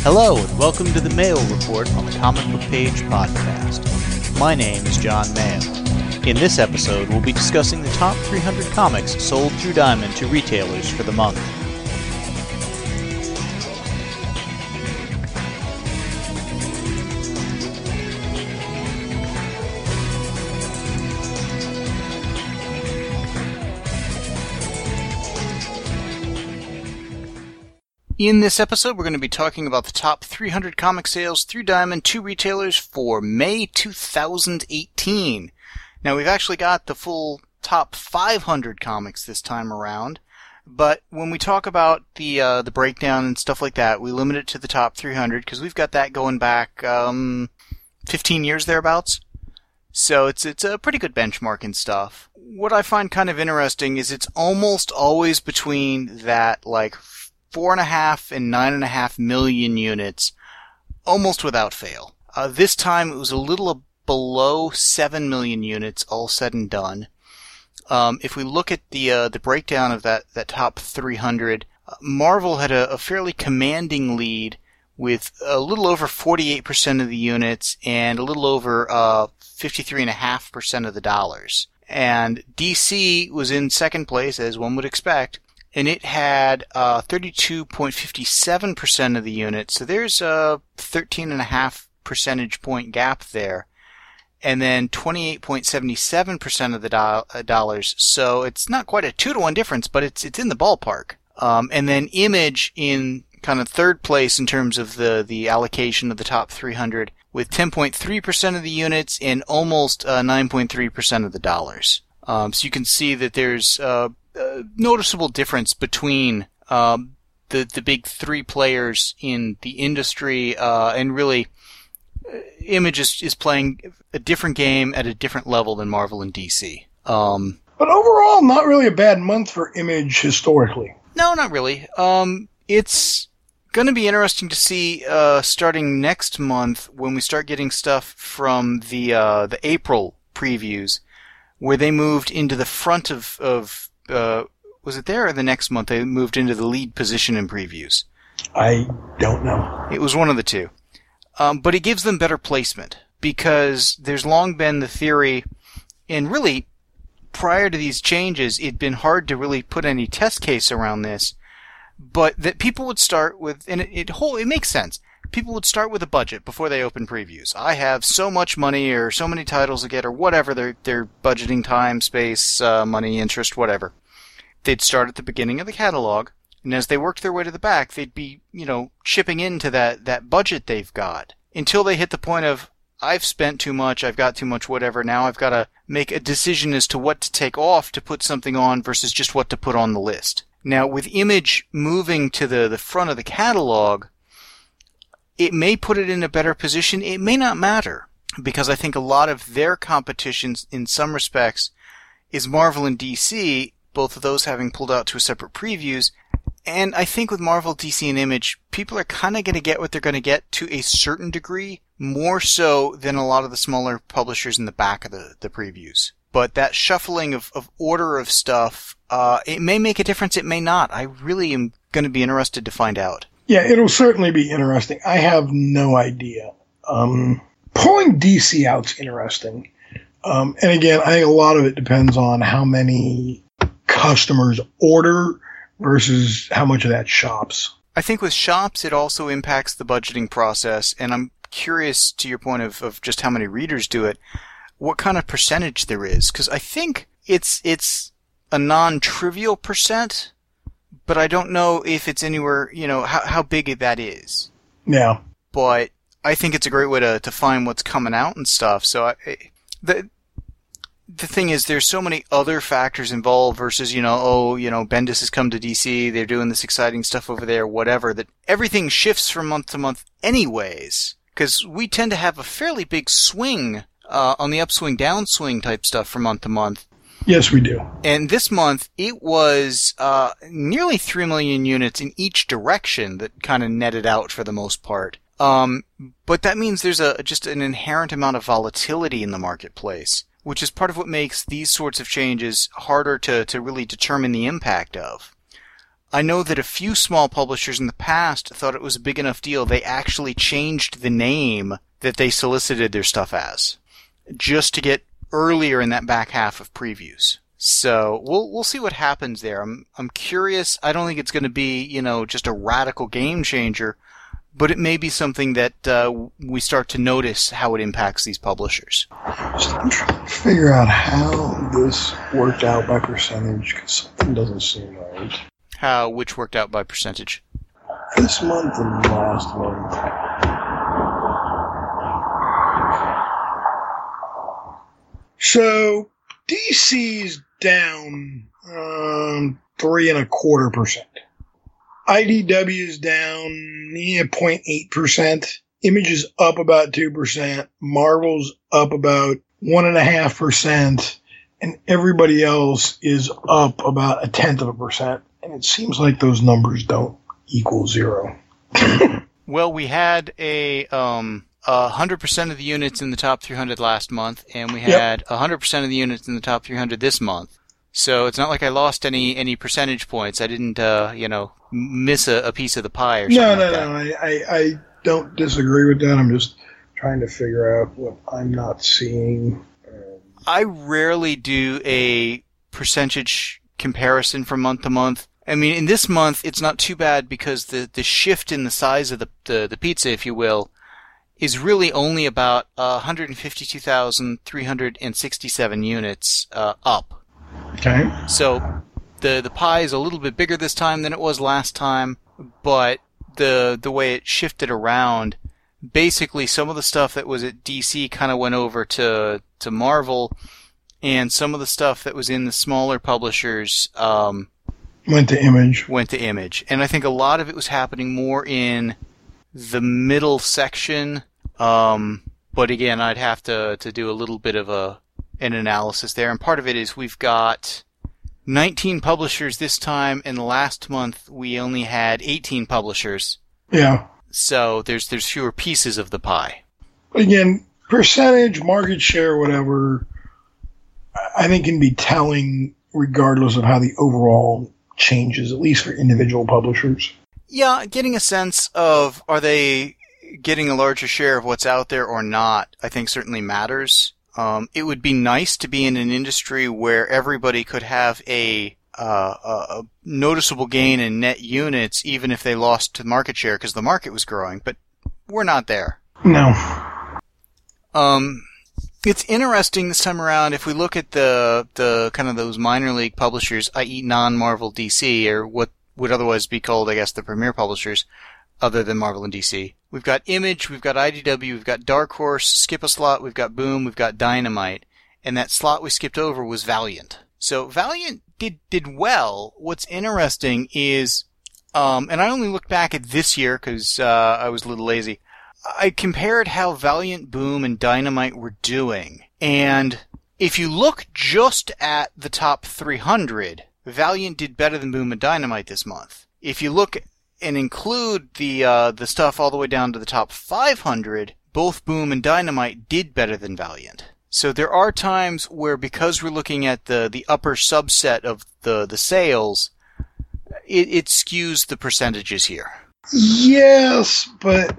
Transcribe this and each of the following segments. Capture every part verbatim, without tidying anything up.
Hello, and welcome to the Mayo Report on the Comic Book Page podcast. My name is John Mayo. In this episode, we'll be discussing the top three hundred comics sold through Diamond to retailers for the month. In this episode, we're going to be talking about the top three hundred comic sales through Diamond to retailers for May two thousand eighteen. Now, we've actually got the full top five hundred comics this time around, but when we talk about the uh, the breakdown and stuff like that, we limit it to the top three hundred because we've got that going back um, fifteen years thereabouts. So it's it's a pretty good benchmark and stuff. What I find kind of interesting is it's almost always between that, like, four and a half and nine and a half million units, almost without fail. Uh, this time it was a little below seven million units, all said and done. Um, if we look at the uh, the breakdown of that, that top three hundred, uh, Marvel had a, a fairly commanding lead with a little over forty-eight percent of the units and a little over uh, fifty-three point five percent of the dollars. And D C was in second place, as one would expect, and it had uh, thirty-two point five seven percent of the units, so there's a thirteen point five percentage point gap there. And then twenty-eight point seven seven percent of the do- uh, dollars, so it's not quite a two to one difference, but it's it's in the ballpark. Um, and then Image in kind of third place in terms of the, the allocation of the top three hundred, with ten point three percent of the units and almost uh, nine point three percent of the dollars. Um, so you can see that there's uh, a noticeable difference between um, the the big three players in the industry, uh, and really, uh, Image is, is playing a different game at a different level than Marvel and D C. Um, but overall, not really a bad month for Image historically. No, not really. Um, it's going to be interesting to see uh, starting next month when we start getting stuff from the uh, the April previews, where they moved into the front of of Uh, was it there or the next month they moved into the lead position in previews? I don't know. It was one of the two. Um, but it gives them better placement because there's long been the theory, and really prior to these changes, it'd been hard to really put any test case around this, but that people would start with, and it, it whole it makes sense. People would start with a budget before they open previews. I have so much money or so many titles to get or whatever they're, they're budgeting, time, space, uh, money, interest, whatever. They'd start at the beginning of the catalog, and as they worked their way to the back, they'd be, you know, chipping into that, that budget they've got until they hit the point of, I've spent too much, I've got too much whatever, now I've got to make a decision as to what to take off to put something on versus just what to put on the list. Now, with Image moving to the, the front of the catalog, it may put it in a better position. It may not matter, because I think a lot of their competitions, in some respects, is Marvel and D C, both of those having pulled out to separate previews. And I think with Marvel, D C, and Image, people are kind of going to get what they're going to get to a certain degree, more so than a lot of the smaller publishers in the back of the, the previews. But that shuffling of, of order of stuff, uh, it may make a difference, it may not. I really am going to be interested to find out. Yeah, it'll certainly be interesting. I have no idea. Um, pulling D C out's interesting. Um, and again, I think a lot of it depends on how many customers order versus how much of that shops. I think with shops, it also impacts the budgeting process. And I'm curious, to your point of, of just how many readers do it, what kind of percentage there is. Because I think it's it's a non-trivial percent, but I don't know if it's anywhere, you know, how how big that is. Yeah. But I think it's a great way to, to find what's coming out and stuff. So I, the the thing is, there's so many other factors involved versus, you know, oh, you know, Bendis has come to D C, they're doing this exciting stuff over there, whatever, that everything shifts from month to month anyways. Because we tend to have a fairly big swing uh, on the upswing, downswing type stuff from month to month. Yes, we do. And this month, it was uh, nearly three million units in each direction that kind of netted out for the most part. Um, but that means there's a just an inherent amount of volatility in the marketplace, which is part of what makes these sorts of changes harder to, to really determine the impact of. I know that a few small publishers in the past thought it was a big enough deal they actually changed the name that they solicited their stuff as, just to get earlier in that back half of previews. So we'll we'll see what happens there. I'm I'm curious. I don't think it's going to be, you know, just a radical game changer, but it may be something that uh, we start to notice how it impacts these publishers. So I'm trying to figure out how this worked out by percentage, because something doesn't seem right. How which worked out by percentage? This month and last month. So D C's down um, three and a quarter percent. I D W is down yeah, zero point eight percent. Image is up about two percent. Marvel's up about one and a half percent, and everybody else is up about a tenth of a percent. And it seems like those numbers don't equal zero. Well, we had a um. one hundred percent of the units in the top three hundred last month, and we had yep. one hundred percent of the units in the top three hundred this month. So it's not like I lost any, any percentage points. I didn't, uh, you know, miss a, a piece of the pie or something no, like no, that. No, no, I, I don't disagree with that. I'm just trying to figure out what I'm not seeing. I rarely do a percentage comparison from month to month. I mean, in this month, it's not too bad because the, the shift in the size of the, the, the pizza, if you will, is really only about uh, one hundred fifty-two thousand three hundred sixty-seven units uh, up. Okay. So the the pie is a little bit bigger this time than it was last time, but the the way it shifted around, basically some of the stuff that was at D C kind of went over to to Marvel, and some of the stuff that was in the smaller publishers um, went to Image. Went to Image, and I think a lot of it was happening more in the middle section, um, but again, I'd have to, to do a little bit of a an analysis there. And part of it is we've got nineteen publishers this time, and last month we only had eighteen publishers. Yeah. So there's there's fewer pieces of the pie. Again, percentage, market share, whatever, I think can be telling regardless of how the overall changes, at least for individual publishers. Yeah, getting a sense of are they getting a larger share of what's out there or not, I think certainly matters. Um, it would be nice to be in an industry where everybody could have a, uh, a noticeable gain in net units, even if they lost to market share because the market was growing, but we're not there. No. Um, it's interesting this time around if we look at the the kind of those minor league publishers, that is, non-Marvel D C, or what would otherwise be called, I guess, the premier publishers, other than Marvel and D C. We've got Image, we've got I D W, we've got Dark Horse, skip a slot, we've got Boom, we've got Dynamite, and that slot we skipped over was Valiant. So Valiant did did well. What's interesting is, um, and I only looked back at this year because uh, I was a little lazy. I compared how Valiant, Boom, and Dynamite were doing, and if you look just at the top three hundred, Valiant did better than Boom and Dynamite this month. If you look and include the uh, the stuff all the way down to the top five hundred, both Boom and Dynamite did better than Valiant. So there are times where, because we're looking at the, the upper subset of the, the sales, it, it skews the percentages here. Yes, but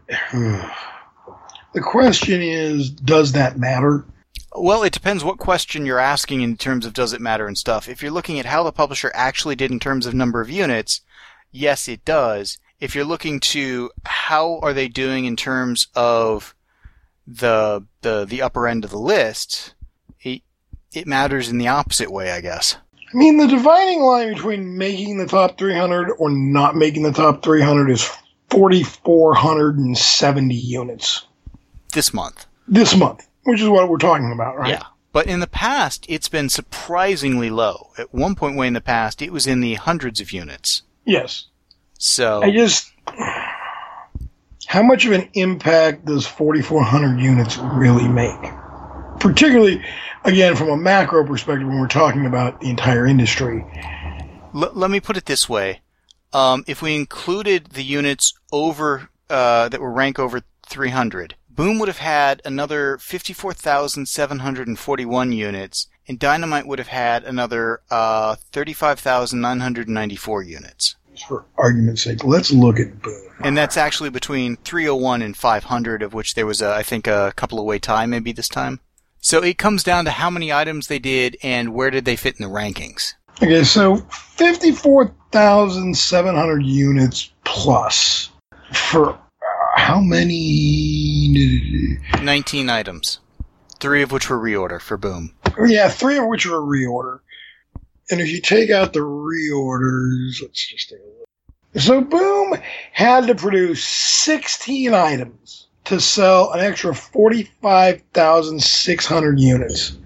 the question is, does that matter? Well, it depends what question you're asking in terms of does it matter and stuff. If you're looking at how the publisher actually did in terms of number of units, yes, it does. If you're looking to how are they doing in terms of the the the upper end of the list, it, it matters in the opposite way, I guess. I mean, the dividing line between making the top three hundred or not making the top three hundred is four thousand four hundred seventy units. This month. This month, which is what we're talking about, right? Yeah. But in the past, it's been surprisingly low. At one point way in the past, it was in the hundreds of units. Yes. So I just... How much of an impact does four thousand four hundred units really make? Particularly, again, from a macro perspective when we're talking about the entire industry. L- let me put it this way. Um, if we included the units over uh, that were rank over three hundred, Boom would have had another fifty-four thousand seven hundred forty-one units, and Dynamite would have had another uh, thirty-five thousand nine hundred ninety-four units. for argument's sake, let's look at Boom. And that's actually between three oh one and five hundred, of which there was, a, I think, a couple away tie maybe this time. So it comes down to how many items they did and where did they fit in the rankings. Okay, so fifty-four thousand seven hundred units plus for uh, how many? nineteen items. Three of which were reorder for Boom. Yeah, three of which were reorder. And if you take out the reorders, let's just take a look. So Boom had to produce sixteen items to sell an extra forty-five thousand six hundred units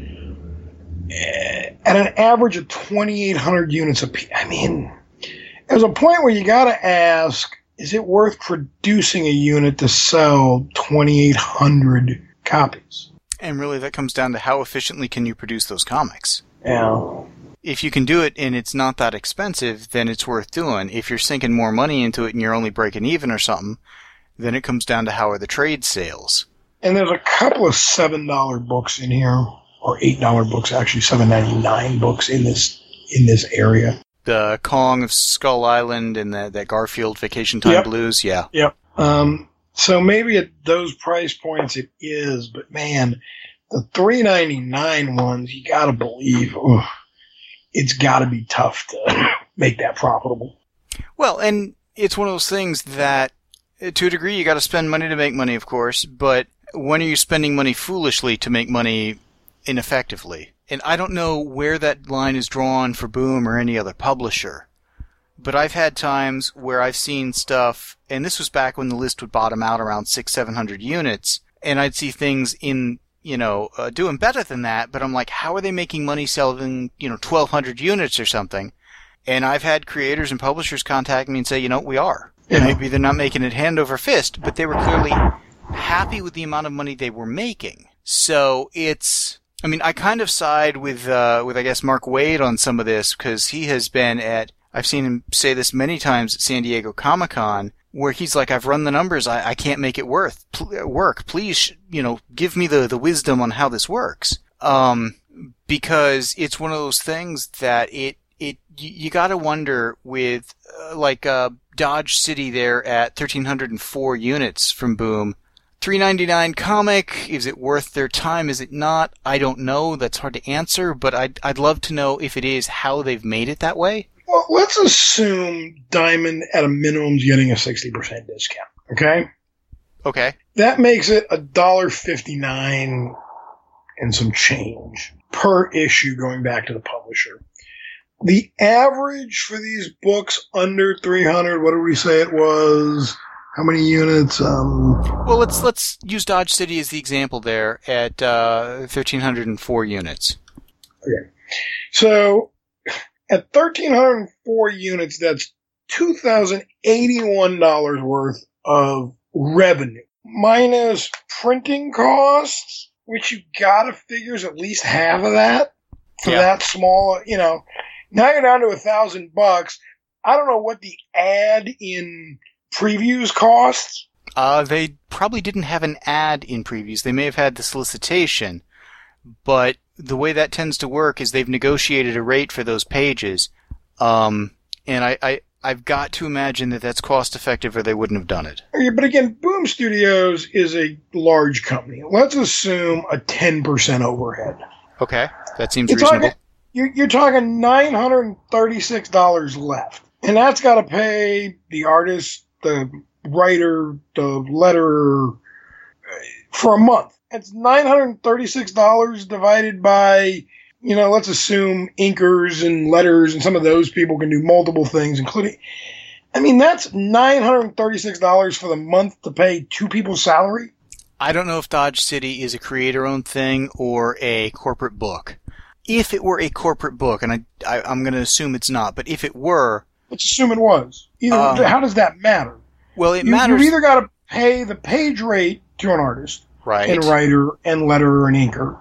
at an average of twenty-eight hundred units a piece. I mean, there's a point where you got to ask, is it worth producing a unit to sell twenty-eight hundred copies? And really that comes down to how efficiently can you produce those comics. Yeah. If you can do it and it's not that expensive, then it's worth doing. If you're sinking more money into it and you're only breaking even or something, then it comes down to how are the trade sales. And there's a couple of seven dollar books in here, or eight dollar books, actually seven ninety-nine books in this in this area. The Kong of Skull Island and the, that Garfield Vacation Time Yep. Blues, yeah. Yep. Um, so maybe at those price points it is, but man, the three ninety-nine ones, you gotta believe, ugh, it's gotta be tough to make that profitable. Well, and it's one of those things that, to a degree, you got to spend money to make money, of course, but when are you spending money foolishly to make money ineffectively? And I don't know where that line is drawn for Boom or any other publisher, but I've had times where I've seen stuff, and this was back when the list would bottom out around six, seven hundred units, and I'd see things in, you know, uh, doing better than that, but I'm like, how are they making money selling, you know, twelve hundred units or something? And I've had creators and publishers contact me and say, you know, we are. Yeah. Maybe they're not making it hand over fist, but they were clearly happy with the amount of money they were making. So it's, I mean, I kind of side with, uh, with, I guess, Mark Waid on some of this, because he has been at, I've seen him say this many times at San Diego Comic-Con, where he's like, I've run the numbers, I, I can't make it worth, pl- work. Please, you know, give me the, the wisdom on how this works. Um, because it's one of those things that it, it, you, you gotta wonder with, uh, like, uh, Dodge City there at one thousand three hundred four units from Boom. three ninety-nine comic, is it worth their time? Is it not? I don't know. That's hard to answer, but I'd, I'd love to know if it is, how they've made it that way. Well, let's assume Diamond at a minimum is getting a sixty percent discount, okay? Okay. That makes it one dollar fifty-nine and some change per issue going back to the publisher. The average for these books under three hundred, what did we say it was? How many units? Um, well, let's let's use Dodge City as the example there at uh, one thousand three hundred four units. Okay. So at one thousand three hundred four units, that's two thousand eighty-one dollars worth of revenue. Minus printing costs, which you gotta figure is at least half of that for Yeah. that small, you know. Now you're down to a thousand bucks. I don't know what the ad in previews costs. Uh, they probably didn't have an ad in previews. They may have had the solicitation, but the way that tends to work is they've negotiated a rate for those pages, um, and I, I, I've got to imagine that that's cost effective or they wouldn't have done it. Okay, but again, Boom Studios is a large company. Let's assume a ten percent overhead. Okay, that seems You're reasonable. talking, you're, you're talking nine hundred thirty-six dollars left. And that's got to pay the artist, the writer, the letterer for a month. It's nine hundred thirty-six dollars divided by, you know, let's assume inkers and letters and some of those people can do multiple things, including, I mean, that's nine hundred thirty-six dollars for the month to pay two people's salary. I don't know if Dodge City is a creator-owned thing or a corporate book. If it were a corporate book, and I, I, I'm going to assume it's not, but if it were... Let's assume it was. Either, Um, how does that matter? Well, it You, matters... you've either got to pay the page rate to an artist, Right. and writer, and letterer, and inker,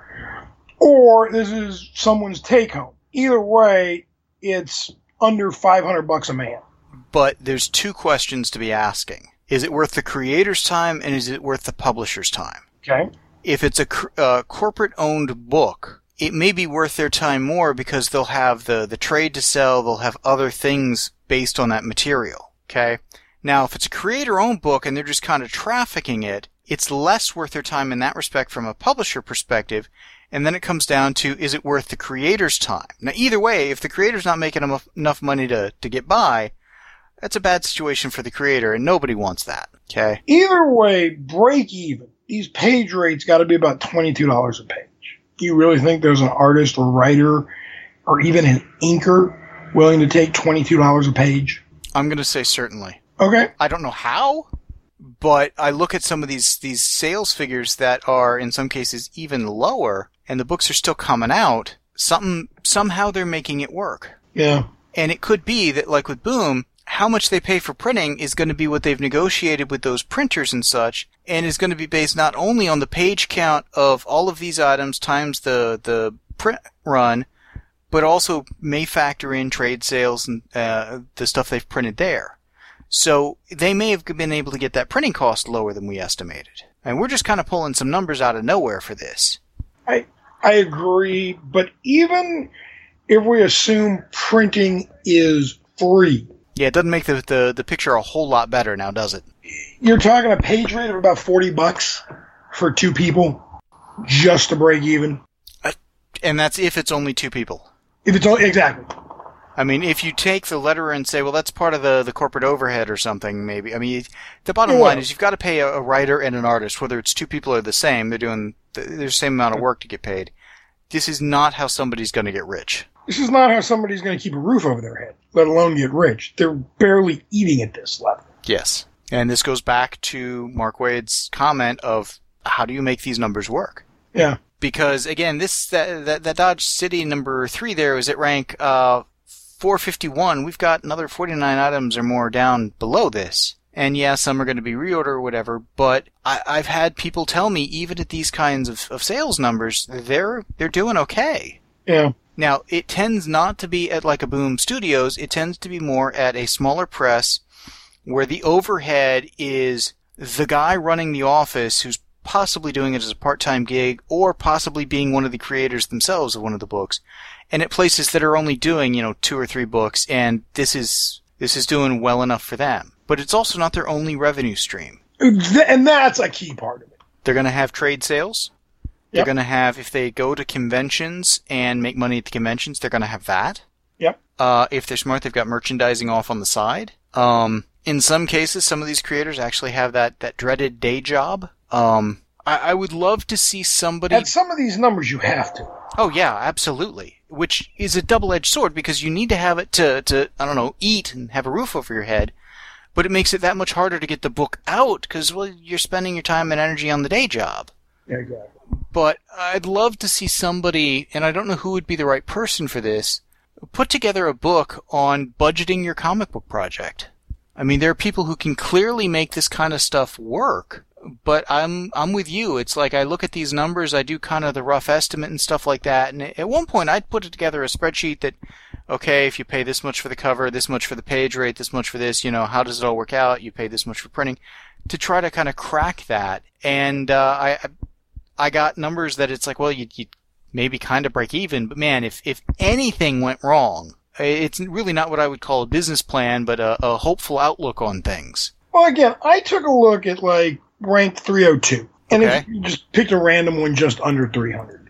or this is someone's take-home. Either way, it's under five hundred bucks a man. But there's two questions to be asking. Is it worth the creator's time, and is it worth the publisher's time? Okay? If it's a cr- uh, corporate-owned book, it may be worth their time more because they'll have the, the trade to sell, they'll have other things based on that material. Okay? Now, if it's a creator-owned book and they're just kind of trafficking it, it's less worth their time in that respect from a publisher perspective. And then it comes down to, is it worth the creator's time? Now, either way, if the creator's not making enough, enough money to, to get by, that's a bad situation for the creator, and nobody wants that. Okay? Either way, break even. These page rates got to be about twenty-two dollars a page. Do you really think there's an artist or writer or even an inker willing to take twenty-two dollars a page? I'm going to say certainly. Okay. I don't know how, but I look at some of these, these sales figures that are, in some cases, even lower, and the books are still coming out. Something, somehow they're making it work. Yeah. And it could be that, like with Boom, how much they pay for printing is going to be what they've negotiated with those printers and such, and is going to be based not only on the page count of all of these items times the, the print run, but also may factor in trade sales and uh, the stuff they've printed there. So they may have been able to get that printing cost lower than we estimated. And we're just kind of pulling some numbers out of nowhere for this. I I agree, but even if we assume printing is free. Yeah, it doesn't make the, the, the picture a whole lot better now, does it? You're talking a page rate of about forty bucks for two people just to break even. Uh, and that's if it's only two people. If it's only, exactly. I mean, if you take the letterer and say, well, that's part of the, the corporate overhead or something, maybe. I mean, the bottom Yeah. line is you've got to pay a, a writer and an artist, whether it's two people or the same. They're doing the, there's the same amount of work to get paid. This is not how somebody's going to get rich. This is not how somebody's going to keep a roof over their head, let alone get rich. They're barely eating at this level. Yes. And this goes back to Mark Wade's comment of how do you make these numbers work? Yeah. Because, again, this that, that, that Dodge City number three there is at rank uh, four fifty-one. We've got another forty-nine items or more down below this. And yeah, some are going to be reorder or whatever, but I, I've had people tell me, even at these kinds of, of sales numbers, they're they're doing okay. Yeah. Now, it tends not to be at like a Boom Studios. It tends to be more at a smaller press where the overhead is the guy running the office who's possibly doing it as a part-time gig or possibly being one of the creators themselves of one of the books. And at places that are only doing, you know, two or three books, and this is this is doing well enough for them. But it's also not their only revenue stream. And that's a key part of it. They're going to have trade sales. They're Yep. going to have, if they go to conventions and make money at the conventions, they're going to have that. Yep. Uh, if they're smart, they've got merchandising off on the side. Um, in some cases, some of these creators actually have that, that dreaded day job. Um, I, I would love to see somebody... At some of these numbers, you have to. Oh, yeah, absolutely. Which is a double-edged sword because you need to have it to, to, I don't know, eat and have a roof over your head. But it makes it that much harder to get the book out because, well, you're spending your time and energy on the day job. Yeah, exactly. But I'd love to see somebody, and I don't know who would be the right person for this, put together a book on budgeting your comic book project. I mean, there are people who can clearly make this kind of stuff work, but I'm I'm with you. It's like I look at these numbers, I do kind of the rough estimate and stuff like that, and at one point I'd put together a spreadsheet that, okay, if you pay this much for the cover, this much for the page rate, this much for this, you know, how does it all work out? You pay this much for printing, to try to kind of crack that. And uh, I I got numbers that it's like, well, you you maybe kind of break even, but man, if if anything went wrong, it's really not what I would call a business plan, but a, a hopeful outlook on things. Well, again, I took a look at, like, rank three oh two. And Okay. if you just picked a random one just under three hundred.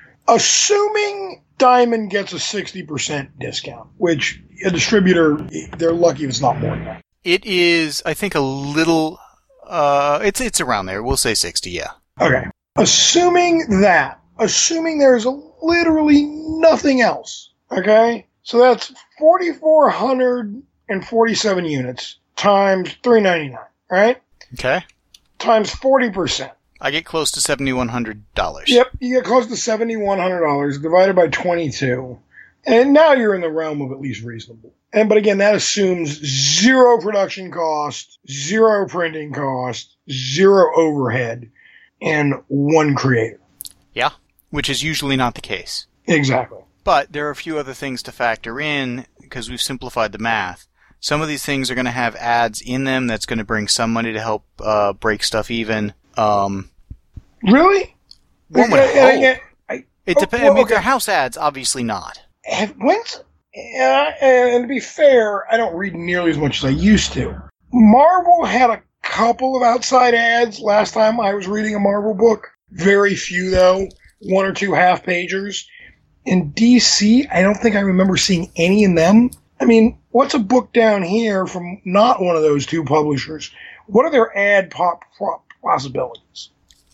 Assuming Diamond gets a sixty percent discount, which a distributor, they're lucky if it's not more than that. It is, I think, a little. Uh, it's it's around there. We'll say sixty, yeah. Okay. Assuming that, assuming there's literally nothing else, okay? So that's four thousand four hundred forty-seven units times three ninety-nine, right? Okay. Times forty percent. I get close to seventy-one hundred dollars. Yep, you get close to seventy-one hundred dollars divided by twenty-two. And now you're in the realm of at least reasonable. And but again, that assumes zero production cost, zero printing cost, zero overhead, and one creator. Yeah, which is usually not the case. Exactly. But there are a few other things to factor in because we've simplified the math. Some of these things are going to have ads in them that's going to bring some money to help uh, break stuff even. Um, Really? One would And- and hope. again, I- it oh, depends. well, I mean, okay. they're house ads, obviously not. Have, when's And, and to be fair, I don't read nearly as much as I used to. Marvel had a couple of outside ads last time I was reading a Marvel book. Very few, though. One or two half-pagers. In D C, I don't think I remember seeing any in them. I mean, what's a book down here from not one of those two publishers? What are their ad pop possibilities?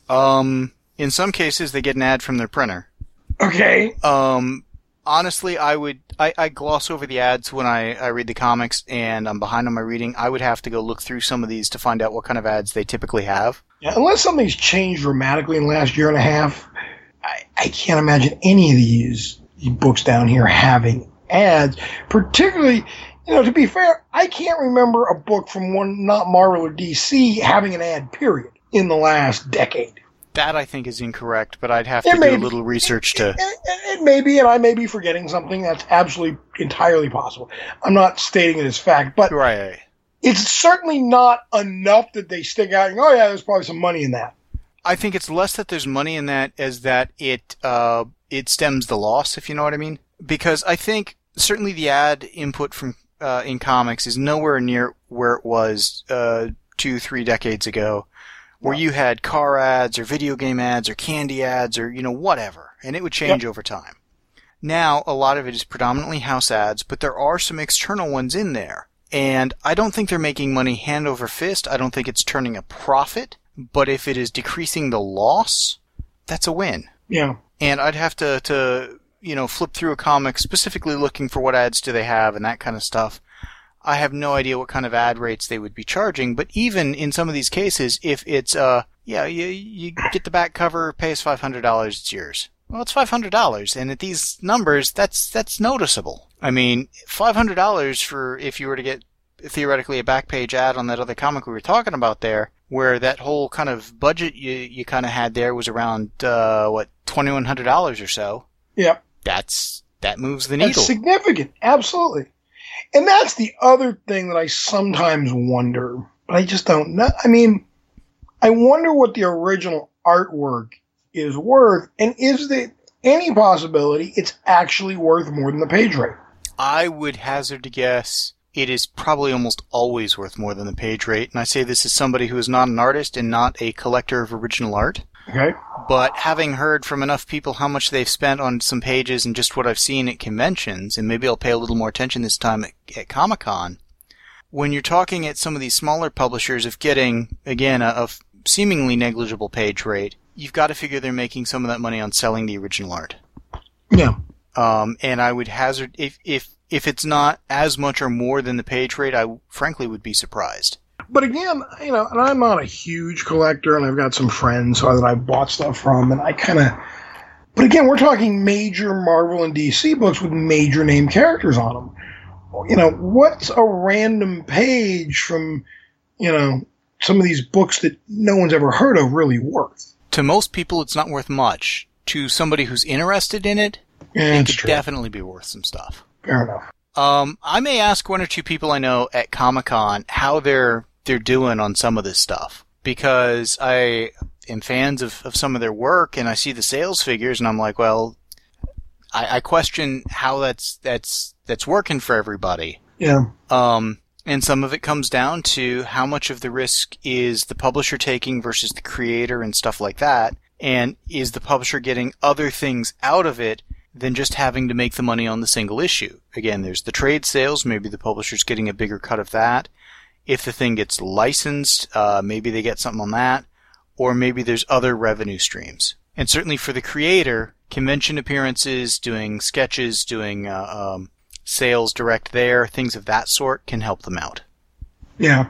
Um, in some cases, they get an ad from their printer. Okay. Um, honestly, I would I, I gloss over the ads when I, I read the comics, and I'm behind on my reading. I would have to go look through some of these to find out what kind of ads they typically have. Yeah, unless something's changed dramatically in the last year and a half, I, I can't imagine any of these books down here having ads. Particularly, you know, to be fair, I can't remember a book from one, not Marvel or D C, having an ad, period, in the last decade. That, I think, is incorrect, but I'd have to It do may a be. little research to... It, it, it may be, and I may be forgetting something. That's absolutely entirely possible. I'm not stating it as fact, but Right. it's certainly not enough that they stick out and go, oh, yeah, there's probably some money in that. I think it's less that there's money in that as that it uh, it stems the loss, if you know what I mean. Because I think certainly the ad input from uh, in comics is nowhere near where it was uh, two, three decades ago, where you had car ads or video game ads or candy ads or, you know, whatever, and it would change yep. over time. Now, a lot of it is predominantly house ads, but there are some external ones in there. And I don't think they're making money hand over fist. I don't think it's turning a profit. But if it is decreasing the loss, that's a win. Yeah. And I'd have to, to, you know, flip through a comic specifically looking for what ads do they have and that kind of stuff. I have no idea what kind of ad rates they would be charging, but even in some of these cases, if it's, uh, yeah, you, you get the back cover, pay us five hundred dollars, it's yours. Well, it's five hundred dollars, and at these numbers, that's, that's noticeable. I mean, five hundred dollars for, if you were to get, theoretically, a back page ad on that other comic we were talking about there, where that whole kind of budget you, you kind of had there was around, uh, what, twenty-one hundred dollars or so. Yep. That's, that moves the needle. That's significant, absolutely. And that's the other thing that I sometimes wonder, but I just don't know. I mean, I wonder what the original artwork is worth, and is there any possibility it's actually worth more than the page rate? I would hazard to guess it is probably almost always worth more than the page rate, and I say this as somebody who is not an artist and not a collector of original art. Okay. But having heard from enough people how much they've spent on some pages and just what I've seen at conventions, and maybe I'll pay a little more attention this time at, at Comic-Con, when you're talking at some of these smaller publishers of getting, again, a, a seemingly negligible page rate, you've got to figure they're making some of that money on selling the original art. Yeah. Um, and I would hazard, if, if, if it's not as much or more than the page rate, I frankly would be surprised. But again, you know, and I'm not a huge collector, and I've got some friends that I've bought stuff from, and I kind of... But again, we're talking major Marvel and D C books with major name characters on them. You know, what's a random page from, you know, some of these books that no one's ever heard of really worth? To most people, it's not worth much. To somebody who's interested in it, yeah, it could true. definitely be worth some stuff. Fair enough. Um, I may ask one or two people I know at Comic-Con how they're they're doing on some of this stuff, because I am fans of, of some of their work, and I see the sales figures, and I'm like, well, I, I question how that's that's that's working for everybody. Yeah. Um, and some of it comes down to how much of the risk is the publisher taking versus the creator and stuff like that, and is the publisher getting other things out of it than just having to make the money on the single issue. Again, there's the trade sales, maybe the publisher's getting a bigger cut of that. If the thing gets licensed, uh, maybe they get something on that, or maybe there's other revenue streams. And certainly for the creator, convention appearances, doing sketches, doing uh, um, sales direct there, things of that sort can help them out. Yeah.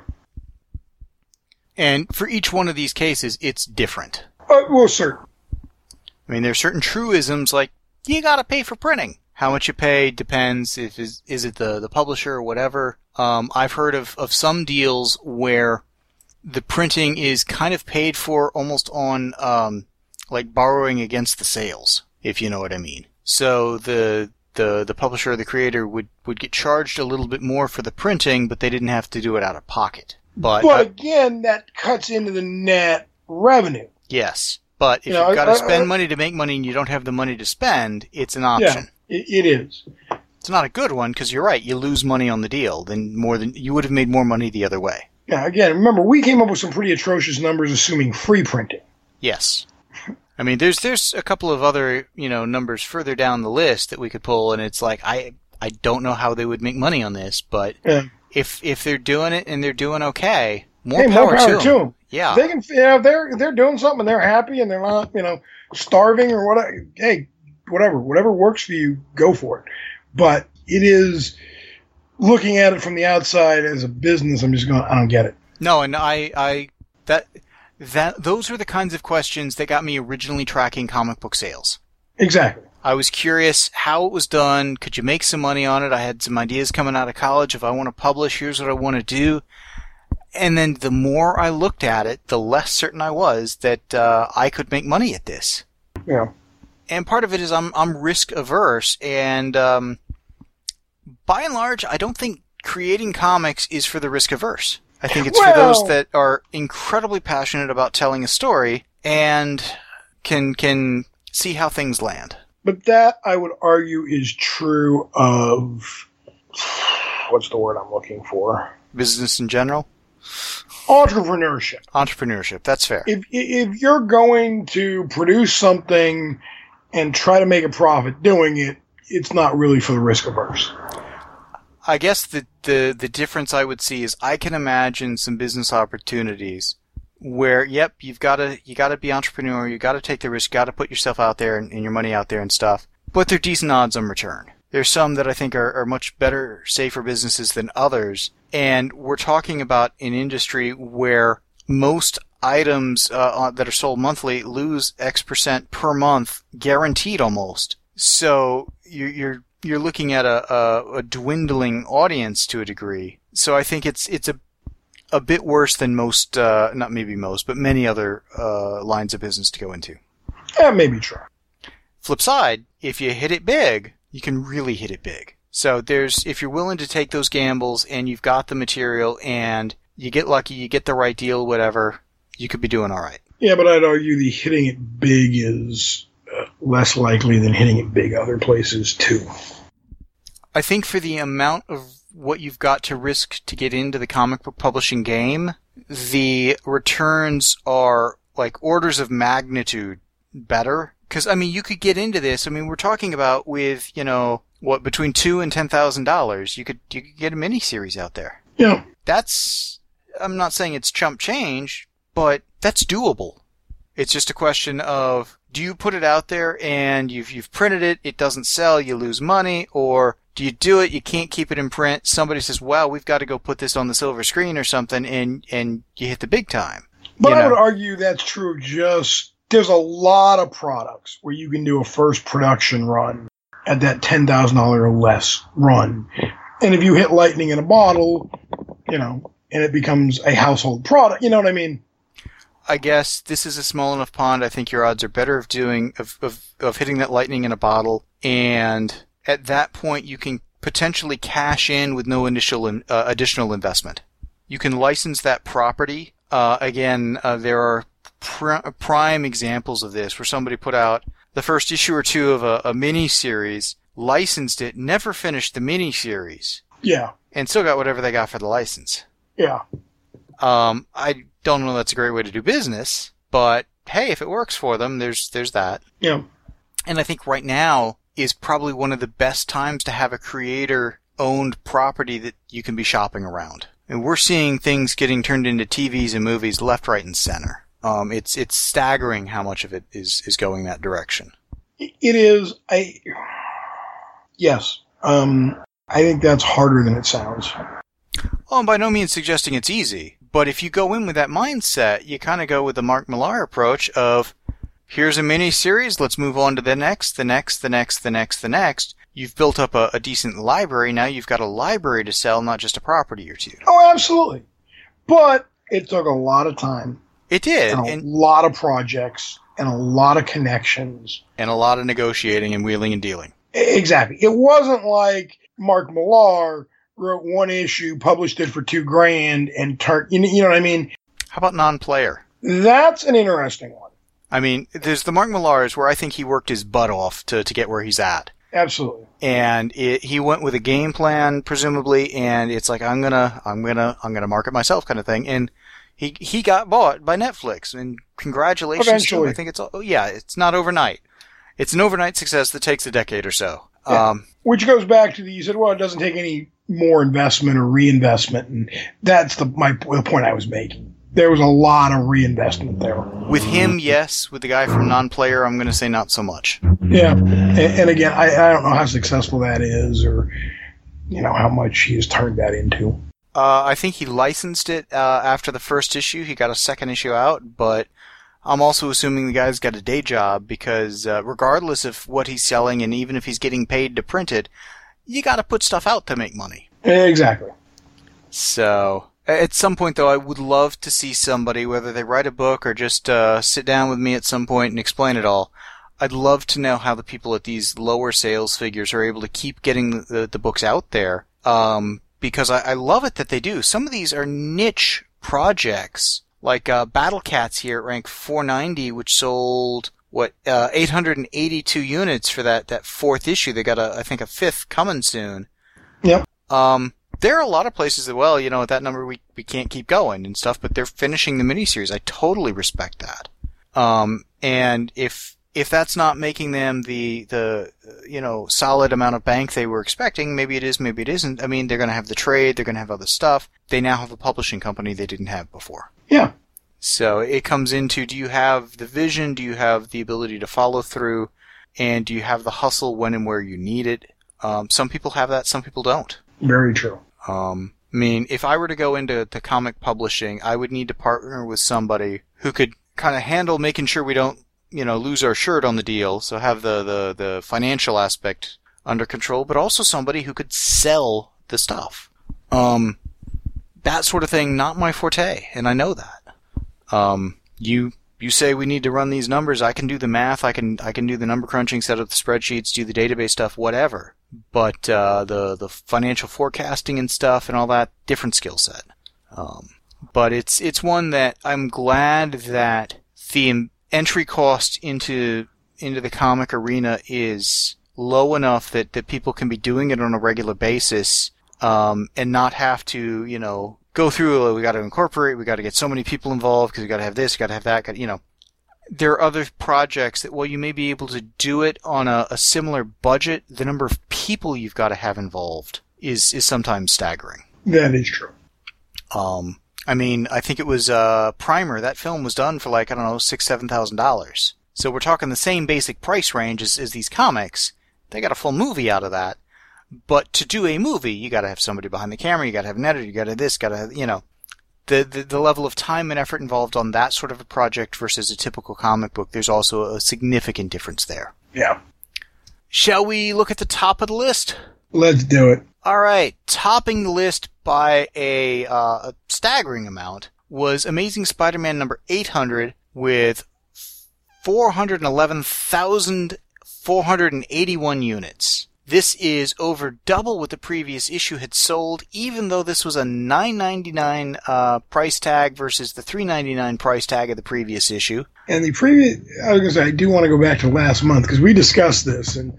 And for each one of these cases, it's different. Uh, well, sir. I mean, there are certain truisms like, you gotta pay for printing. How much you pay depends if is, is it the, the publisher or whatever. Um, I've heard of, of some deals where the printing is kind of paid for almost on, um, like borrowing against the sales, if you know what I mean. So the, the, the publisher or the creator would, would get charged a little bit more for the printing, but they didn't have to do it out of pocket. But, but uh, again, that cuts into the net revenue. Yes. But if you know, you've got to I, spend I, money to make money and you don't have the money to spend, it's an option. Yeah, it, it is. It's not a good one because you're right. You lose money on the deal than more than you would have made more money the other way. Yeah, again, remember, we came up with some pretty atrocious numbers assuming free printing. Yes. I mean, there's there's a couple of other, you know, numbers further down the list that we could pull, and it's like, I I don't know how they would make money on this, but yeah. if if they're doing it and they're doing okay, more, hey, power, more power to, to them. them. Yeah. They can, you know, they're, they're doing something and they're happy and they're not, you know, starving or whatever. Hey, whatever. Whatever works for you, go for it. But it is, looking at it from the outside as a business, I'm just going, I don't get it. No, and I, I that that those are the kinds of questions that got me originally tracking comic book sales. Exactly. I was curious how it was done. Could you make some money on it? I had some ideas coming out of college. If I want to publish, here's what I want to do. And then the more I looked at it, the less certain I was that uh, I could make money at this. Yeah. And part of it is I'm I'm risk averse, and um, by and large, I don't think creating comics is for the risk averse. I think it's well, for those that are incredibly passionate about telling a story and can can see how things land. But that, I would argue, is true of, what's the word I'm looking for? Business in general? Entrepreneurship. Entrepreneurship, that's fair. If if you're going to produce something and try to make a profit doing it, it's not really for the risk averse. I guess the, the, the difference I would see is I can imagine some business opportunities where, yep, you've got to you got to be entrepreneur, you got to take the risk, you got to put yourself out there and, and your money out there and stuff. But they're decent odds on return. There's some that I think are, are much better, safer businesses than others. And we're talking about an industry where most items uh, that are sold monthly lose X percent per month, guaranteed almost. So you're you're you're looking at a, a, a dwindling audience to a degree. So I think it's it's a a bit worse than most, uh, not maybe most, but many other uh, lines of business to go into. That may be true. Flip side, if you hit it big, you can really hit it big. So there's, if you're willing to take those gambles and you've got the material and you get lucky, you get the right deal, whatever, you could be doing all right. Yeah, but I'd argue the hitting it big is uh, less likely than hitting it big other places too. I think for the amount of what you've got to risk to get into the comic book publishing game, the returns are like orders of magnitude better. Because, I mean, you could get into this. I mean, we're talking about with, you know, what, between two and ten thousand dollars, you could you could get a miniseries out there. Yeah. That's, I'm not saying it's chump change, but that's doable. It's just a question of, do you put it out there and you've you've printed it, it doesn't sell, you lose money, or do you do it, you can't keep it in print, somebody says, wow, we've got to go put this on the silver screen or something, and, and you hit the big time. But you I know? would argue that's true just, there's a lot of products where you can do a first production run at that ten thousand dollars or less run. And if you hit lightning in a bottle, you know, and it becomes a household product, you know what I mean? I guess this is a small enough pond. I think your odds are better of doing of, of of hitting that lightning in a bottle, and at that point you can potentially cash in with no initial in, uh, additional investment. You can license that property. Uh, again, uh, there are pr- prime examples of this where somebody put out the first issue or two of a, a mini series, licensed it, never finished the mini series, Yeah. and still got whatever they got for the license. Yeah. Um, I don't know that's a great way to do business, but hey, if it works for them, there's there's that. Yeah. And I think right now is probably one of the best times to have a creator-owned property that you can be shopping around. And we're seeing things getting turned into T Vs and movies left, right, and center. Um, it's it's staggering how much of it is, is going that direction. It is. I yes. Um, I think that's harder than it sounds. Oh, I'm by no means suggesting it's easy, but if you go in with that mindset, you kind of go with the Mark Millar approach of, here's a mini-series, let's move on to the next, the next, the next, the next, the next. You've built up a, a decent library, now you've got a library to sell, not just a property or two. Oh, absolutely. But it took a lot of time. It did. And a and, lot of projects and a lot of connections. and a lot of negotiating and wheeling and dealing. Exactly. It wasn't like Mark Millar wrote one issue, published it for two grand, and turned. You know, you know what I mean? How about non-player? That's an interesting one. I mean, there's the Mark Millars where I think he worked his butt off to, to get where he's at. Absolutely. And it, he went with a game plan, presumably, and it's like, I'm gonna, I'm gonna, I'm gonna market myself kind of thing. And he, he got bought by Netflix, and congratulations Eventually. to him. I think it's, oh yeah, it's not overnight. It's an overnight success that takes a decade or so. Yeah. Um, Which goes back to the, you said, well, it doesn't take any more investment or reinvestment. And that's the, my, the point I was making. There was a lot of reinvestment there. With him, yes. With the guy from Non-Player, I'm going to say not so much. Yeah. And, and again, I, I don't know how successful that is or, you know, how much he has turned that into. Uh, I think he licensed it uh, after the first issue. He got a second issue out, but I'm also assuming the guy's got a day job because uh, regardless of what he's selling and even if he's getting paid to print it, you got to put stuff out to make money. Exactly. So... At some point, though, I would love to see somebody, whether they write a book or just uh, sit down with me at some point and explain it all. I'd love to know how the people at these lower sales figures are able to keep getting the, the, the books out there, um, because I, I love it that they do. Some of these are niche projects, like uh, Battle Cats here at rank four ninety, which sold, what, uh, eight hundred eighty-two units for that, that fourth issue. They got, a, I think, a fifth coming soon. Yep. Um... There are a lot of places that, well, you know, at that number we, we can't keep going and stuff, but they're finishing the miniseries. I totally respect that. Um, and if if that's not making them the, the you know, solid amount of bank they were expecting, maybe it is, maybe it isn't. I mean, they're going to have the trade, they're going to have other stuff. They now have a publishing company they didn't have before. Yeah. So it comes into, do you have the vision, do you have the ability to follow through, and do you have the hustle when and where you need it? Um, some people have that, some people don't. Very true. Um, I mean, if I were to go into the comic publishing, I would need to partner with somebody who could kind of handle making sure we don't, you know, lose our shirt on the deal, so have the, the, the financial aspect under control, but also somebody who could sell the stuff. Um, that sort of thing, not my forte, and I know that. Um, you you say we need to run these numbers, I can do the math, I can I can do the number crunching, set up the spreadsheets, do the database stuff, whatever. But uh, the the financial forecasting and stuff and all that, different skill set. Um, but it's it's one that I'm glad that the entry cost into into the comic arena is low enough that, that people can be doing it on a regular basis, um, and not have to, you know, go through, oh, we got to incorporate, we got to get so many people involved because we got to have this, got to have that, got, you know. There are other projects that, while you may be able to do it on a, a similar budget, the number of people you've got to have involved is, is sometimes staggering. That is true. Um, I mean, I think it was uh, Primer. That film was done for like, I don't know, six, seven thousand dollars. So we're talking the same basic price range as, as these comics. They got a full movie out of that. But to do a movie, you got to have somebody behind the camera. You got to have an editor. You got to have this. Got to have, you know, the, the the level of time and effort involved on that sort of a project versus a typical comic book. There's also a significant difference there. Yeah. Shall we look at the top of the list? Let's do it. All right, topping the list by a, uh, a staggering amount was Amazing Spider-Man number eight hundred with four hundred eleven thousand four hundred eighty-one units. This is over double what the previous issue had sold, even though this was a nine ninety-nine uh, price tag versus the three ninety-nine price tag of the previous issue. And the previous, I was going to say, I do want to go back to last month because we discussed this, and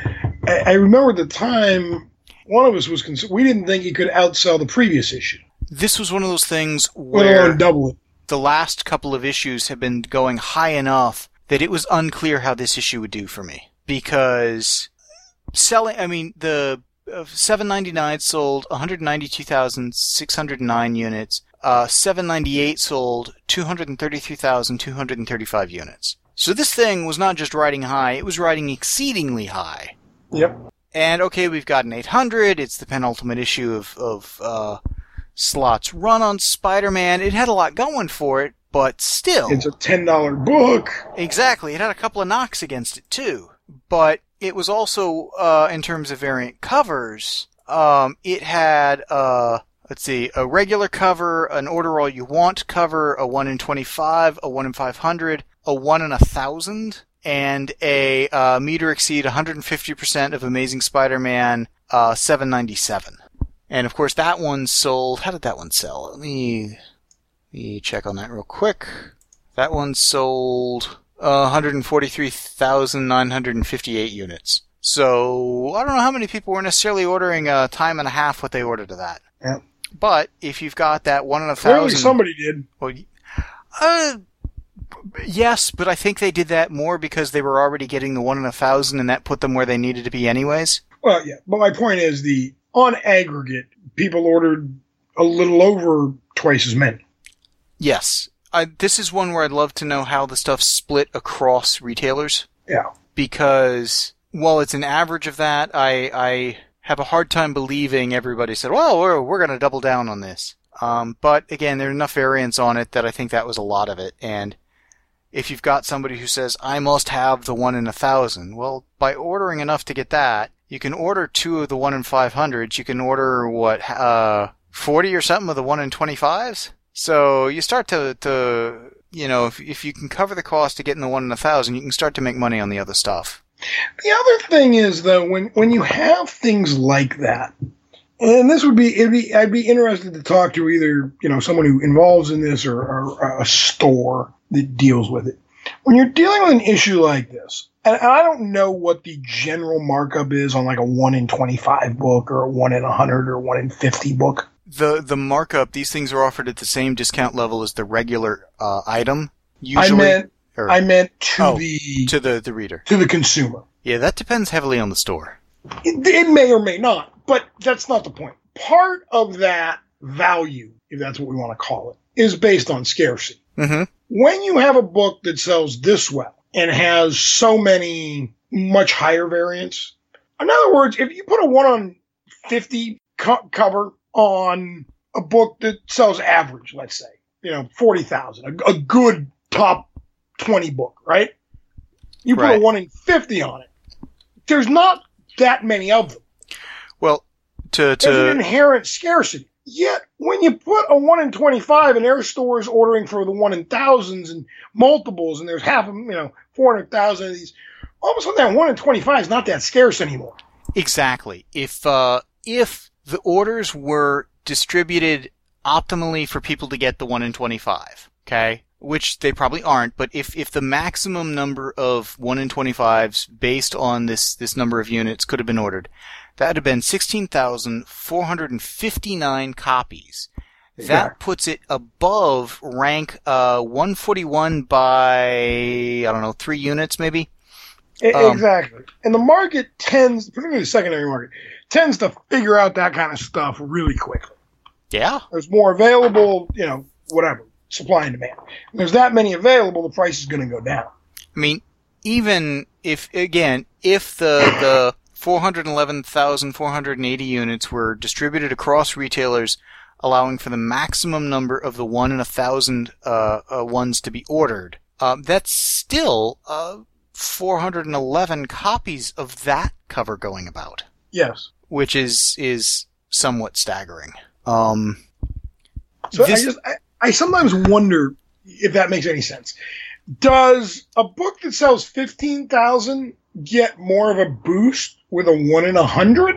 I, I remember at the time one of us was concerned. We didn't think he could outsell the previous issue. This was one of those things Let where alone double it. The last couple of issues have been going high enough that it was unclear how this issue would do for me. Because selling, I mean, the uh, seven ninety-nine sold one hundred ninety-two thousand six hundred nine units. Uh, seven ninety-eight sold two hundred thirty-three thousand two hundred thirty-five units. So this thing was not just riding high, it was riding exceedingly high. Yep. And okay, we've got an eight hundred, it's the penultimate issue of, of uh, Slott's run on Spider-Man. It had a lot going for it, but still. It's a ten dollar book. Exactly, it had a couple of knocks against it too. But it was also, uh, in terms of variant covers, um, it had, uh, let's see, a regular cover, an Order All You Want cover, a one in twenty-five, a one in five hundred, a one in one thousand, and a uh, meter exceed one hundred fifty percent of Amazing Spider-Man uh, seven ninety-seven. And of course that one sold, how did that one sell? Let me, let me check on that real quick. That one sold uh, one hundred forty-three thousand nine hundred fifty-eight units. So I don't know how many people were necessarily ordering a time and a half what they ordered of that. Yeah. But if you've got that one in a Clearly thousand, somebody did. Well, uh, yes, but I think they did that more because they were already getting the one in a thousand, and that put them where they needed to be anyways. Well, yeah, but my point is the on aggregate, people ordered a little over twice as many. Yes, I, this is one where I'd love to know how the stuff split across retailers. Yeah, because while it's an average of that, I I have a hard time believing everybody said, well, we're, we're going to double down on this. Um, but again, there's enough variance on it that I think that was a lot of it. And if you've got somebody who says, I must have the one in a thousand, well, by ordering enough to get that, you can order two of the one in five hundreds. You can order, what, uh, forty or something of the one in twenty-fives? So you start to, to you know, if, if you can cover the cost of getting the one in a thousand, you can start to make money on the other stuff. The other thing is, though, when, when you have things like that, and this would be, it'd be, I'd be interested to talk to either, you know, someone who involves in this or, or a store that deals with it. When you're dealing with an issue like this, and I don't know what the general markup is on like a one in twenty-five book or a one in one hundred or one in fifty book. The the markup, these things are offered at the same discount level as the regular uh, item, usually. I meant, or, I meant to oh, the to the, the reader. To the consumer. Yeah, that depends heavily on the store. It, it may or may not, but that's not the point. Part of that value, if that's what we want to call it, is based on scarcity. Mm-hmm. When you have a book that sells this well and has so many much higher variants, in other words, if you put a one on fifty co- cover on a book that sells average, let's say, you know, forty thousand, a, a good top twenty book, right? You put right. a one in fifty on it. There's not that many of them. Well, to, to... There's an inherent scarcity. Yet, when you put a one in twenty-five and there are stores ordering for the one in thousands and multiples, and there's half of, you know, four hundred thousand of these, all of a sudden that one in twenty-five is not that scarce anymore. Exactly. If, uh, if the orders were distributed optimally for people to get the one in twenty-five, okay? Which they probably aren't, but if, if the maximum number of one in twenty-fives based on this, this number of units could have been ordered, that would have been sixteen thousand four hundred fifty-nine copies. That yeah. puts it above rank uh, one forty-one by, I don't know, three units maybe? Um, exactly. And the market tends, particularly the secondary market, tends to figure out that kind of stuff really quickly. Yeah. There's more available, you know, whatever, supply and demand. When there's that many available, the price is going to go down. I mean, even if, again, if the, the four hundred eleven thousand four hundred eighty units were distributed across retailers, allowing for the maximum number of the one in a thousand uh, uh, ones to be ordered, uh, that's still uh, four hundred eleven copies of that cover going about. Yes. Which is is somewhat staggering. Um, so this... I just I, I sometimes wonder if that makes any sense. Does a book that sells fifteen thousand get more of a boost with a one in a hundred,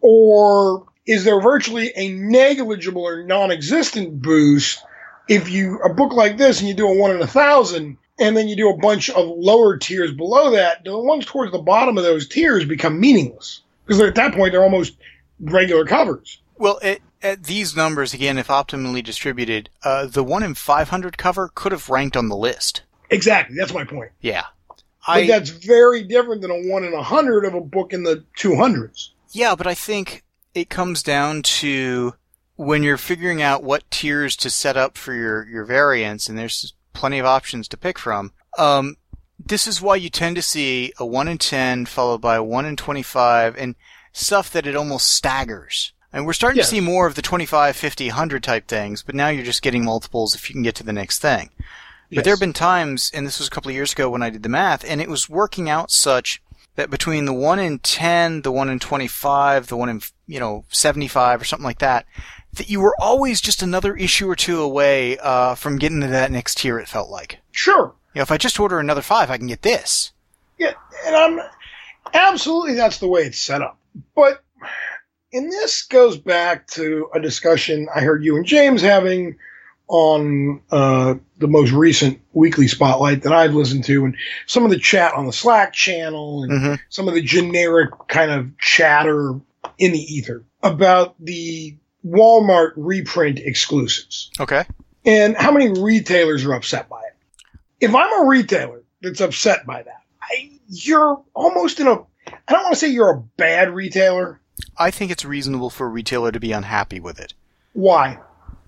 or is there virtually a negligible or non-existent boost if you a book like this and you do a one in a thousand, and then you do a bunch of lower tiers below that? The ones towards the bottom of those tiers become meaningless because at that point they're almost regular covers. Well, it, at these numbers again, if optimally distributed, uh, the one in five hundred cover could have ranked on the list. Exactly, that's my point. Yeah. But I, that's very different than a one in a hundred of a book in the two hundreds. Yeah, but I think it comes down to when you're figuring out what tiers to set up for your, your variants, and there's plenty of options to pick from. Um, this is why you tend to see a one in ten followed by a one in twenty-five and stuff that it almost staggers. And we're starting yes. to see more of the twenty-five, fifty, one hundred type things, but now you're just getting multiples if you can get to the next thing. But yes. there have been times, and this was a couple of years ago when I did the math, and it was working out such that between the one in ten, the one in twenty-five, the one in, you know, seventy-five or something like that, that you were always just another issue or two away uh, from getting to that next tier, it felt like. Sure. You know, if I just order another five, I can get this. Yeah, and I'm absolutely that's the way it's set up. But, and this goes back to a discussion I heard you and James having on uh, the most recent weekly spotlight that I've listened to, and some of the chat on the Slack channel, and mm-hmm. some of the generic kind of chatter in the ether about the Walmart reprint exclusives. Okay. And how many retailers are upset by it. If I'm a retailer that's upset by that, I, you're almost in a, I don't want to say you're a bad retailer. I think it's reasonable for a retailer to be unhappy with it. Why?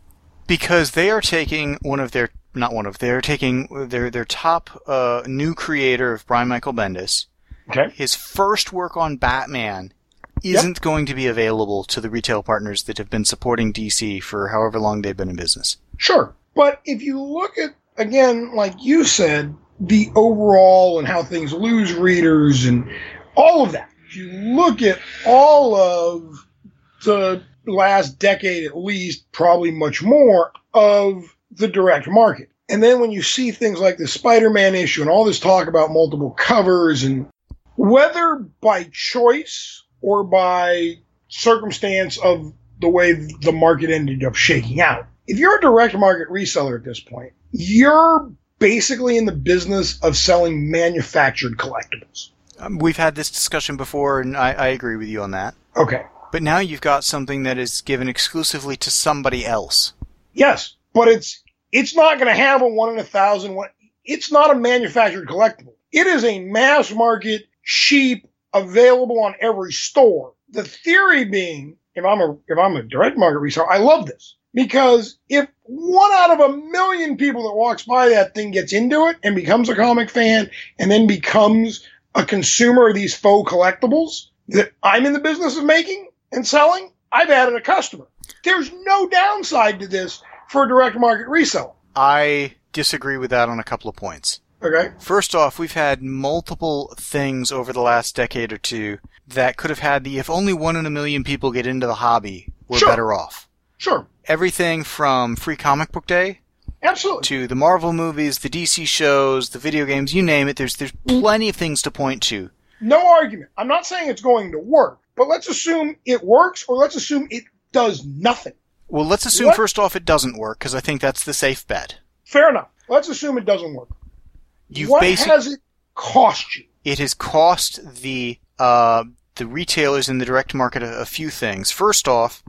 Because they are taking one of their, not one of, they're taking their, their top uh, new creator of Brian Michael Bendis. Okay. His first work on Batman isn't yep. going to be available to the retail partners that have been supporting D C for however long they've been in business. Sure. But if you look at, again, like you said, the overall and how things lose readers and all of that, if you look at all of the last decade at least, probably much more, of the direct market. And then when you see things like the Spider-Man issue and all this talk about multiple covers, and whether by choice or by circumstance of the way the market ended up shaking out, if you're a direct market reseller at this point, you're basically in the business of selling manufactured collectibles. Um, we've had this discussion before, and I, I agree with you on that. Okay. But now you've got something that is given exclusively to somebody else. Yes, but it's it's not going to have a one in a thousand. One, it's not a manufactured collectible. It is a mass market, cheap, available on every store. The theory being, if I'm a if I'm a direct market reseller, I love this. Because if one out of a million people that walks by that thing gets into it and becomes a comic fan and then becomes a consumer of these faux collectibles that I'm in the business of making and selling, I've added a customer. There's no downside to this for a direct market reseller. I disagree with that on a couple of points. Okay. First off, we've had multiple things over the last decade or two that could have had the if only one in a million people get into the hobby, we're sure. better off. Sure. Everything from Free Comic Book Day Absolutely. to the Marvel movies, the D C shows, the video games, you name it, there's there's plenty of things to point to. No argument. I'm not saying it's going to work, but let's assume it works, or let's assume it does nothing. Well, let's assume what? first off it doesn't work, because I think that's the safe bet. Fair enough. Let's assume it doesn't work. You've what basic- has it cost you? It has cost the uh, the retailers in the direct market a, a few things. First off,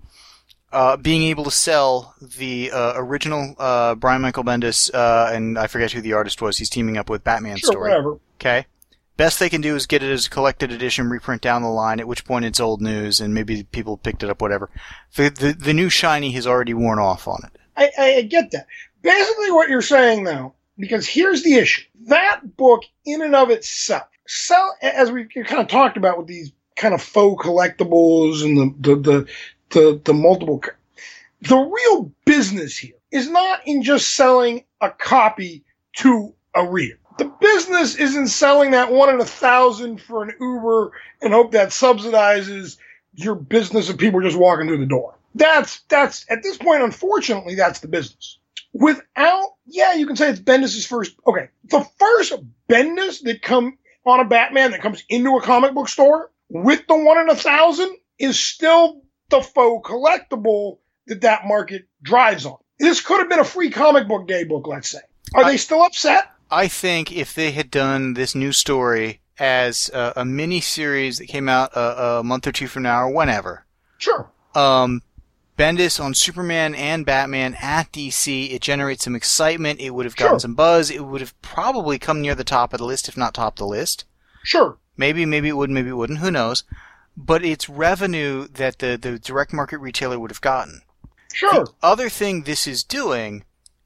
uh, being able to sell the uh, original uh, Brian Michael Bendis, uh, and I forget who the artist was, he's teaming up with Batman sure, story. Whatever. Okay. Best they can do is get it as a collected edition, reprint down the line, at which point it's old news, and maybe people picked it up, whatever. The, the, the new shiny has already worn off on it. I, I get that. Basically what you're saying, though, because here's the issue. That book, in and of itself, sell, as we kind of talked about with these kind of faux collectibles and the, the, the, the, the multiple... The real business here is not in just selling a copy to a reader. The business isn't selling that one in a thousand for an Uber and hope that subsidizes your business of people just walking through the door. That's, that's, at this point, unfortunately, that's the business. Without, yeah, you can say it's Bendis' first, okay, the first Bendis that come on a Batman that comes into a comic book store with the one in a thousand is still the faux collectible that that market drives on. This could have been a Free Comic Book Day book, let's say. Are I, they still upset? I think if they had done this new story as a, a mini-series that came out a, a month or two from now or whenever. Sure. Um, Bendis on Superman and Batman at D C, it generates some excitement. It would have gotten sure. some buzz. It would have probably come near the top of the list, if not top the list. Sure. Maybe, maybe it would, maybe it wouldn't. Who knows? But it's revenue that the, the direct market retailer would have gotten. Sure. The other thing this is doing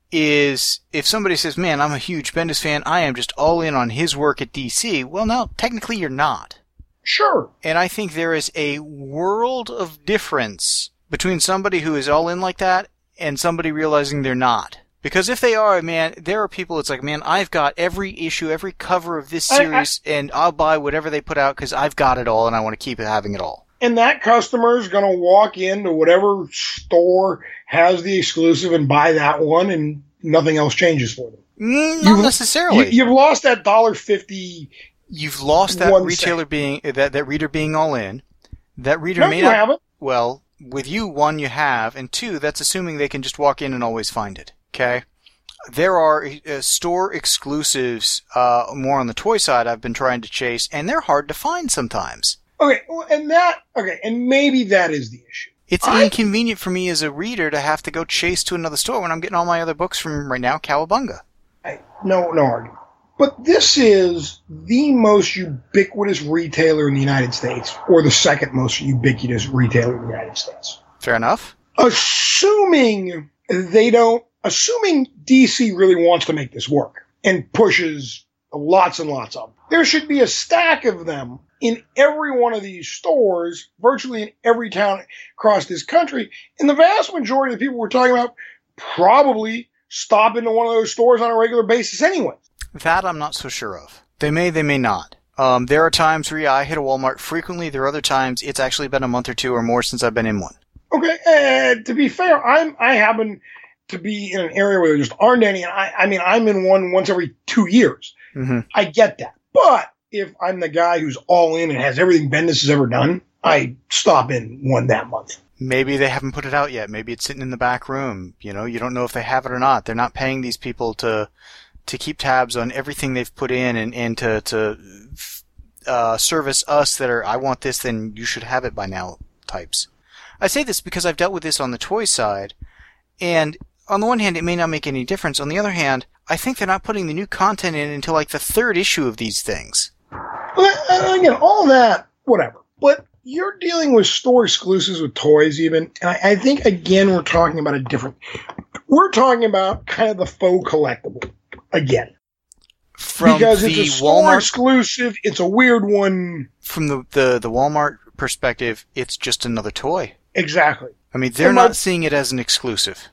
is if somebody says, man, I'm a huge Bendis fan, I am just all in on his work at D C, well, no, technically you're not. Sure. And I think there is a world of difference between somebody who is all in like that and somebody realizing they're not. Because if they are, man, there are people it's like, man, I've got every issue, every cover of this series, I, I, and I'll buy whatever they put out because I've got it all and I want to keep having it all. And that customer is going to walk into whatever store has the exclusive and buy that one, and nothing else changes for them. Mm, not you've, necessarily. You, you've lost that one dollar fifty. You've lost that retailer cent. being that that reader being all in. That reader no, may you not. Haven't. Well, with you, one, you have, and two, that's assuming they can just walk in and always find it. Okay. There are uh, store exclusives, uh, more on the toy side I've been trying to chase, and they're hard to find sometimes. Okay, well, and that, okay, and maybe that is the issue. It's I, inconvenient for me as a reader to have to go chase to another store when I'm getting all my other books from, right now, Cowabunga. I, no, no argument. But this is the most ubiquitous retailer in the United States, or the second most ubiquitous retailer in the United States. Fair enough. Assuming they don't, assuming D C really wants to make this work and pushes lots and lots of them, there should be a stack of them in every one of these stores, virtually in every town across this country. And the vast majority of the people we're talking about probably stop into one of those stores on a regular basis anyway. That I'm not so sure of. They may, they may not. Um, there are times where yeah, I hit a Walmart frequently. There are other times it's actually been a month or two or more since I've been in one. Okay, uh, to be fair, I'm I happen to be in an area where there just aren't any. And I, I mean, I'm in one once every two years. Mm-hmm. I get that. But if I'm the guy who's all in and has everything Bendis has ever done, I stop in one that month. Maybe they haven't put it out yet. Maybe it's sitting in the back room. You know, you don't know if they have it or not. They're not paying these people to to keep tabs on everything they've put in and, and to, to uh, service us that are, I want this, then you should have it by now types. I say this because I've dealt with this on the toy side, and on the one hand, it may not make any difference. On the other hand, I think they're not putting the new content in until like the third issue of these things. Well, again, all that, whatever. But you're dealing with store exclusives with toys even, and I, I think, again, we're talking about a different... We're talking about kind of the faux collectible, again. From because the it's a store Walmart exclusive, it's a weird one. From the, the, the Walmart perspective, it's just another toy. Exactly. I mean, they're And not my- seeing it as an exclusive.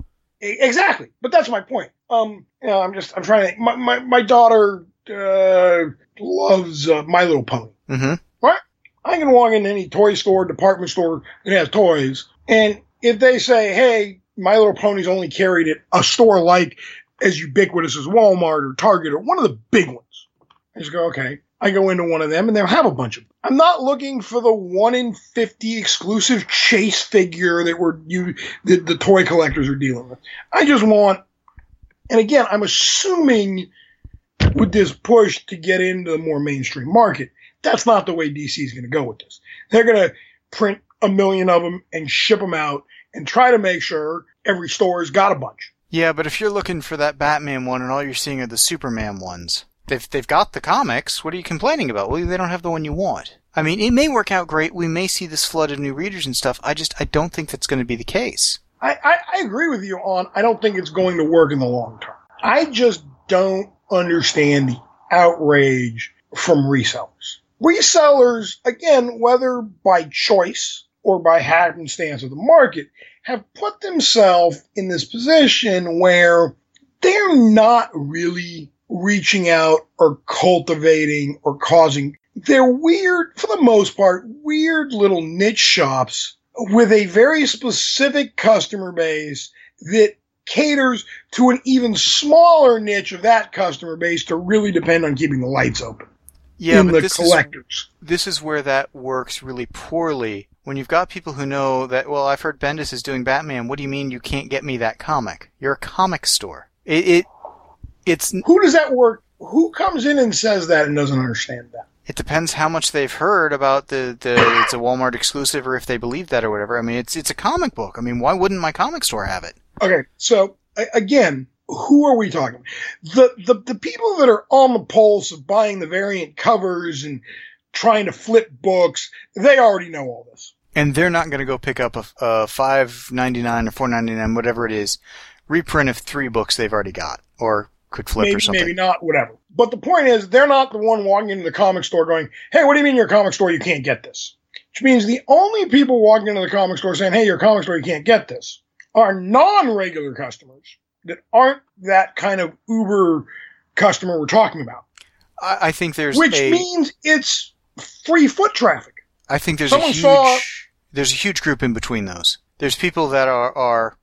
Exactly, but that's my point. Um, you know, I'm just, I'm trying to think. My, my, my daughter uh, loves uh, My Little Pony. Mm-hmm. Right? I can walk into any toy store, department store that has toys, and if they say, hey, My Little Pony's only carried at a store like as ubiquitous as Walmart or Target or one of the big ones, I just go, okay. I go into one of them, and they'll have a bunch of them. I'm not looking for the one in fifty exclusive chase figure that we're you the, the toy collectors are dealing with. I just want, and again, I'm assuming with this push to get into the more mainstream market, that's not the way D C is going to go with this. They're going to print a million of them and ship them out and try to make sure every store has got a bunch. Yeah, but if you're looking for that Batman one and all you're seeing are the Superman ones, they've they've got the comics. What are you complaining about? Well, they don't have the one you want. I mean, it may work out great. We may see this flood of new readers and stuff. I just I don't think that's going to be the case. I, I, I agree with you on, I don't think it's going to work in the long term. I just don't understand the outrage from resellers. Resellers, again, whether by choice or by happenstance of the market, have put themselves in this position where they're not really reaching out or cultivating or causing. They're weird, for the most part, weird little niche shops with a very specific customer base that caters to an even smaller niche of that customer base to really depend on keeping the lights open. Yeah, in but the this collectors. Is, this is where that works really poorly. When you've got people who know that, well, I've heard Bendis is doing Batman. What do you mean you can't get me that comic? You're a comic store. It, it it's Who does that work? Who comes in and says that and doesn't understand that? It depends how much they've heard about the, the it's a Walmart exclusive or if they believe that or whatever. I mean, it's it's a comic book. I mean, why wouldn't my comic store have it? Okay, so a- again, who are we talking? The, the the people that are on the pulse of buying the variant covers and trying to flip books, they already know all this. And they're not going to go pick up a, a five ninety-nine or four ninety-nine, whatever it is, reprint of three books they've already got or could flip maybe, or something. Maybe not, whatever. But the point is, they're not the one walking into the comic store going, hey, what do you mean your comic store, you can't get this? Which means the only people walking into the comic store saying, hey, your comic store, you can't get this, are non-regular customers that aren't that kind of Uber customer we're talking about. I, I think there's Which a, means it's free foot traffic. I think there's Someone a huge saw- there's a huge group in between those. There's people that are, are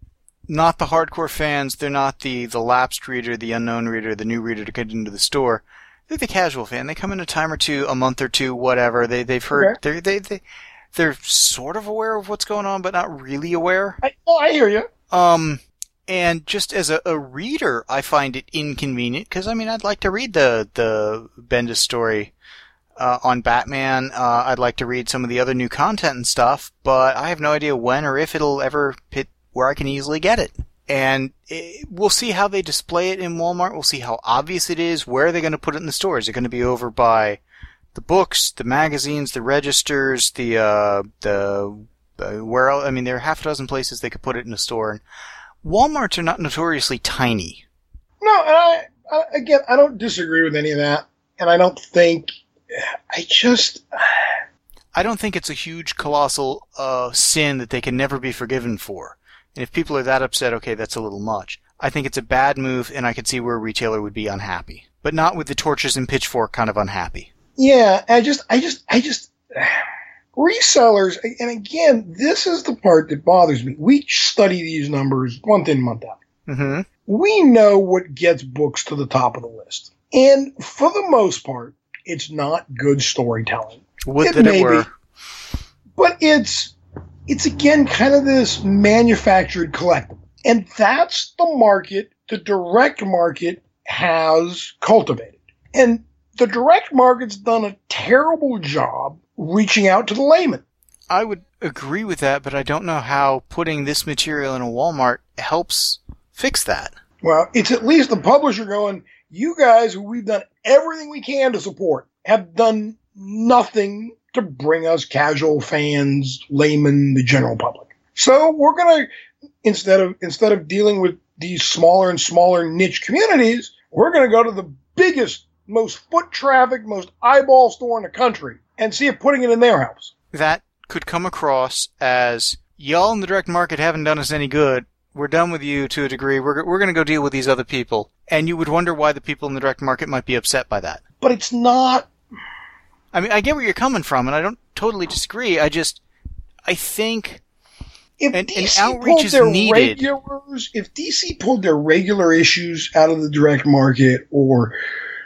not the hardcore fans. They're not the, the lapsed reader, the unknown reader, the new reader to get into the store. They're the casual fan. They come in a time or two, a month or two, whatever. They they've heard. Okay. They they they they're sort of aware of what's going on, but not really aware. I, oh, I hear you. Um, And just as a, a reader, I find it inconvenient because, I mean, I'd like to read the the Bendis story uh, on Batman. Uh, I'd like to read some of the other new content and stuff, but I have no idea when or if it'll ever hit where I can easily get it. And it, we'll see how they display it in Walmart. We'll see how obvious it is. Where are they going to put it in the stores? Is it going to be over by the books, the magazines, the registers, the uh, the uh, where else? I mean, there are half a dozen places they could put it in a store. And Walmarts are not notoriously tiny. No, and I, I again, I don't disagree with any of that, and I don't think. I just. I don't think it's a huge, colossal uh, sin that they can never be forgiven for. And if people are that upset, okay, that's a little much. I think it's a bad move, and I could see where a retailer would be unhappy, but not with the torches and pitchfork kind of unhappy. Yeah, I just, I just, I just. Resellers, and again, this is the part that bothers me. We study these numbers month in, month out. Mm-hmm. We know what gets books to the top of the list. And for the most part, it's not good storytelling. Would it that may it were. Be, but it's, it's again kind of this manufactured collectible. And that's the market the direct market has cultivated. And the direct market's done a terrible job reaching out to the layman. I would agree with that, but I don't know how putting this material in a Walmart helps fix that. Well, it's at least the publisher going, you guys who we've done everything we can to support have done nothing to bring us casual fans, laymen, the general public. So we're going to, instead of instead of dealing with these smaller and smaller niche communities, we're going to go to the biggest, most foot traffic, most eyeball store in the country and see if putting it in their house. That could come across as, y'all in the direct market haven't done us any good. We're done with you to a degree. We're we're going to go deal with these other people. And you would wonder why the people in the direct market might be upset by that. But it's not. I mean, I get where you're coming from, and I don't totally disagree. I just, I think if an, D C an outreach pulled is their needed. Regulars, if D C pulled their regular issues out of the direct market, or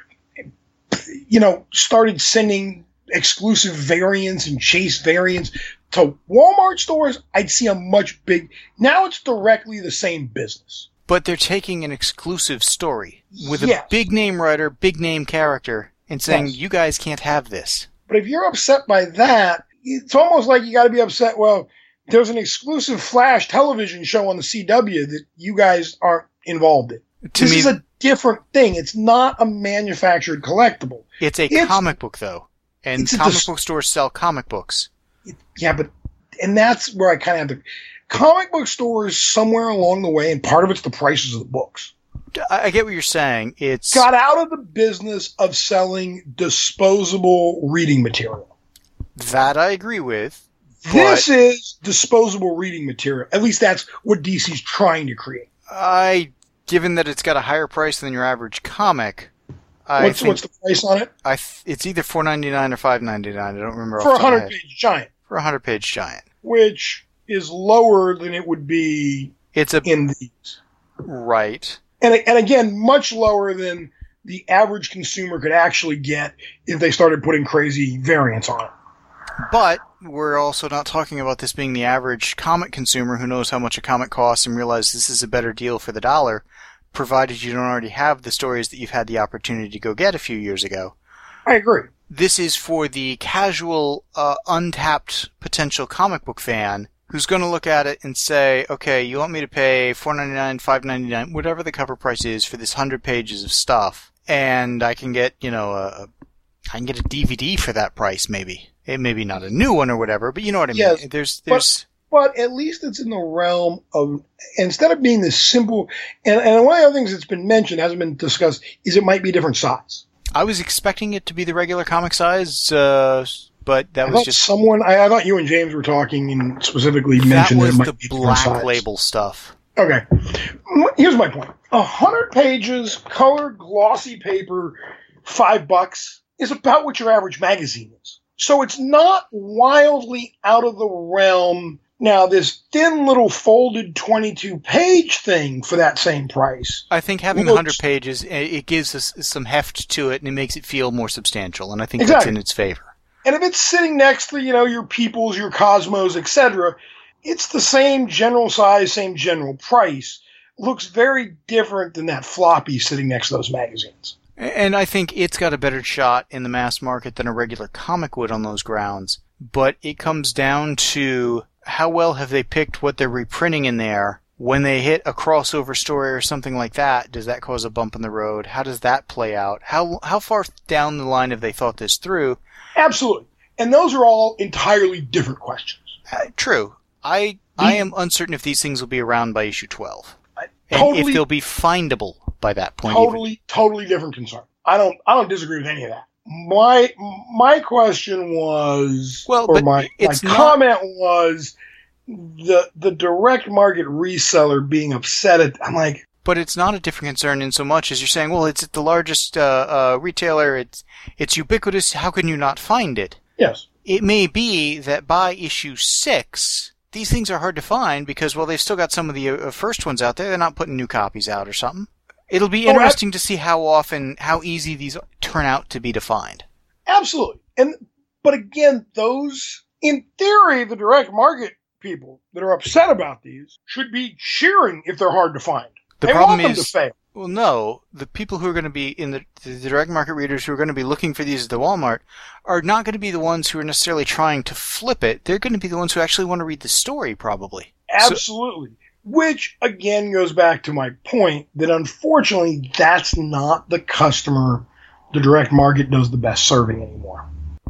you know, started sending exclusive variants and chase variants to Walmart stores, I'd see a much big. Now it's directly the same business. But they're taking an exclusive story with Yes. a big name writer, big name character, and saying, Yes. you guys can't have this. But if you're upset by that, it's almost like you got to be upset. Well, there's an exclusive Flash television show on the C W that you guys aren't involved in. To this me, is a different thing. It's not a manufactured collectible. it's a it's- comic book, though. And it's a comic dis- book stores sell comic books. Yeah, but and that's where I kind of have to. Comic book stores somewhere along the way, and part of it's the prices of the books, I, I get what you're saying. It's got out of the business of selling disposable reading material. that I agree with. This is disposable reading material. At least that's what D C's trying to create. I, given that it's got a higher price than your average comic, I What's think what's the price on it? I th- it's either four ninety-nine or five ninety-nine. I don't remember For off a the top of my hundred head. page giant, For a hundred page giant, which is lower than it would be it's a in these. right. And, and again, much lower than the average consumer could actually get if they started putting crazy variants on it. But we're also not talking about this being the average comic consumer who knows how much a comic costs and realizes this is a better deal for the dollar, provided you don't already have the stories that you've had the opportunity to go get a few years ago. I agree. This is for the casual, uh, untapped potential comic book fan who's going to look at it and say, okay, you want me to pay four ninety-nine, five ninety-nine, whatever the cover price is for this one hundred pages of stuff, and I can get, you know, a, I can get a D V D for that price, maybe. It may be not a new one or whatever, but you know what I mean. Yes, there's, there's, But at least it's in the realm of, instead of being this simple, and, and one of the other things that's been mentioned, hasn't been discussed, is it might be a different size. I was expecting it to be the regular comic size, uh, but that I was thought just, someone, I, I thought you and James were talking and specifically that mentioned that was it might the be a different size. black label stuff. Okay. Here's my point. A hundred pages, colored, glossy paper, five bucks is about what your average magazine is. So it's not wildly out of the realm. Now, this thin little folded twenty-two page thing for that same price. I think having looks- one hundred pages, i- it gives us some heft to it, and it makes it feel more substantial, and I think Exactly. that's in its favor. And if it's sitting next to, you know, your Peoples, your Cosmos, et cetera, it's the same general size, same general price. looks very different than that floppy sitting next to those magazines. And I think it's got a better shot in the mass market than a regular comic would on those grounds. But it comes down to how well have they picked what they're reprinting in there. When they hit a crossover story or something like that, does that cause a bump in the road? How does that play out? How how far down the line have they thought this through? Absolutely. And those are all entirely different questions. Uh, true. I the, I am uncertain if these things will be around by issue twelve. I, and totally, if they'll be findable by that point. Totally, even. totally different concern. I don't I don't disagree with any of that. My my question was, well, or but my, it's my not, comment was, the the direct market reseller being upset at, I'm like, but it's not a different concern in so much as you're saying, well, it's the largest uh, uh, retailer, it's it's ubiquitous, how can you not find it? Yes. It may be that by issue six, these things are hard to find because, well, they've still got some of the uh, first ones out there, they're not putting new copies out or something. It'll be interesting oh, I, to see how often, how easy these turn out to be to find. Absolutely. And but again, those, in theory, the direct market people that are upset about these should be cheering if they're hard to find. The they problem want is, them to fail. Well, no, the people who are going to be in the, the direct market readers who are going to be looking for these at the Walmart are not going to be the ones who are necessarily trying to flip it. They're going to be the ones who actually want to read the story, probably. Absolutely. So, which, again, goes back to my point that unfortunately that's not the customer the direct market does the best serving anymore.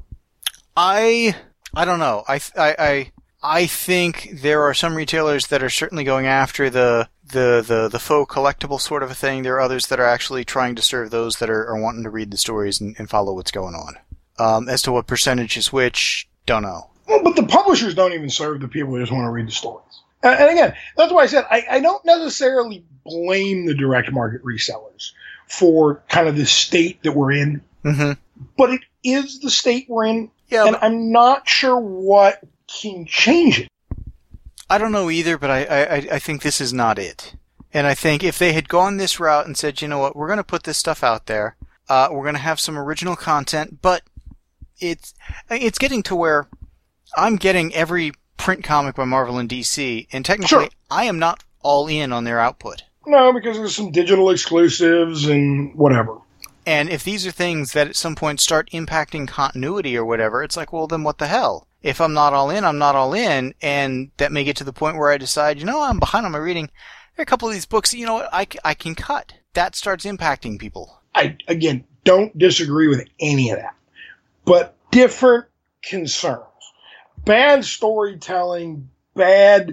I I don't know. I I I, I think there are some retailers that are certainly going after the, the, the, the faux collectible sort of a thing. There are others that are actually trying to serve those that are, are wanting to read the stories and, and follow what's going on. Um, as to what percentage is which, don't know. Well, but the publishers don't even serve the people who just want to read the stories. And, and again, that's why I said I, I don't necessarily blame the direct market resellers for kind of the state that we're in. Mm-hmm. But it is the state we're in. Yeah, and but I'm not sure what can change it. I don't know either, but I, I, I think this is not it. And I think if they had gone this route and said, you know what, we're going to put this stuff out there, uh, we're going to have some original content, but it's it's getting to where I'm getting every print comic by Marvel and D C, and technically Sure. I am not all in on their output. No, because there's some digital exclusives and whatever. And if these are things that at some point start impacting continuity or whatever, it's like, well, then what the hell? If I'm not all in, I'm not all in, and that may get to the point where I decide, you know, I'm behind on my reading. There are a couple of these books, you know what, I, I can cut. That starts impacting people. I, again, don't disagree with any of that. But different concerns. Bad storytelling, bad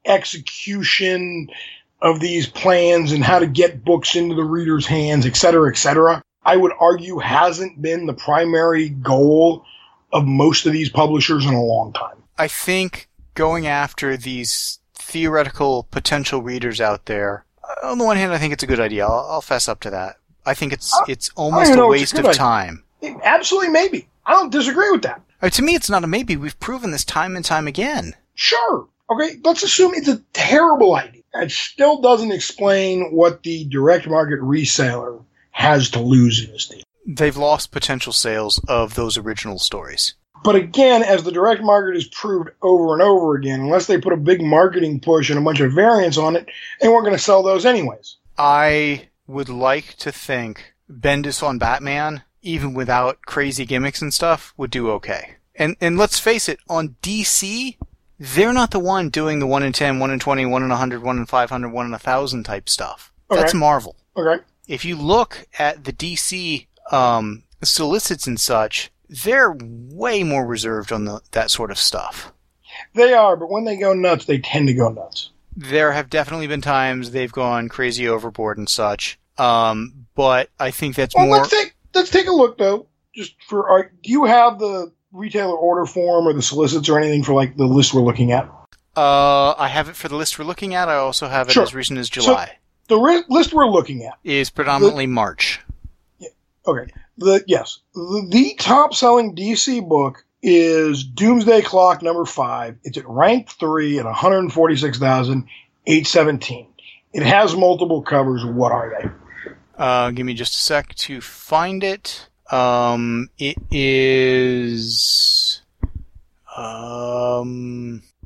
execution of these plans and how to get books into the reader's hands, et cetera, et cetera, I would argue hasn't been the primary goal of most of these publishers in a long time. I think going after these theoretical potential readers out there, on the one hand, I think it's a good idea. I'll, I'll fess up to that. I think it's I, it's almost a waste of time. It, absolutely, maybe. I don't disagree with that. Uh, to me, it's not a maybe. We've proven this time and time again. Sure. Okay, let's assume it's a terrible idea. It still doesn't explain what the direct market reseller has to lose in this deal. They've lost potential sales of those original stories. But again, as the direct market has proved over and over again, unless they put a big marketing push and a bunch of variants on it, they weren't going to sell those anyways. I would like to think Bendis on Batman, even without crazy gimmicks and stuff, would do okay. And and let's face it, on D C, they're not the one doing the one in ten, one in twenty, one in one hundred, one in five hundred, one in one thousand type stuff. Okay. That's Marvel. Okay. If you look at the D C um, solicits and such, they're way more reserved on the, that sort of stuff. They are, but when they go nuts, they tend to go nuts. There have definitely been times they've gone crazy overboard and such. Um, but I think that's well, more... Let's take, let's take a look, though. Just for our, do you have the retailer order form or the solicits or anything for like the list we're looking at? Uh, I have it for the list we're looking at. I also have it sure. as recent as July. So the re- list we're looking at is predominantly the, March. Yeah, okay. The yes, the, the top-selling D C book is Doomsday Clock number five. It's at rank three at one hundred forty-six thousand eight hundred seventeen. It has multiple covers. What are they? Uh, give me just a sec to find it. Um, it is um,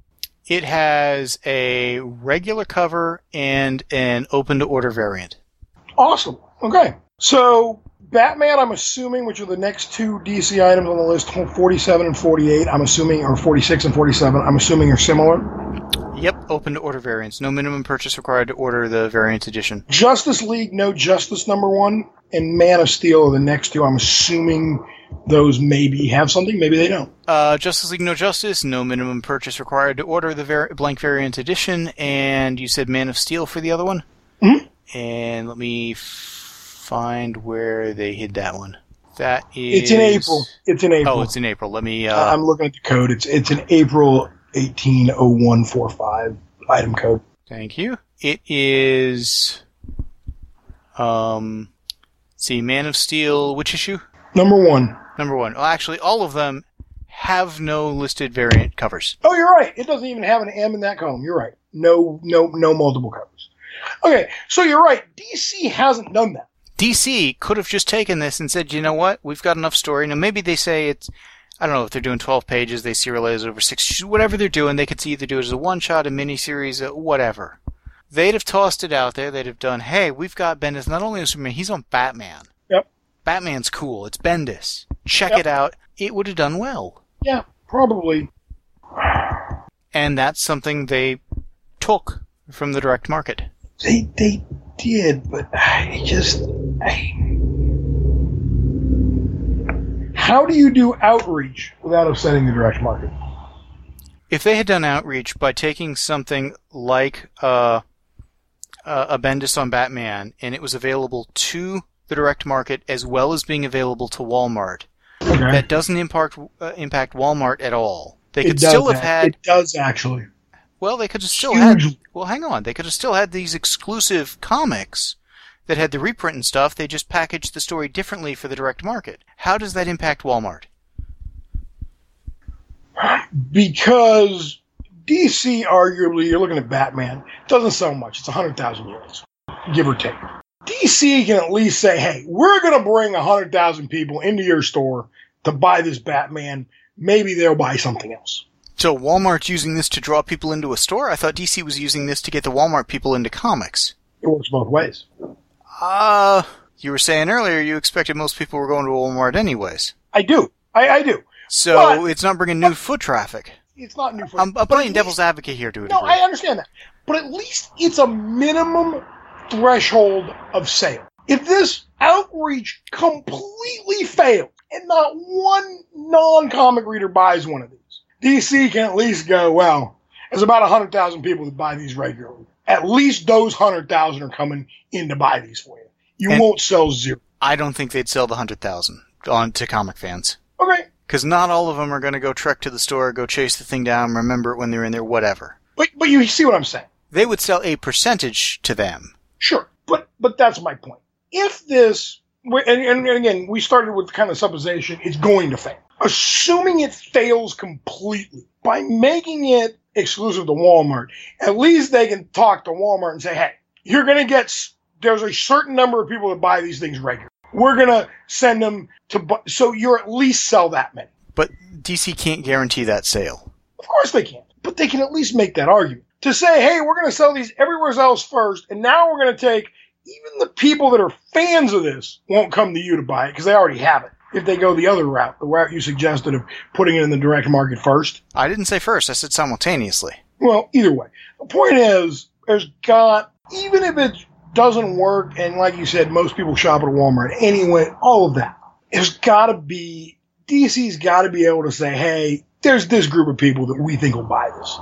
It has a regular cover and an open-to-order variant. Awesome. Okay. So, Batman, I'm assuming, which are the next two D C items on the list, forty-seven and forty-eight, I'm assuming, or forty-six and forty-seven, I'm assuming are similar? Yep, open-to-order variants. No minimum purchase required to order the variant edition. Justice League, no Justice number one, and Man of Steel are the next two. I'm assuming those maybe have something, maybe they don't. Uh, Justice League No Justice, no minimum purchase required to order the var- blank variant edition, and you said Man of Steel for the other one? Mm-hmm. And let me f- find where they hid that one. That is... It's in April. It's in April. Oh, it's in April. Let me... Uh... Uh, I'm looking at the code. It's it's an April eighteen oh one forty-five item code. Thank you. It is... Um... Let's see, Man of Steel, which issue? Number one. Number one. Well, actually, all of them have no listed variant covers. Oh, you're right. It doesn't even have an M in that column. You're right. No, no, no multiple covers. Okay, so you're right. D C hasn't done that. D C could have just taken this and said, you know what? We've got enough story. Now, maybe they say it's, I don't know, if they're doing twelve pages, they serialize over six issues, whatever they're doing, they could either do it as a one-shot, a miniseries, a whatever. They'd have tossed it out there. They'd have done, hey, we've got Bendis not only on Superman, he's on Batman. Yep. Batman's cool. It's Bendis. Check Yep. it out. It would have done well. Yeah, probably. And that's something they took from the direct market. They they did, but I just... I... How do you do outreach without upsetting the direct market? If they had done outreach by taking something like uh, uh, a Bendis on Batman, and it was available to the direct market as well as being available to Walmart, Okay. that doesn't impact uh, impact Walmart at all. They It could does still have act- had. It does, actually. Well, they could have still had. Hugely. Well, hang on. They could have still had these exclusive comics that had the reprint and stuff. They just packaged the story differently for the direct market. How does that impact Walmart? Because D C, arguably, you're looking at Batman, doesn't sell much. It's one hundred thousand units, give or take. D C can at least say, hey, we're going to bring one hundred thousand people into your store to buy this Batman. Maybe they'll buy something else. So Walmart's using this to draw people into a store? I thought D C was using this to get the Walmart people into comics. It works both ways. Uh, you were saying earlier you expected most people were going to Walmart anyways. I do. I, I do. So But- it's not bringing new foot traffic. It's not new for I'm, I'm but playing at devil's least- advocate here to a No, degree. I understand that. But at least it's a minimum threshold of sale. If this outreach completely fails and not one non-comic reader buys one of these, D C can at least go, well, there's about one hundred thousand people that buy these regularly. At least those one hundred thousand are coming in to buy these for you. You And- won't sell zero. I don't think they'd sell the one hundred thousand on to comic fans. Okay. Because not all of them are going to go trek to the store, go chase the thing down, remember it when they're in there, whatever. But, but you see what I'm saying. They would sell a percentage to them. Sure, but but that's my point. If this, and, and, and again, we started with kind of supposition, it's going to fail. Assuming it fails completely, by making it exclusive to Walmart, at least they can talk to Walmart and say, hey, you're going to get, s- there's a certain number of people that buy these things regularly. We're going to send them to, bu- so you're at least sell that many. But D C can't guarantee that sale. Of course they can't, but they can at least make that argument. To say, hey, we're going to sell these everywhere else first, and now we're going to take, even the people that are fans of this won't come to you to buy it because they already have it. If they go the other route, the route you suggested of putting it in the direct market first. I didn't say first, I said simultaneously. Well, either way. The point is, there's got, even if it doesn't work, and like you said, most people shop at Walmart anyway, all of that, there's got to be, D C's got to be able to say, hey, there's this group of people that we think will buy this.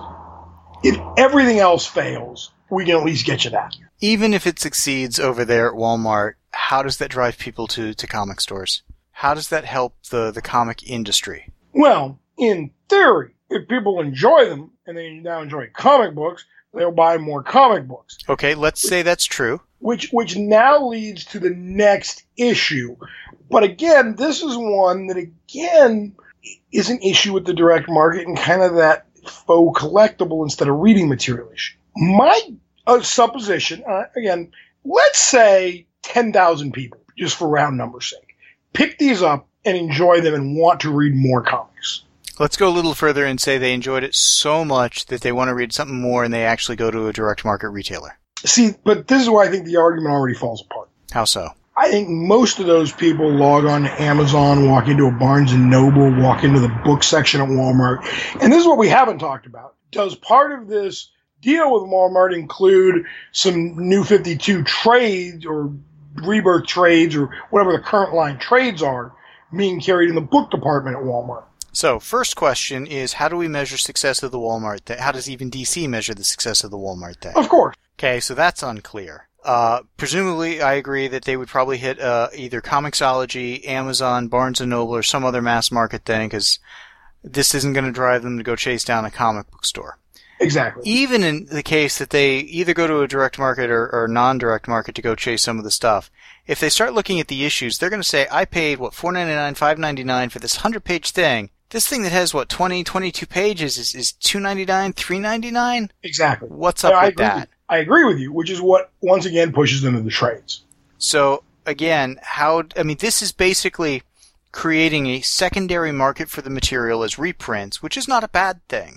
If everything else fails, we can at least get you that. Even if it succeeds over there at Walmart, how does that drive people to, to comic stores? How does that help the, the comic industry? Well, in theory, if people enjoy them, and they now enjoy comic books, they'll buy more comic books. Okay, let's say that's true. Which which now leads to the next issue. But again, this is one that, again, is an issue with the direct market and kind of that faux collectible instead of reading material issue. My uh, supposition, uh, again, let's say ten thousand people, just for round number's sake, pick these up and enjoy them and want to read more comics. Let's go a little further and say they enjoyed it so much that they want to read something more and they actually go to a direct market retailer. See, but this is where I think the argument already falls apart. How so? I think most of those people log on to Amazon, walk into a Barnes and Noble, walk into the book section at Walmart. And this is what we haven't talked about. Does part of this deal with Walmart include some New fifty-two trades or Rebirth trades or whatever the current line trades are being carried in the book department at Walmart? So, first question is, how do we measure success of the Walmart thing? How does even D C measure the success of the Walmart thing? Of course. Okay, so that's unclear. Uh, presumably, I agree that they would probably hit uh, either Comixology, Amazon, Barnes and Noble, or some other mass market thing, because this isn't going to drive them to go chase down a comic book store. Exactly. Even in the case that they either go to a direct market or, or non-direct market to go chase some of the stuff, if they start looking at the issues, they're going to say, I paid, what, four ninety-nine, five ninety-nine for this hundred-page thing. This thing that has, what, twenty, twenty-two pages is, is two ninety-nine, three ninety-nine? Exactly. What's up I with agree. that? I agree with you, which is what, once again, pushes them to the trades. So, again, how, I mean, this is basically creating a secondary market for the material as reprints, which is not a bad thing.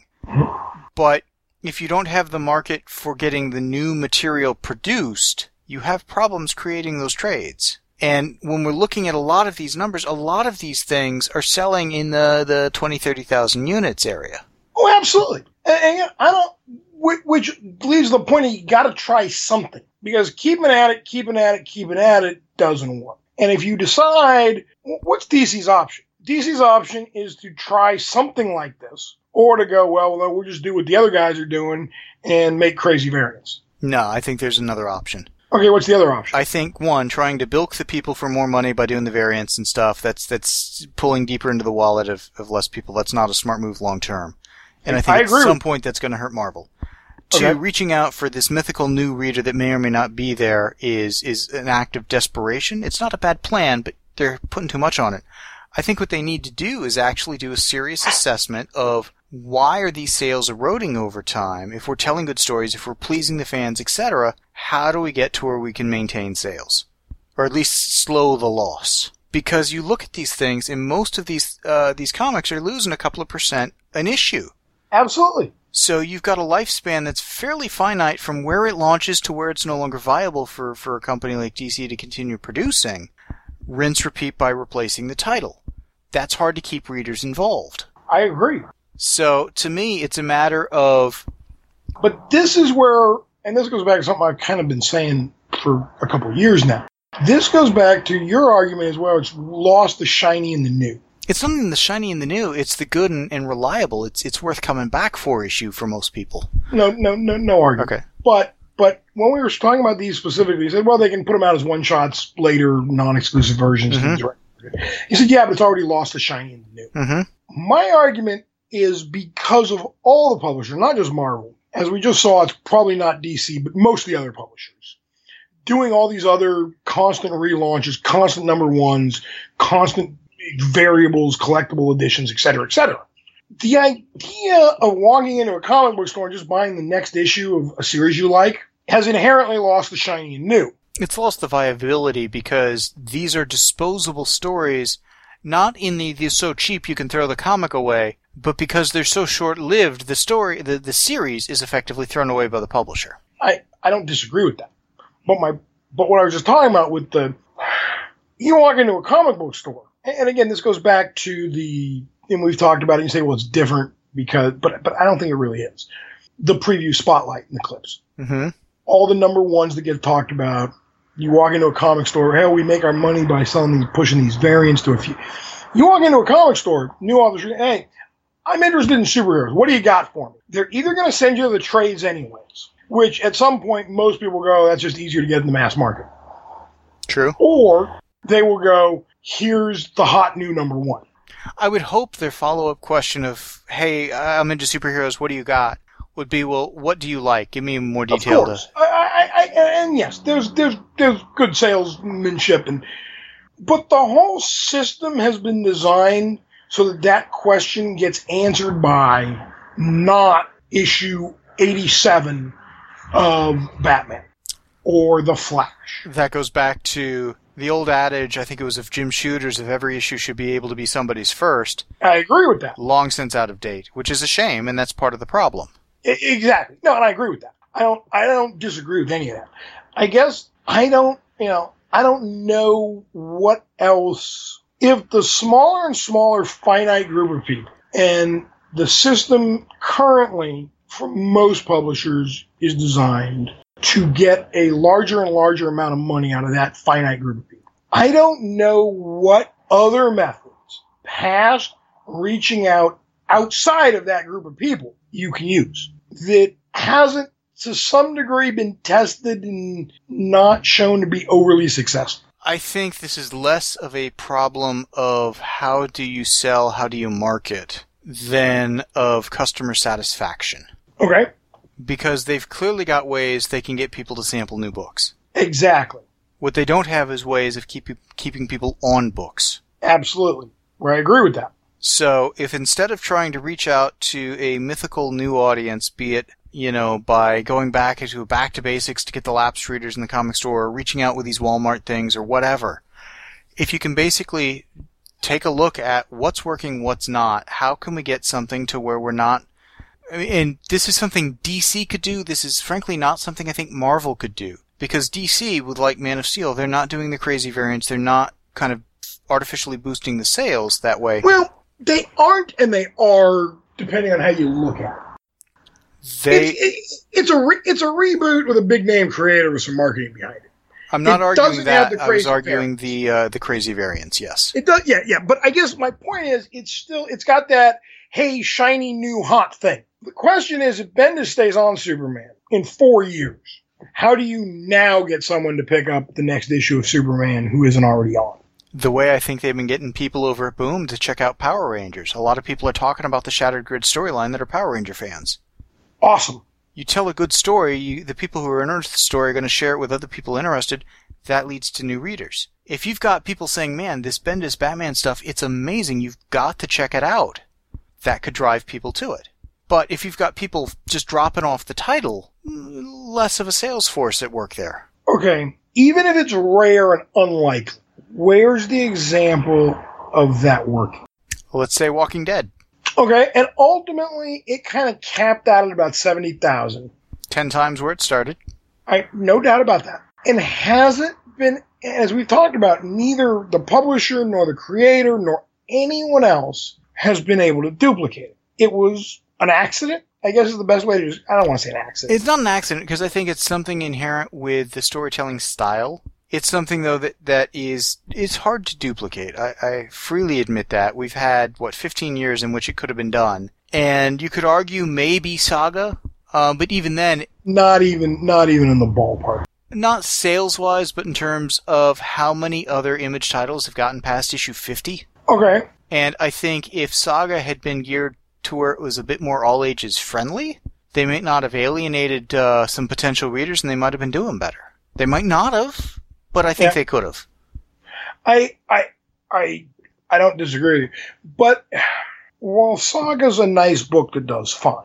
But if you don't have the market for getting the new material produced, you have problems creating those trades. And when we're looking at a lot of these numbers, a lot of these things are selling in the, the twenty, thirty thousand units area. Oh, absolutely. And, and I don't, which leaves the point that you got to try something, because keeping at it, keeping at it, keeping at it doesn't work. And if you decide, what's D C's option? D C's option is to try something like this, or to go, well, we'll just do what the other guys are doing and make crazy variants. No, I think there's another option. Okay, what's the other option? I think, one, trying to bilk the people for more money by doing the variants and stuff, that's that's pulling deeper into the wallet of, of less people. That's not a smart move long term. And I think I at agree some with- point that's going to hurt Marvel. Two, Okay. reaching out for this mythical new reader that may or may not be there is is an act of desperation. It's not a bad plan, but they're putting too much on it. I think what they need to do is actually do a serious assessment of why are these sales eroding over time? If we're telling good stories, if we're pleasing the fans, et cetera, how do we get to where we can maintain sales? Or at least slow the loss? Because you look at these things, and most of these uh, these comics are losing a couple of percent an issue. Absolutely. So you've got a lifespan that's fairly finite from where it launches to where it's no longer viable for, for a company like D C to continue producing. Rinse, repeat by replacing the title. That's hard to keep readers involved. I agree. So, to me, it's a matter of... But this is where, and this goes back to something I've kind of been saying for a couple of years now. This goes back to your argument as well. It's lost the shiny and the new. It's not even the shiny and the new. It's the good and, and reliable. It's it's worth coming back for issue for most people. No, no, no, no argument. Okay. But but when we were talking about these specifically, you said, well, they can put them out as one shots later, non-exclusive versions. Mm-hmm. You said, yeah, but it's already lost the shiny and the new. Mm-hmm. My argument is because of all the publishers, not just Marvel. As we just saw, it's probably not D C, but most of the other publishers. Doing all these other constant relaunches, constant number ones, constant variables, collectible editions, et cetera, et cetera. The idea of walking into a comic book store and just buying the next issue of a series you like has inherently lost the shiny and new. It's lost the viability because these are disposable stories, not in the, the so cheap you can throw the comic away, but because they're so short-lived, the story, the, the series is effectively thrown away by the publisher. I, I don't disagree with that. But my but what I was just talking about with the, you walk into a comic book store, and again, this goes back to the, and we've talked about it, you say, well, it's different because, but but I don't think it really is. The preview spotlight and the clips. Mm-hmm. All the number ones that get talked about. You walk into a comic store, hey, we make our money by selling these, pushing these variants to a few. You walk into a comic store, new authors, hey, I'm interested in superheroes. What do you got for me? They're either going to send you the trades anyways, which at some point most people go, that's just easier to get in the mass market. True. Or they will go, here's the hot new number one. I would hope their follow-up question of, hey, I'm into superheroes, what do you got? Would be, well, what do you like? Give me more detail. Of course. I, I, I, and yes, there's there's there's good salesmanship, and but the whole system has been designed so that that question gets answered by not issue eighty-seven of Batman or The Flash. That goes back to The old adage, I think it was of Jim Shooter's, of every issue should be able to be somebody's first. I agree with that. Long since out of date, which is a shame, and that's part of the problem. I- exactly. No, and I agree with that. I don't. I don't disagree with any of that. I guess I don't. You know, I don't know what else. If the smaller and smaller finite group of people, and the system currently for most publishers is designed to get a larger and larger amount of money out of that finite group of people. I don't know what other methods past reaching out outside of that group of people you can use that hasn't to some degree been tested and not shown to be overly successful. I think this is less of a problem of how do you sell, how do you market, than of customer satisfaction. Okay. Because they've clearly got ways they can get people to sample new books. Exactly. What they don't have is ways of keep, keeping people on books. Absolutely. Where I agree with that. So if instead of trying to reach out to a mythical new audience, be it, you know, by going back into back to basics to get the lapsed readers in the comic store, or reaching out with these Walmart things or whatever, if you can basically take a look at what's working, what's not, how can we get something to where we're not. And this is something D C could do. This is frankly not something I think Marvel could do. Because D C, with like Man of Steel, they're not doing the crazy variants. They're not kind of artificially boosting the sales that way. Well, they aren't and they are, depending on how you look at it. They, it's, it, it's, a re, it's a reboot with a big name creator with some marketing behind it. I'm not it arguing that. I was variants. arguing the uh, the crazy variants, yes. It does, yeah, yeah. But I guess my point is, it's still, it's got that, hey, shiny new hot thing. The question is, if Bendis stays on Superman in four years, how do you now get someone to pick up the next issue of Superman who isn't already on? The way I think they've been getting people over at Boom to check out Power Rangers. A lot of people are talking about the Shattered Grid storyline that are Power Ranger fans. Awesome. You tell a good story, you, the people who are interested in the story are going to share it with other people interested. That leads to new readers. If you've got people saying, man, this Bendis Batman stuff, it's amazing, you've got to check it out, that could drive people to it. But if you've got people just dropping off the title, less of a sales force at work there. Okay, even if it's rare and unlikely, where's the example of that working? Well, let's say Walking Dead. Okay, and ultimately it kind of capped out at about seventy thousand. Ten times where it started. I no doubt about that. And hasn't been, as we've talked about, neither the publisher nor the creator nor anyone else has been able to duplicate it. It was an accident, I guess is the best way to just, I don't want to say an accident. It's not an accident because I think it's something inherent with the storytelling style. It's something, though, that, that is it's hard to duplicate. I, I freely admit that. We've had, what, fifteen years in which it could have been done. And you could argue maybe Saga, uh, but even then... Not even, not even in the ballpark. Not sales-wise, but in terms of how many other Image titles have gotten past issue fifty. Okay. And I think if Saga had been geared to where it was a bit more all-ages friendly, they might not have alienated uh, some potential readers, and they might have been doing better. They might not have, but I think yeah. they could have. I, I, I, I don't disagree with you. But while Saga's a nice book that does fine,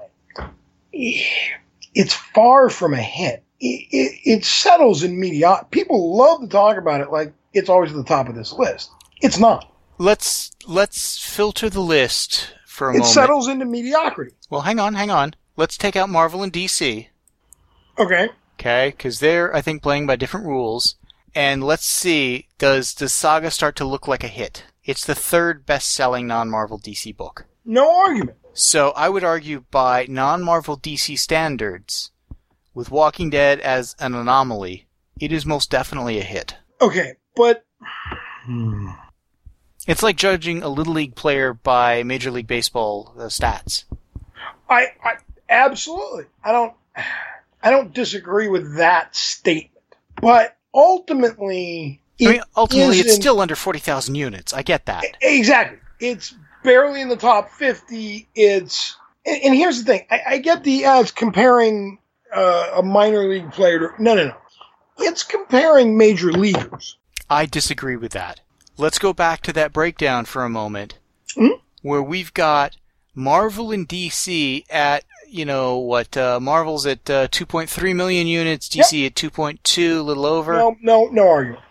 it's far from a hit. It, it, it settles in mediocrity. People love to talk about it like it's always at the top of this list. It's not. Let's let's filter the list for a it moment. It settles into mediocrity. Well, hang on, hang on. Let's take out Marvel and D C. Okay. Okay, because they're, I think, playing by different rules. And let's see, does does Saga start to look like a hit? It's the third best-selling non-Marvel D C book. No argument. So I would argue by non-Marvel D C standards, with Walking Dead as an anomaly, it is most definitely a hit. Okay, but... Hmm. It's like judging a Little League player by Major League Baseball uh, stats. I, I absolutely. I don't I don't disagree with that statement. But ultimately... I mean, ultimately, it's in, still under forty thousand units. I get that. Exactly. It's barely in the top fifty. It's... And, and here's the thing. I, I get the... Uh, it's comparing uh, a minor league player to... No, no, no. It's comparing major leaguers. I disagree with that. Let's go back to that breakdown for a moment, mm-hmm. where we've got Marvel and D C at, you know, what, uh, Marvel's at uh, two point three million units, D C yep. at two point two, a little over. No, no, no argument.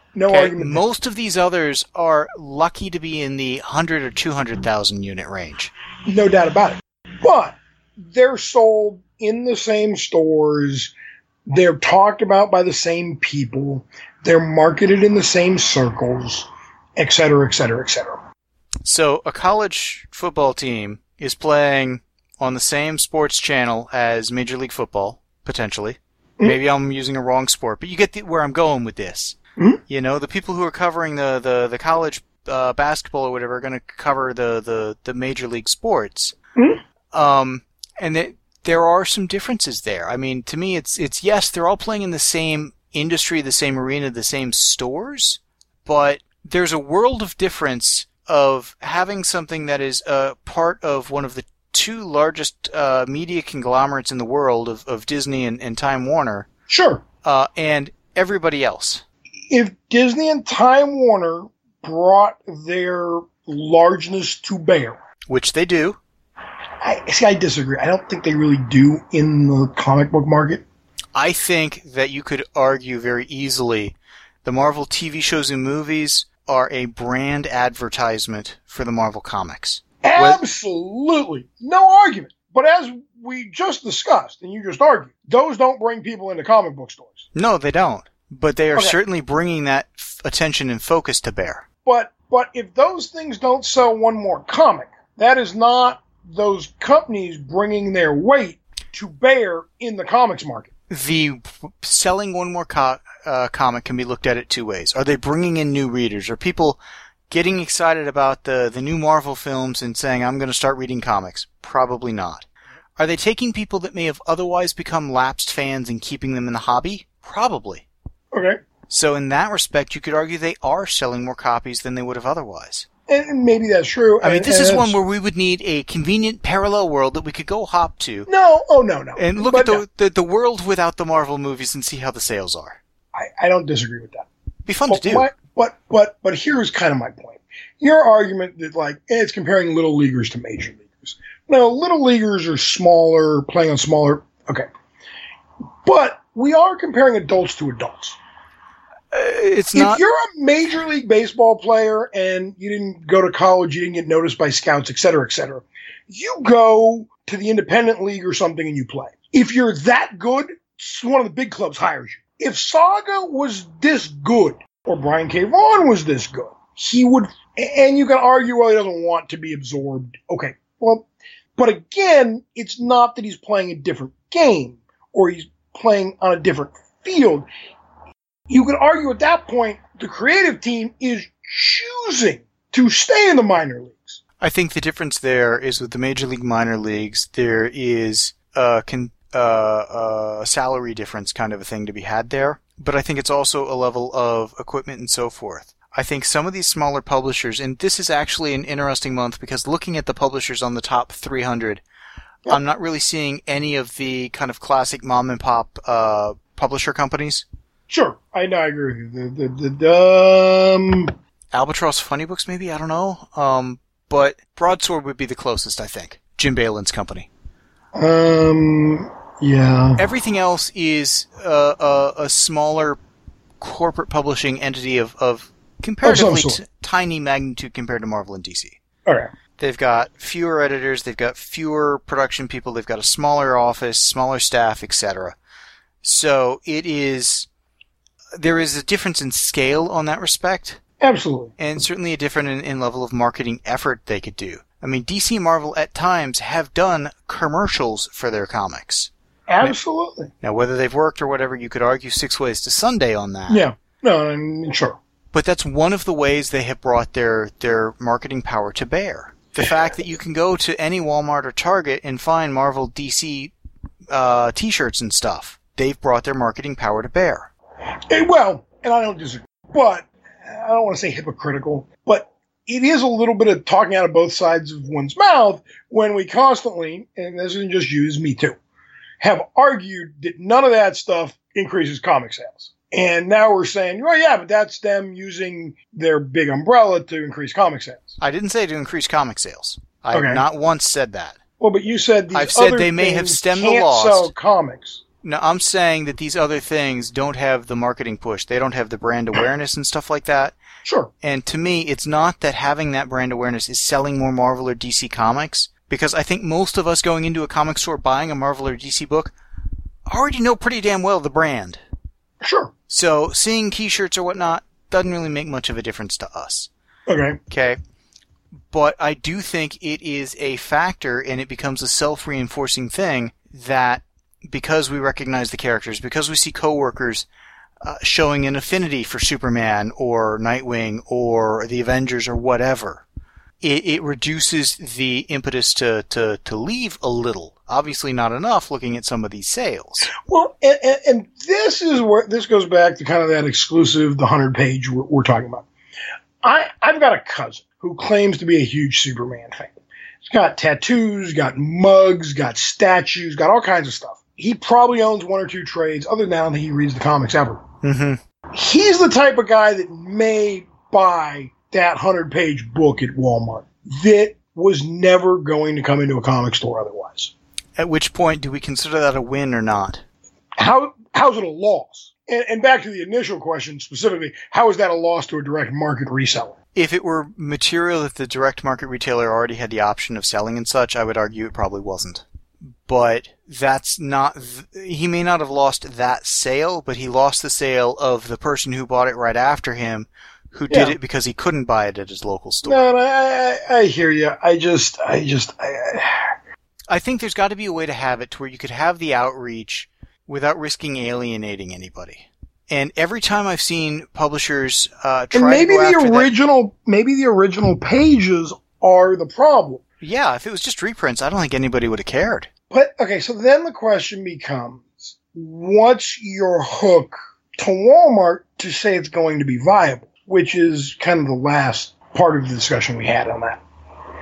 No Okay? argument. Most of these others are lucky to be in the one hundred or two hundred thousand unit range. No doubt about it. But they're sold in the same stores. They're talked about by the same people. They're marketed in the same circles, et cetera, et cetera, et cetera. So a college football team is playing on the same sports channel as Major League Football, potentially. Mm-hmm. Maybe I'm using a wrong sport, but you get the, where I'm going with this. Mm-hmm. You know, the people who are covering the, the, the college uh, basketball or whatever are going to cover the, the, the Major League sports. Mm-hmm. Um, and they, there are some differences there. I mean, to me, it's it's yes, they're all playing in the same industry, the same arena, the same stores, but there's a world of difference of having something that is a part of one of the two largest uh, media conglomerates in the world of, of Disney and, and Time Warner. Sure. Uh, and everybody else. If Disney and Time Warner brought their largeness to bear, which they do. I see. I disagree. I don't think they really do in the comic book market. I think that you could argue very easily the Marvel T V shows and movies are a brand advertisement for the Marvel Comics. Absolutely. No argument. But as we just discussed, and you just argued, those don't bring people into comic book stores. No, they don't. But they are okay. certainly bringing that f- attention and focus to bear. But but if those things don't sell one more comic, that is not those companies bringing their weight to bear in the comics market. The selling one more co- uh, comic can be looked at it two ways. Are they bringing in new readers? Are people getting excited about the, the new Marvel films and saying, I'm going to start reading comics? Probably not. Are they taking people that may have otherwise become lapsed fans and keeping them in the hobby? Probably. Okay. So in that respect, you could argue they are selling more copies than they would have otherwise. And maybe that's true. I mean, and, this and is that's... one where we would need a convenient parallel world that we could go hop to. No, oh no, no. And look but at the, no. the the world without the Marvel movies and see how the sales are. I, I don't disagree with that. Be fun but to do. My, but but but here's kind of my point. Your argument that like eh, it's comparing little leaguers to major leaguers. No, little leaguers are smaller, playing on smaller. Okay, but we are comparing adults to adults. Uh, it's not. If you're a major league baseball player and you didn't go to college, you didn't get noticed by scouts, et cetera, et cetera, you go to the independent league or something and you play. If you're that good, one of the big clubs hires you. If Saga was this good, or Brian K. Vaughan was this good, he would, and you can argue, well, he doesn't want to be absorbed. Okay, well, but again, it's not that he's playing a different game or he's playing on a different field. You could argue at that point the creative team is choosing to stay in the minor leagues. I think the difference there is with the major league minor leagues, there is a, con- uh, a salary difference kind of a thing to be had there. But I think it's also a level of equipment and so forth. I think some of these smaller publishers, and this is actually an interesting month because looking at the publishers on the top three hundred, yep. I'm not really seeing any of the kind of classic mom and pop uh, publisher companies. Sure, I know. I agree with you. The, the, the, um... Albatross Funny Books, maybe? I don't know. Um, but Broadsword would be the closest, I think. Jim Balin's company. Um, yeah. Everything else is uh, a, a smaller corporate publishing entity of, of comparatively oh, so, so. t- tiny magnitude compared to Marvel and D C. All right. They've got fewer editors, they've got fewer production people, they've got a smaller office, smaller staff, et cetera. So it is... There is a difference in scale on that respect. Absolutely. And certainly a difference in, in level of marketing effort they could do. I mean, D C and Marvel at times have done commercials for their comics. Absolutely. Now, now, whether they've worked or whatever, you could argue six ways to Sunday on that. Yeah. No, I'm sure. But that's one of the ways they have brought their, their marketing power to bear. The fact that you can go to any Walmart or Target and find Marvel D C uh, t-shirts and stuff. They've brought their marketing power to bear. And, well, and I don't disagree, but I don't want to say hypocritical, but it is a little bit of talking out of both sides of one's mouth when we constantly, and this isn't just you, it's me too, have argued that none of that stuff increases comic sales. And now we're saying, well, yeah, but that's them using their big umbrella to increase comic sales. I didn't say to increase comic sales. I okay. have not once said that. Well, but you said these I've said other they may have things stemmed can't the loss. sell comics. No, I'm saying that these other things don't have the marketing push. They don't have the brand awareness and stuff like that. Sure. And to me, it's not that having that brand awareness is selling more Marvel or D C comics, because I think most of us going into a comic store buying a Marvel or D C book already know pretty damn well the brand. Sure. So seeing T-shirts or whatnot doesn't really make much of a difference to us. Okay. Okay. But I do think it is a factor, and it becomes a self-reinforcing thing that because we recognize the characters, because we see coworkers uh, showing an affinity for Superman or Nightwing or the Avengers or whatever, it, it reduces the impetus to, to, to leave a little. Obviously not enough looking at some of these sales. Well, and, and, and this is where this goes back to kind of that exclusive, the hundred page we're, we're talking about. I, I've got a cousin who claims to be a huge Superman fan. He's got tattoos, got mugs, got statues, got all kinds of stuff. He probably owns one or two trades. Other than that, I don't think he reads the comics ever. Mm-hmm. He's the type of guy that may buy that hundred page book at Walmart that was never going to come into a comic store otherwise. At which point do we consider that a win or not? How how's it a loss? And, and back to the initial question specifically, how is that a loss to a direct market reseller? If it were material that the direct market retailer already had the option of selling and such, I would argue it probably wasn't. But that's not, th- he may not have lost that sale, but he lost the sale of the person who bought it right after him, who did Yeah. it because he couldn't buy it at his local store. No, no, I, I, I hear you. I just, I just, I, I, I think there's got to be a way to have it to where you could have the outreach without risking alienating anybody. And every time I've seen publishers uh, try and maybe to go the after original, that, maybe the original pages are the problem. yeah, if it was just reprints, I don't think anybody would have cared. But okay, so then the question becomes, what's your hook to Walmart to say it's going to be viable? Which is kind of the last part of the discussion we had on that.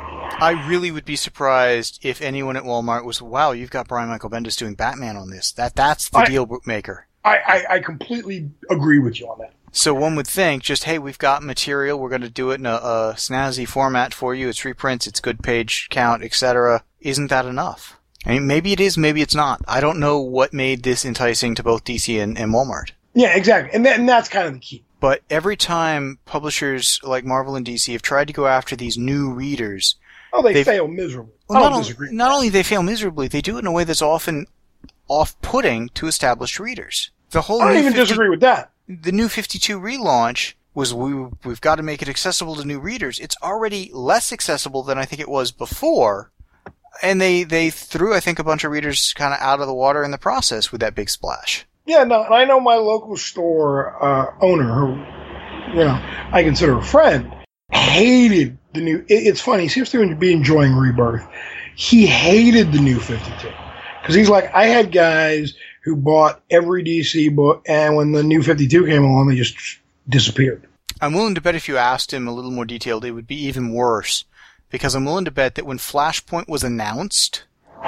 I really would be surprised if anyone at Walmart was, wow, you've got Brian Michael Bendis doing Batman on this. That That's the I, deal maker. I, I, I completely agree with you on that. So one would think, just, hey, we've got material, we're going to do it in a, a snazzy format for you, it's reprints, it's good page count, et cetera. Isn't that enough? I mean, maybe it is, maybe it's not. I don't know what made this enticing to both D C and, and Walmart. Yeah, exactly. And, that, and that's kind of the key. But every time publishers like Marvel and D C have tried to go after these new readers, Oh, they They've, fail miserably. well, I don't not disagree. Only, not only they fail miserably, they do it in a way that's often off-putting to established readers. The whole I don't new even fifty disagree with that. The new fifty-two relaunch was we, we've got to make it accessible to new readers. It's already less accessible than I think it was before. And they, they threw, I think, a bunch of readers kind of out of the water in the process with that big splash. Yeah, no, and I know my local store uh, owner, who, you know, I consider a friend, hated the new. It, it's funny, he seems to be enjoying Rebirth. He hated the new fifty-two. Because he's like, I had guys who bought every D C book, and when the new fifty-two came along, they just disappeared. I'm willing to bet if you asked him a little more detailed, it would be even worse. Because I'm willing to bet that when Flashpoint was announced,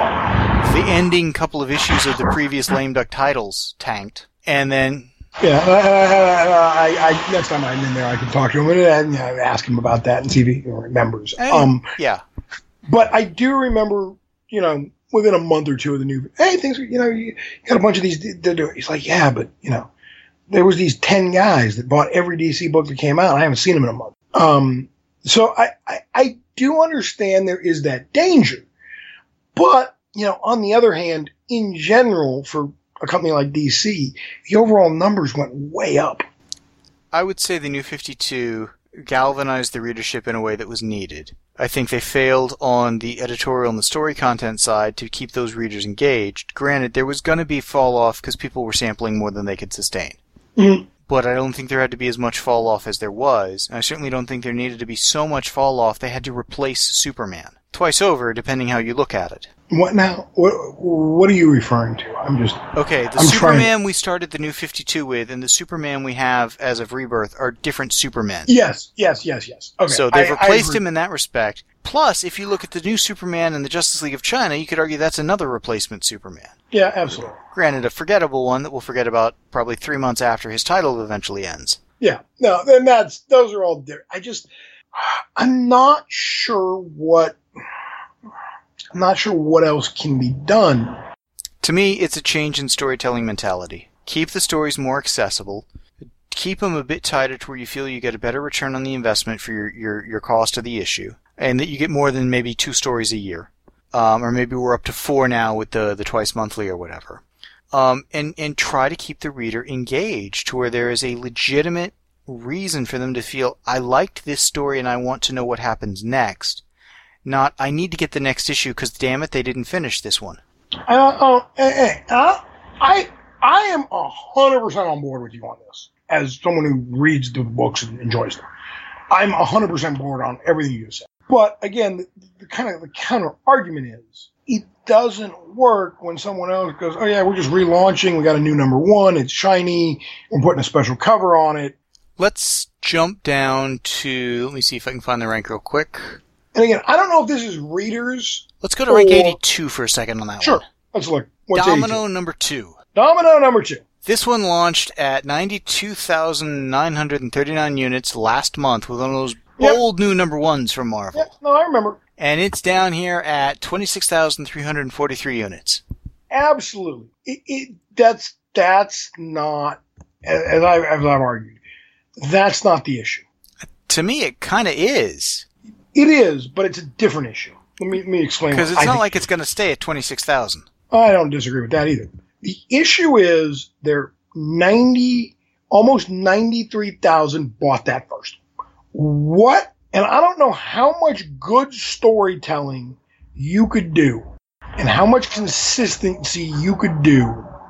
the ending couple of issues of the previous lame duck titles tanked. And then... Yeah, uh, I, I, next time I'm in there, I can talk to him and, and you know, ask him about that and see if he remembers. Hey, um, yeah. But I do remember, you know, within a month or two of the new, hey, things, you know, you got a bunch of these. He's like, yeah, but, you know, there was these ten guys that bought every D C book that came out. I haven't seen them in a month. Um, so I, I, I do understand there is that danger. But, you know, on the other hand, in general, for a company like D C, the overall numbers went way up. I would say the New fifty-two galvanized the readership in a way that was needed. I think they failed on the editorial and the story content side to keep those readers engaged. Granted, there was going to be fall off because people were sampling more than they could sustain. Mm-hmm. But I don't think there had to be as much fall off as there was. And I certainly don't think there needed to be so much fall off they had to replace Superman. Twice over, depending how you look at it. What now? What What are you referring to? I'm just okay. The I'm Superman trying... we started the New fifty-two with, and the Superman we have as of Rebirth are different Supermen. Yes, yes, yes, yes. Okay. So they've I, replaced I him in that respect. Plus, if you look at the new Superman in the Justice League of China, you could argue that's another replacement Superman. Yeah, absolutely. Granted, a forgettable one that we'll forget about probably three months after his title eventually ends. Yeah, no, then that's those are all different. I just, I'm not sure what. I'm not sure what else can be done. To me, it's a change in storytelling mentality. Keep the stories more accessible. Keep them a bit tighter to where you feel you get a better return on the investment for your, your, your cost of the issue, and that you get more than maybe two stories a year. Um, or maybe we're up to four now with the, the twice monthly or whatever. Um, and, and try to keep the reader engaged to where there is a legitimate reason for them to feel, I liked this story and I want to know what happens next. Not, I need to get the next issue because damn it, they didn't finish this one. Uh, uh, hey, hey, uh, I I am a hundred percent on board with you on this. As someone who reads the books and enjoys them, I'm a hundred percent bored on everything you said. But again, the, the kind of the counter argument is it doesn't work when someone else goes, "Oh yeah, we're just relaunching. We got a new number one. It's shiny. We're putting a special cover on it." Let's jump down to. Let me see if I can find the rank real quick. And again, I don't know if this is readers. Let's go to rank eighty-two for a second on that sure. one. Sure. Let's look. What's Domino eighty-two? number two. Domino number two. This one launched at ninety-two thousand nine hundred thirty-nine units last month with one of those bold yep. new number ones from Marvel. Yep. No, I remember. And it's down here at twenty-six thousand three hundred forty-three units. Absolutely. It, it, that's that's not, as, I, as I've argued, that's not the issue. To me, it kind of is. It is, but it's a different issue. Let me, let me explain. Because it's I not think. like it's going to stay at twenty-six thousand. I don't disagree with that either. The issue is there ninety, almost ninety-three thousand bought that first. What? And I don't know how much good storytelling you could do and how much consistency you could do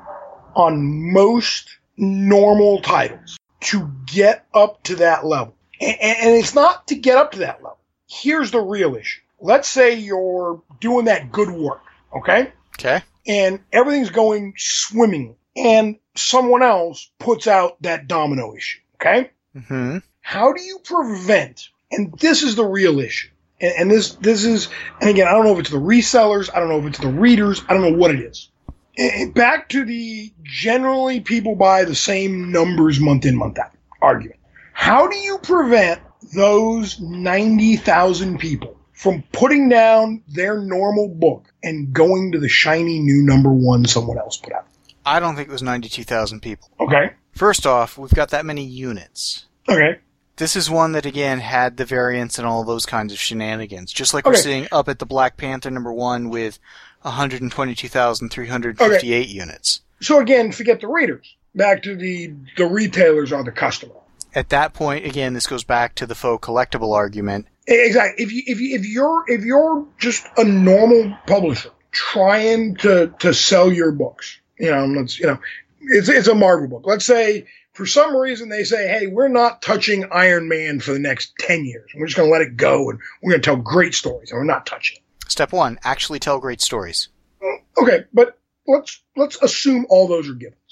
on most normal titles to get up to that level. And, and it's not to get up to that level. Here's the real issue. Let's say you're doing that good work, okay? Okay. And everything's going swimmingly, and someone else puts out that Domino issue, okay? Mm-hmm. How do you prevent, and this is the real issue, and, and this this is, and again, I don't know if it's the resellers, I don't know if it's the readers, I don't know what it is. And back to the generally people buy the same numbers month in, month out argument. How do you prevent those ninety thousand people from putting down their normal book and going to the shiny new number one someone else put out? I don't think it was ninety-two thousand people. Okay. First off, we've got that many units. Okay. This is one that, again, had the variants and all those kinds of shenanigans. Just like okay. we're seeing up at the Black Panther number one with one hundred twenty-two thousand three hundred fifty-eight okay. units. So again, forget the readers. Back to the, the retailers are the customer. At that point, again, this goes back to the faux collectible argument. Exactly. If you if you if you're if you're just a normal publisher trying to, to sell your books, you know, let's you know, it's it's a Marvel book. Let's say for some reason they say, hey, we're not touching Iron Man for the next ten years. We're just going to let it go, and we're going to tell great stories, and we're not touching it. Step one: actually tell great stories. Okay, but let's let's assume all those are givens.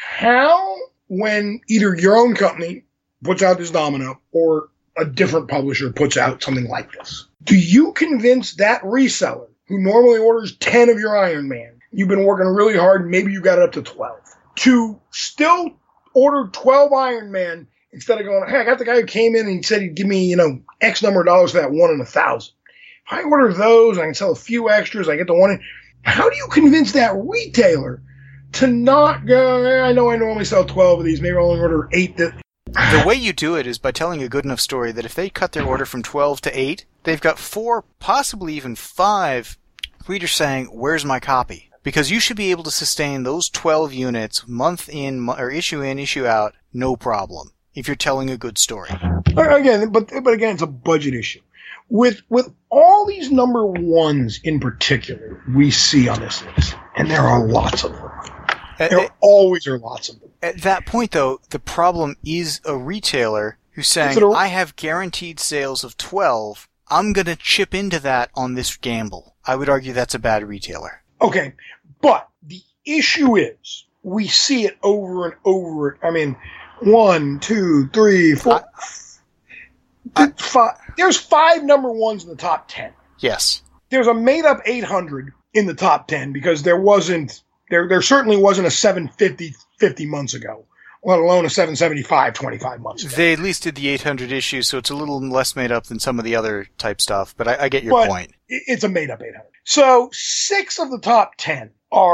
How, when either your own company puts out this Domino or a different publisher puts out something like this, do you convince that reseller who normally orders ten of your Iron Man, you've been working really hard, maybe you got it up to twelve, to still order twelve Iron Man instead of going, hey, I got the guy who came in and he said he'd give me, you know, X number of dollars for that one in a thousand. If I order those, I can sell a few extras, I get the one in. How do you convince that retailer to not go, eh, I know I normally sell twelve of these, maybe I'll only order eight. That The way you do it is by telling a good enough story that if they cut their order from twelve to eight, they've got four, possibly even five readers saying, where's my copy? Because you should be able to sustain those twelve units month in, or issue in, issue out, no problem, if you're telling a good story. Again, but but again, it's a budget issue. With with all these number ones in particular we see on this list, and there are lots of them. At, there at, always are lots of them. At that point, though, the problem is a retailer who's saying, a, I have guaranteed sales of twelve. I'm going to chip into that on this gamble. I would argue that's a bad retailer. Okay, but the issue is we see it over and over. I mean, one, two, three, four, I, I, five. There's five number ones in the top ten. Yes. There's a made-up eight hundred in the top ten because there wasn't. There, there certainly wasn't a seven fifty fifty months ago, let alone a seven seventy-five twenty-five months ago. They at least did the eight hundred issue, so it's a little less made up than some of the other type stuff, but I, I get your but point. It's a made up eight hundred. So six of the top ten are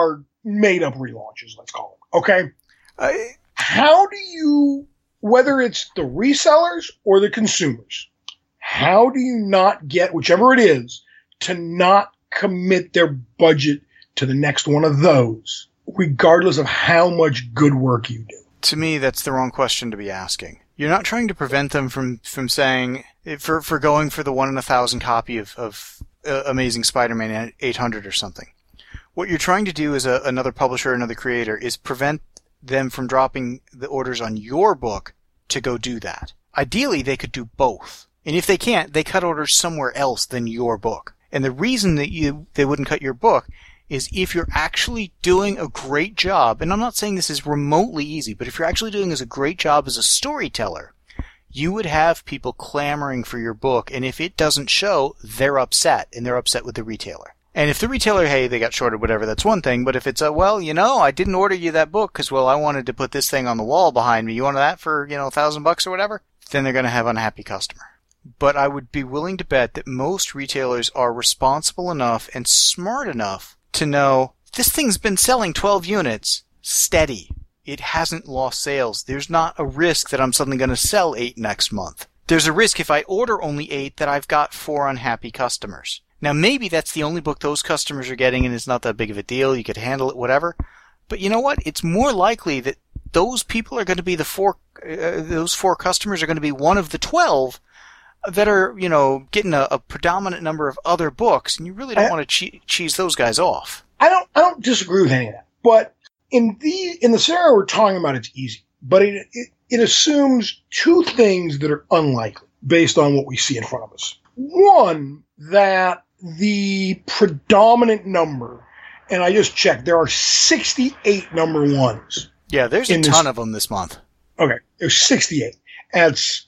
made up relaunches, let's call them. Okay? I, How do you, whether it's the resellers or the consumers, how do you not get whichever it is to not commit their budget to the next one of those, regardless of how much good work you do? To me, that's the wrong question to be asking. You're not trying to prevent them from, from saying, for, for going for the one in a thousand copy of, of uh, Amazing Spider-Man eight hundred or something. What you're trying to do as a, another publisher, another creator, is prevent them from dropping the orders on your book to go do that. Ideally, they could do both. And if they can't, they cut orders somewhere else than your book. And the reason that you they wouldn't cut your book is if you're actually doing a great job, and I'm not saying this is remotely easy, but if you're actually doing a great job as a storyteller, you would have people clamoring for your book, and if it doesn't show, they're upset, and they're upset with the retailer. And if the retailer, hey, they got shorted, whatever, that's one thing, but if it's a, well, you know, I didn't order you that book because, well, I wanted to put this thing on the wall behind me, you wanted that for, you know, a thousand bucks or whatever, then they're going to have an unhappy customer. But I would be willing to bet that most retailers are responsible enough and smart enough to know this thing's been selling twelve units steady. It hasn't lost sales. There's not a risk that I'm suddenly going to sell eight next month. There's a risk if I order only eight that I've got four unhappy customers. Now maybe that's the only book those customers are getting and it's not that big of a deal. You could handle it, whatever. But you know what? It's more likely that those people are going to be the four, uh, those four customers are going to be one of the twelve that are, you know, getting a, a predominant number of other books, and you really don't I, want to che- cheese those guys off. I don't, I don't disagree with any of that. But in the in the scenario we're talking about, it's easy. But it, it it assumes two things that are unlikely based on what we see in front of us. One, that the predominant number, and I just checked, there are sixty-eight number ones. Yeah, there's a ton this, of them this month. Okay, there's sixty-eight. That's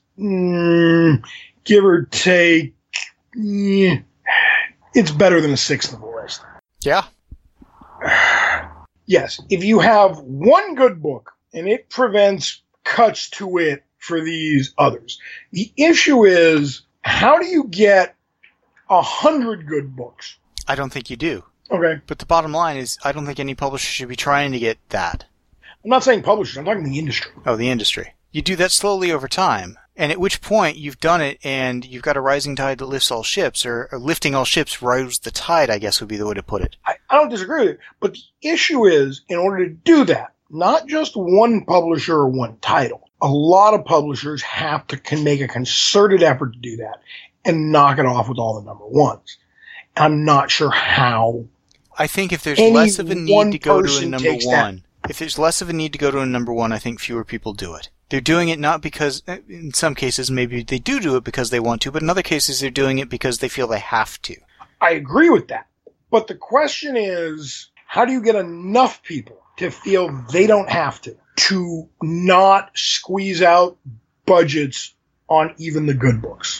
mm, give or take, eh, it's better than a sixth of the list. Yeah. Yes, if you have one good book and it prevents cuts to it for these others. The issue is, how do you get a hundred good books? I don't think you do. Okay. But the bottom line is, I don't think any publisher should be trying to get that. I'm not saying publishers, I'm talking the industry. Oh, the industry. You do that slowly over time, and at which point you've done it and you've got a rising tide that lifts all ships, or, or lifting all ships rose the tide, I guess would be the way to put it. I, I don't disagree with it, but the issue is, in order to do that, not just one publisher or one title, a lot of publishers have to can make a concerted effort to do that and knock it off with all the number ones. I'm not sure how. I think if there's less of a need to go to a number one, that. if there's less of a need to go to a number one, I think fewer people do it. They're doing it not because, in some cases, maybe they do do it because they want to, but in other cases, they're doing it because they feel they have to. I agree with that. But the question is, how do you get enough people to feel they don't have to, to not squeeze out budgets on even the good books?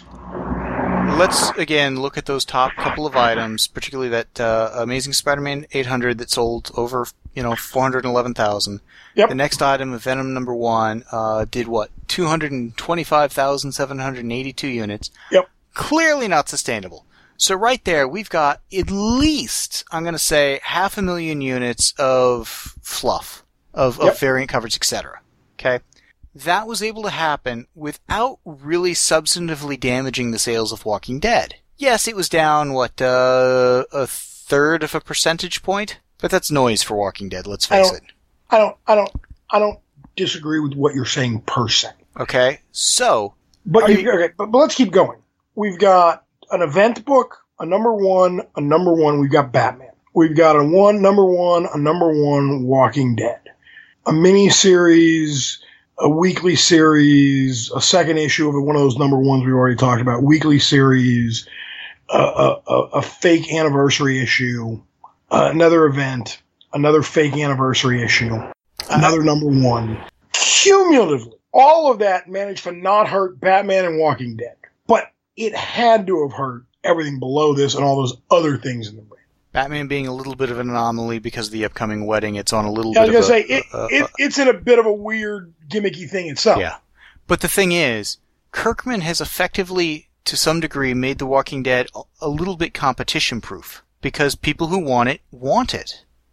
Let's, again, look at those top couple of items, particularly that uh, Amazing Spider-Man eight hundred that sold over, you know, four hundred eleven thousand. Yep. The next item, Venom number one, uh, did what? two hundred twenty-five thousand seven hundred eighty-two units. Yep. Clearly not sustainable. So right there, we've got at least, I'm going to say, half a million units of fluff, of, yep. of variant coverage, et cetera. Okay? That was able to happen without really substantively damaging the sales of Walking Dead. Yes, it was down, what, uh, a third of a percentage point? But that's noise for Walking Dead, let's face I it. I don't, I don't, I don't disagree with what you're saying per se. Okay, so... But, you, you, okay, but, but let's keep going. We've got an event book, a number one, a number one, we've got Batman. We've got a one, number one, a number one Walking Dead. A mini-series... a weekly series, a second issue of one of those number ones we already talked about, weekly series, uh, a, a, a fake anniversary issue, uh, another event, another fake anniversary issue, another uh, number one. Cumulatively, all of that managed to not hurt Batman and Walking Dead. But it had to have hurt everything below this and all those other things in the brand. Batman being a little bit of an anomaly because of the upcoming wedding. It's on a little yeah, bit I was of gonna a, say, it, a, a, it, it's in a bit of a weird, gimmicky thing itself. Yeah. But the thing is, Kirkman has effectively, to some degree, made The Walking Dead a little bit competition-proof. Because people who want it, want it.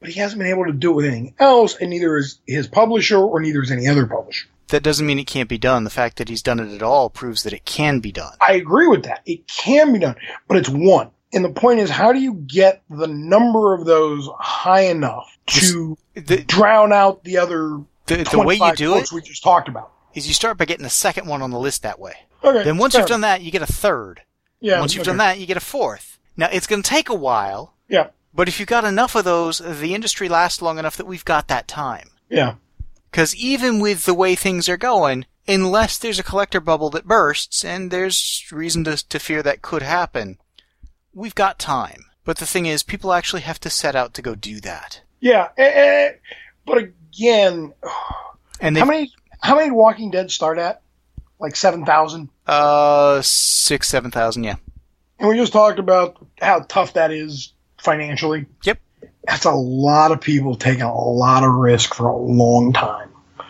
but he hasn't been able to do it with anything else, and neither is his publisher or neither is any other publisher. That doesn't mean it can't be done. The fact that he's done it at all proves that it can be done. I agree with that. It can be done, but it's one. And the point is, how do you get the number of those high enough to the, drown out the other the, the way you do it we just talked about? Is you start by getting the second one on the list that way. Okay, then once you've done that, you get a third. Yeah. Once you've okay. done that, you get a fourth. Now, it's going to take a while. Yeah. But if you've got enough of those, the industry lasts long enough that we've got that time. Yeah. Because even with the way things are going, unless there's a collector bubble that bursts, and there's reason to, to fear that could happen, we've got time. But the thing is, people actually have to set out to go do that. Yeah. Eh, eh, but again, and how many how many Walking Dead start at? Like seven thousand? Uh, six, seven thousand, yeah. And we just talked about how tough that is financially. Yep. That's a lot of people taking a lot of risk for a long time.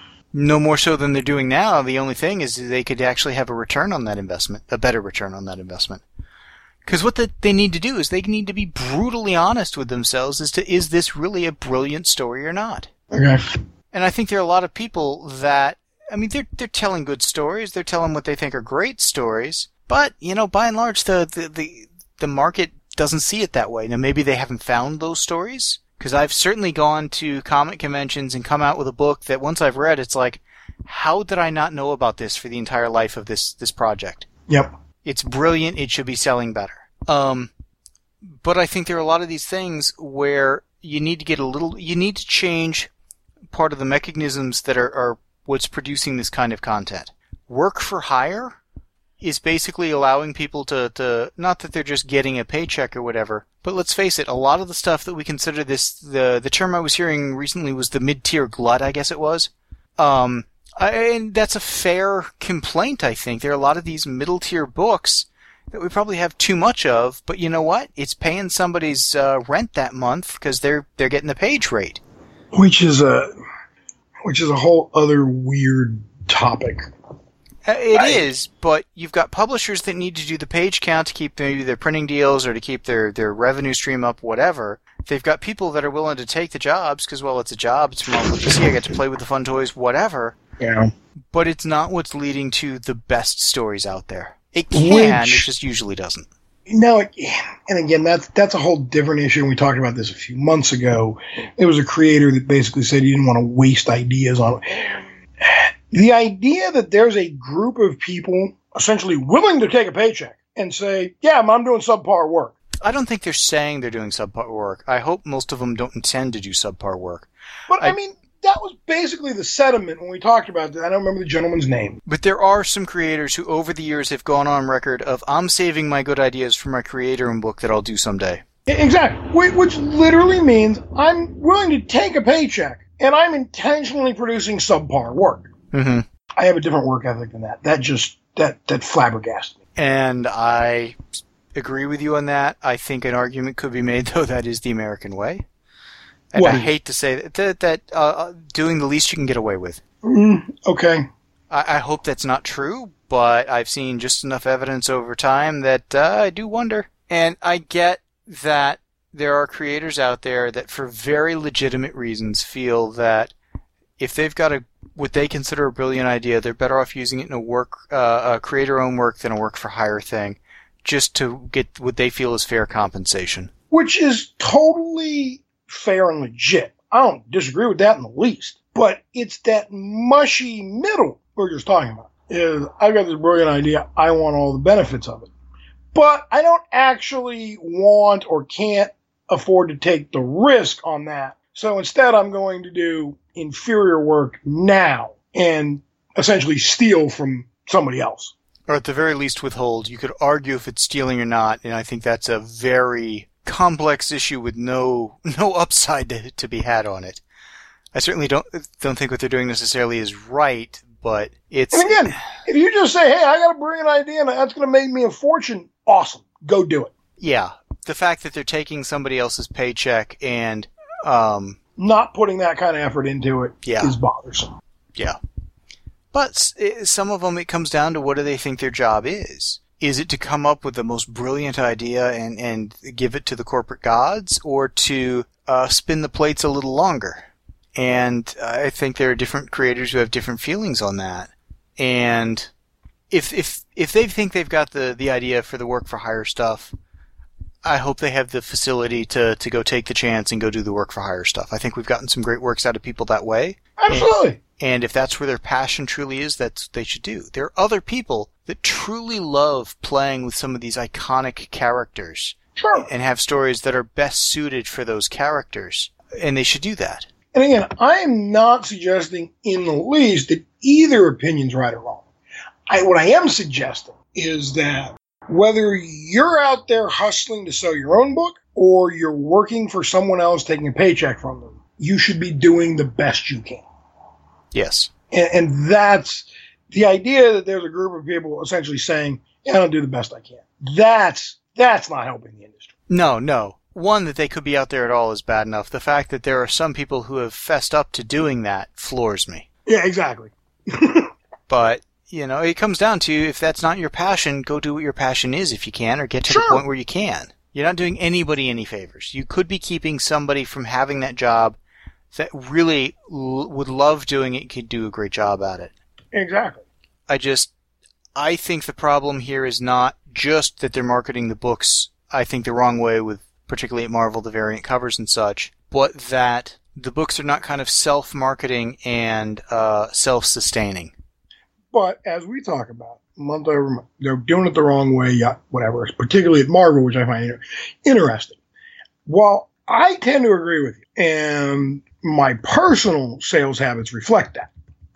No more so than they're doing now. The only thing is they could actually have a return on that investment, a better return on that investment. Because what the, they need to do is they need to be brutally honest with themselves as to, is this really a brilliant story or not? Okay. And I think there are a lot of people that, I mean, they're they're telling good stories. They're telling what they think are great stories. But, you know, by and large, the, the, the, the market doesn't see it that way. Now, maybe they haven't found those stories. Because I've certainly gone to comic conventions and come out with a book that once I've read, it's like, how did I not know about this for the entire life of this, this project? Yep. It's brilliant. It should be selling better. Um, but I think there are a lot of these things where you need to get a little, you need to change part of the mechanisms that are, are what's producing this kind of content. Work for hire is basically allowing people to, to, not that they're just getting a paycheck or whatever, but let's face it, a lot of the stuff that we consider this, the, the term I was hearing recently was the mid-tier glut, I guess it was. Um, I, and that's a fair complaint, I think. There are a lot of these middle-tier books that we probably have too much of, but you know what? It's paying somebody's uh, rent that month because they're they're getting the page rate. Which is a which is a whole other weird topic. Uh, it I, is, but you've got publishers that need to do the page count to keep maybe their printing deals or to keep their, their revenue stream up, whatever. They've got people that are willing to take the jobs because, well, it's a job. It's more to see. I get to play with the fun toys, whatever. Yeah. But it's not what's leading to the best stories out there. It can, Which, it just usually doesn't. No, and again, that's that's a whole different issue. And we talked about this a few months ago. There was a creator that basically said he didn't want to waste ideas on it. The idea that there's a group of people essentially willing to take a paycheck and say, yeah, I'm doing subpar work. I don't think they're saying they're doing subpar work. I hope most of them don't intend to do subpar work. But, I, I mean, that was basically the sentiment when we talked about that. I don't remember the gentleman's name. But there are some creators who over the years have gone on record of, I'm saving my good ideas for my creator and book that I'll do someday. Exactly. Which literally means I'm willing to take a paycheck and I'm intentionally producing subpar work. Mm-hmm. I have a different work ethic than that. That just, that, that flabbergasted me. And I agree with you on that. I think an argument could be made, though, that is the American way. And what? I hate to say that, that, that uh, doing the least you can get away with. Mm, okay. I, I hope that's not true, but I've seen just enough evidence over time that uh, I do wonder. And I get that there are creators out there that for very legitimate reasons feel that if they've got a what they consider a brilliant idea, they're better off using it in a work, uh, a creator-owned work than a work-for-hire thing, just to get what they feel is fair compensation. Which is totally fair and legit. I don't disagree with that in the least. But it's that mushy middle we're just talking about. Is I've got this brilliant idea. I want all the benefits of it. But I don't actually want or can't afford to take the risk on that. So instead, I'm going to do inferior work now and essentially steal from somebody else. Or at the very least withhold. You could argue if it's stealing or not, and I think that's a very complex issue with no no upside to, to be had on it. I certainly don't don't think what they're doing necessarily is right, but it's... And again, if you just say, hey, I got a brilliant idea and that's going to make me a fortune, awesome. Go do it. Yeah. The fact that they're taking somebody else's paycheck and... Um, not putting that kind of effort into it yeah. is bothersome. Yeah. But some of them, it comes down to what do they think their job is. Is it to come up with the most brilliant idea and, and give it to the corporate gods, or to uh, spin the plates a little longer. And I think there are different creators who have different feelings on that. And if if if they think they've got the, the idea for the work for hire stuff, I hope they have the facility to, to go take the chance and go do the work for hire stuff. I think we've gotten some great works out of people that way. Absolutely. And, and if that's where their passion truly is, that's what they should do. There are other people that truly love playing with some of these iconic characters. Sure. And have stories that are best suited for those characters. And they should do that. And again, I am not suggesting in the least that either opinion's right or wrong. I, what I am suggesting is that whether you're out there hustling to sell your own book or you're working for someone else taking a paycheck from them, you should be doing the best you can. Yes. And, and that's the idea that there's a group of people essentially saying, yeah, I don't do the best I can. That's, that's not helping the industry. No, no. One, that they could be out there at all is bad enough. The fact that there are some people who have fessed up to doing that floors me. Yeah, exactly. But, you know, it comes down to, if that's not your passion, go do what your passion is if you can, or get to Sure. the point where you can. You're not doing anybody any favors. You could be keeping somebody from having that job that really l- would love doing it, could do a great job at it. Exactly. I just, I think the problem here is not just that they're marketing the books, I think, the wrong way with, particularly at Marvel, the variant covers and such, but that the books are not kind of self-marketing and uh, self-sustaining. But as we talk about, month over month, they're doing it the wrong way, yeah, whatever, particularly at Marvel, which I find inter- interesting. While I tend to agree with you, and my personal sales habits reflect that,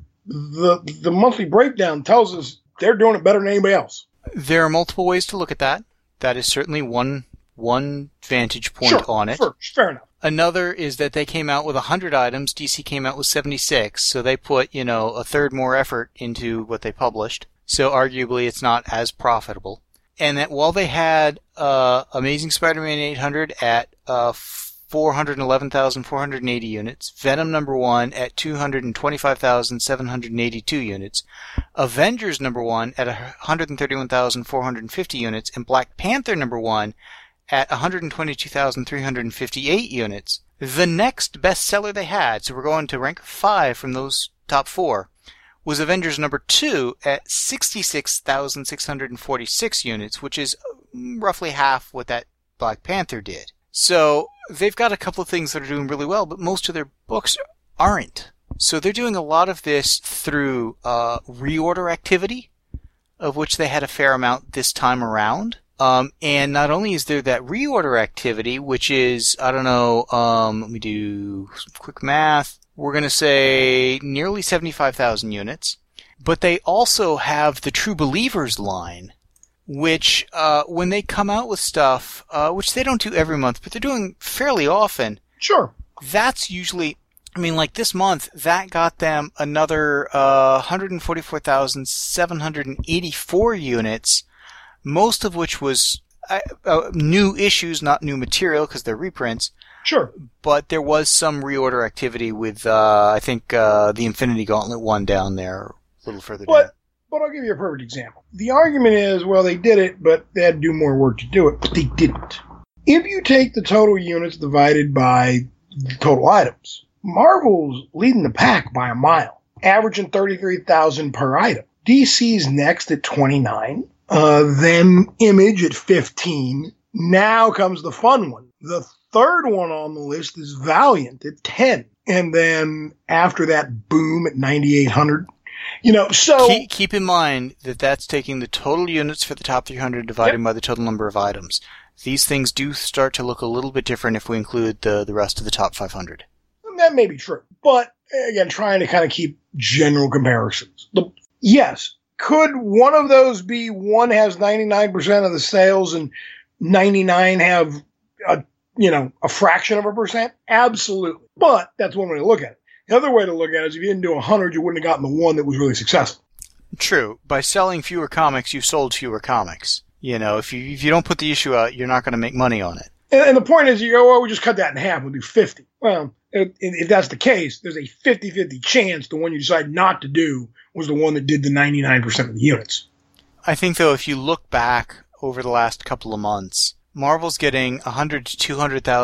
the the monthly breakdown tells us they're doing it better than anybody else. There are multiple ways to look at that. That is certainly one one vantage point Sure, on it. Sure, fair enough. Another is that they came out with one hundred items. D C came out with seventy-six, so they put, you know, a third more effort into what they published. So arguably it's not as profitable. And that while they had uh, Amazing Spider-Man eight hundred at uh, four hundred eleven thousand four hundred eighty units, Venom number one at two hundred twenty-five thousand seven hundred eighty-two units, Avengers number one at one hundred thirty-one thousand four hundred fifty units, and Black Panther number one at one hundred twenty-two thousand three hundred fifty-eight units. The next bestseller they had, so we're going to rank five from those top four, was Avengers number two at sixty-six thousand six hundred forty-six units, which is roughly half what that Black Panther did. So they've got a couple of things that are doing really well, but most of their books aren't. So they're doing a lot of this through uh, reorder activity, of which they had a fair amount this time around. Um, and not only is there that reorder activity, which is, I don't know, um, let me do some quick math. We're going to say nearly seventy-five thousand units. But they also have the True Believers line, which, uh, when they come out with stuff, uh, which they don't do every month, but they're doing fairly often. Sure. That's usually, I mean, like this month, that got them another, uh, one hundred forty-four thousand seven hundred eighty-four units, most of which was uh, uh, new issues, not new material, because they're reprints. Sure. But there was some reorder activity with, uh, I think, uh, the Infinity Gauntlet one down there, a little further But, down. but I'll give you a perfect example. The argument is, well, they did it, but they had to do more work to do it. But they didn't. If you take the total units divided by the total items, Marvel's leading the pack by a mile, averaging thirty-three thousand per item. D C's next at twenty-nine, uh, then Image at fifteen. Now comes the fun one. The third one on the list is Valiant at ten. And then after that, Boom at ninety-eight hundred. You know, so... Keep, keep in mind that that's taking the total units for the top three hundred divided Yep. by the total number of items. These things do start to look a little bit different if we include the, the rest of the top five hundred. that may be true. But, again, trying to kind of keep general comparisons. The, yes, could one of those be one has ninety-nine percent of the sales and ninety-nine have a, you know, a fraction of a percent? Absolutely. But that's one way to look at it. The other way to look at it is if you didn't do one hundred, you wouldn't have gotten the one that was really successful. True. By selling fewer comics, you sold fewer comics. You know, if you if you don't put the issue out, you're not going to make money on it. And, and the point is, you go, well, we just cut that in half. We'll do fifty. Well, if, if that's the case, there's a fifty-fifty chance the one you decide not to do was the one that did the ninety-nine percent of the units. I think, though, if you look back over the last couple of months, Marvel's getting one hundred to two hundred thousand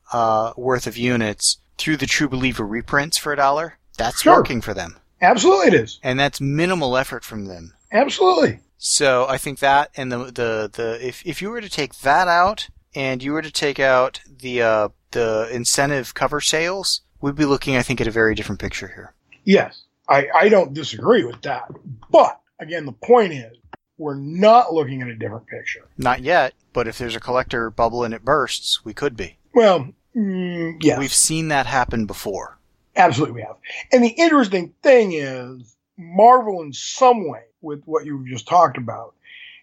uh, worth of units through the True Believer reprints for a dollar, that's Sure. working for them. Absolutely it is. And that's minimal effort from them. Absolutely. So I think that and the the, the if if you were to take that out and you were to take out the uh, the incentive cover sales, we'd be looking, I think, at a very different picture here. Yes, I, I don't disagree with that. But, again, the point is, we're not looking at a different picture. Not yet, but if there's a collector bubble and it bursts, we could be. Well, mm, yes. We've seen that happen before. Absolutely we have. And the interesting thing is, Marvel in some way, with what you've just talked about,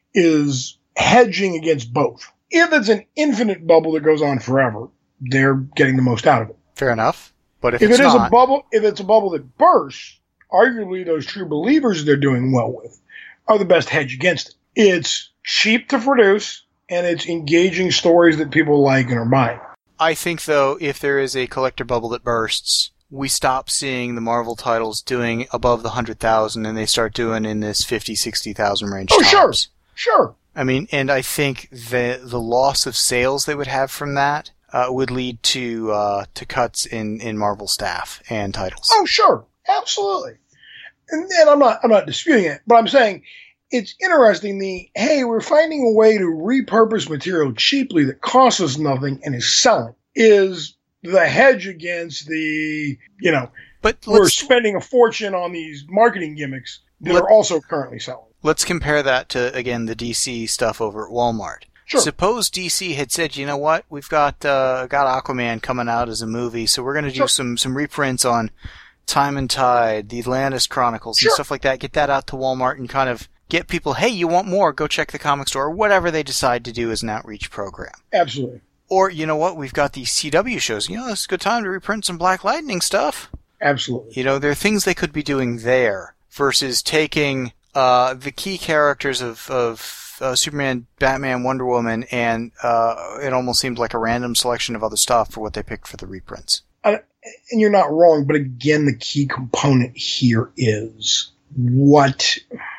is hedging against both. If it's an infinite bubble that goes on forever, they're getting the most out of it. Fair enough. But if, If it's it is not, a bubble, if it's a bubble that bursts, arguably those True Believers they're doing well with are the best hedge against it. It's cheap to produce, and it's engaging stories that people like and are buying. I think, though, if there is a collector bubble that bursts, we stop seeing the Marvel titles doing above the one hundred thousand and they start doing in this fifty, sixty thousand range. Oh, tops. sure. Sure. I mean, and I think the the loss of sales they would have from that uh, would lead to uh, to cuts in, in Marvel staff and titles. Oh, sure. Absolutely. And, and I'm not I'm not disputing it, but I'm saying it's interesting the, hey, we're finding a way to repurpose material cheaply that costs us nothing and is selling, is the hedge against the, you know, but we're let's, spending a fortune on these marketing gimmicks that Let- are also currently selling. let's compare that to, again, the D C stuff over at Walmart. Sure. Suppose D C had said, you know what, we've got uh, got Aquaman coming out as a movie, so we're going to do Sure. some, some reprints on Time and Tide, the Atlantis Chronicles, Sure. and stuff like that. Get that out to Walmart and kind of get people, hey, you want more, go check the comic store, or whatever they decide to do as an outreach program. Absolutely. Or, you know what, we've got these C W shows. You know, it's a good time to reprint some Black Lightning stuff. Absolutely. You know, there are things they could be doing there versus taking uh, the key characters of, of uh, Superman, Batman, Wonder Woman, and uh, it almost seemed like a random selection of other stuff for what they picked for the reprints. And you're not wrong, but again, the key component here is what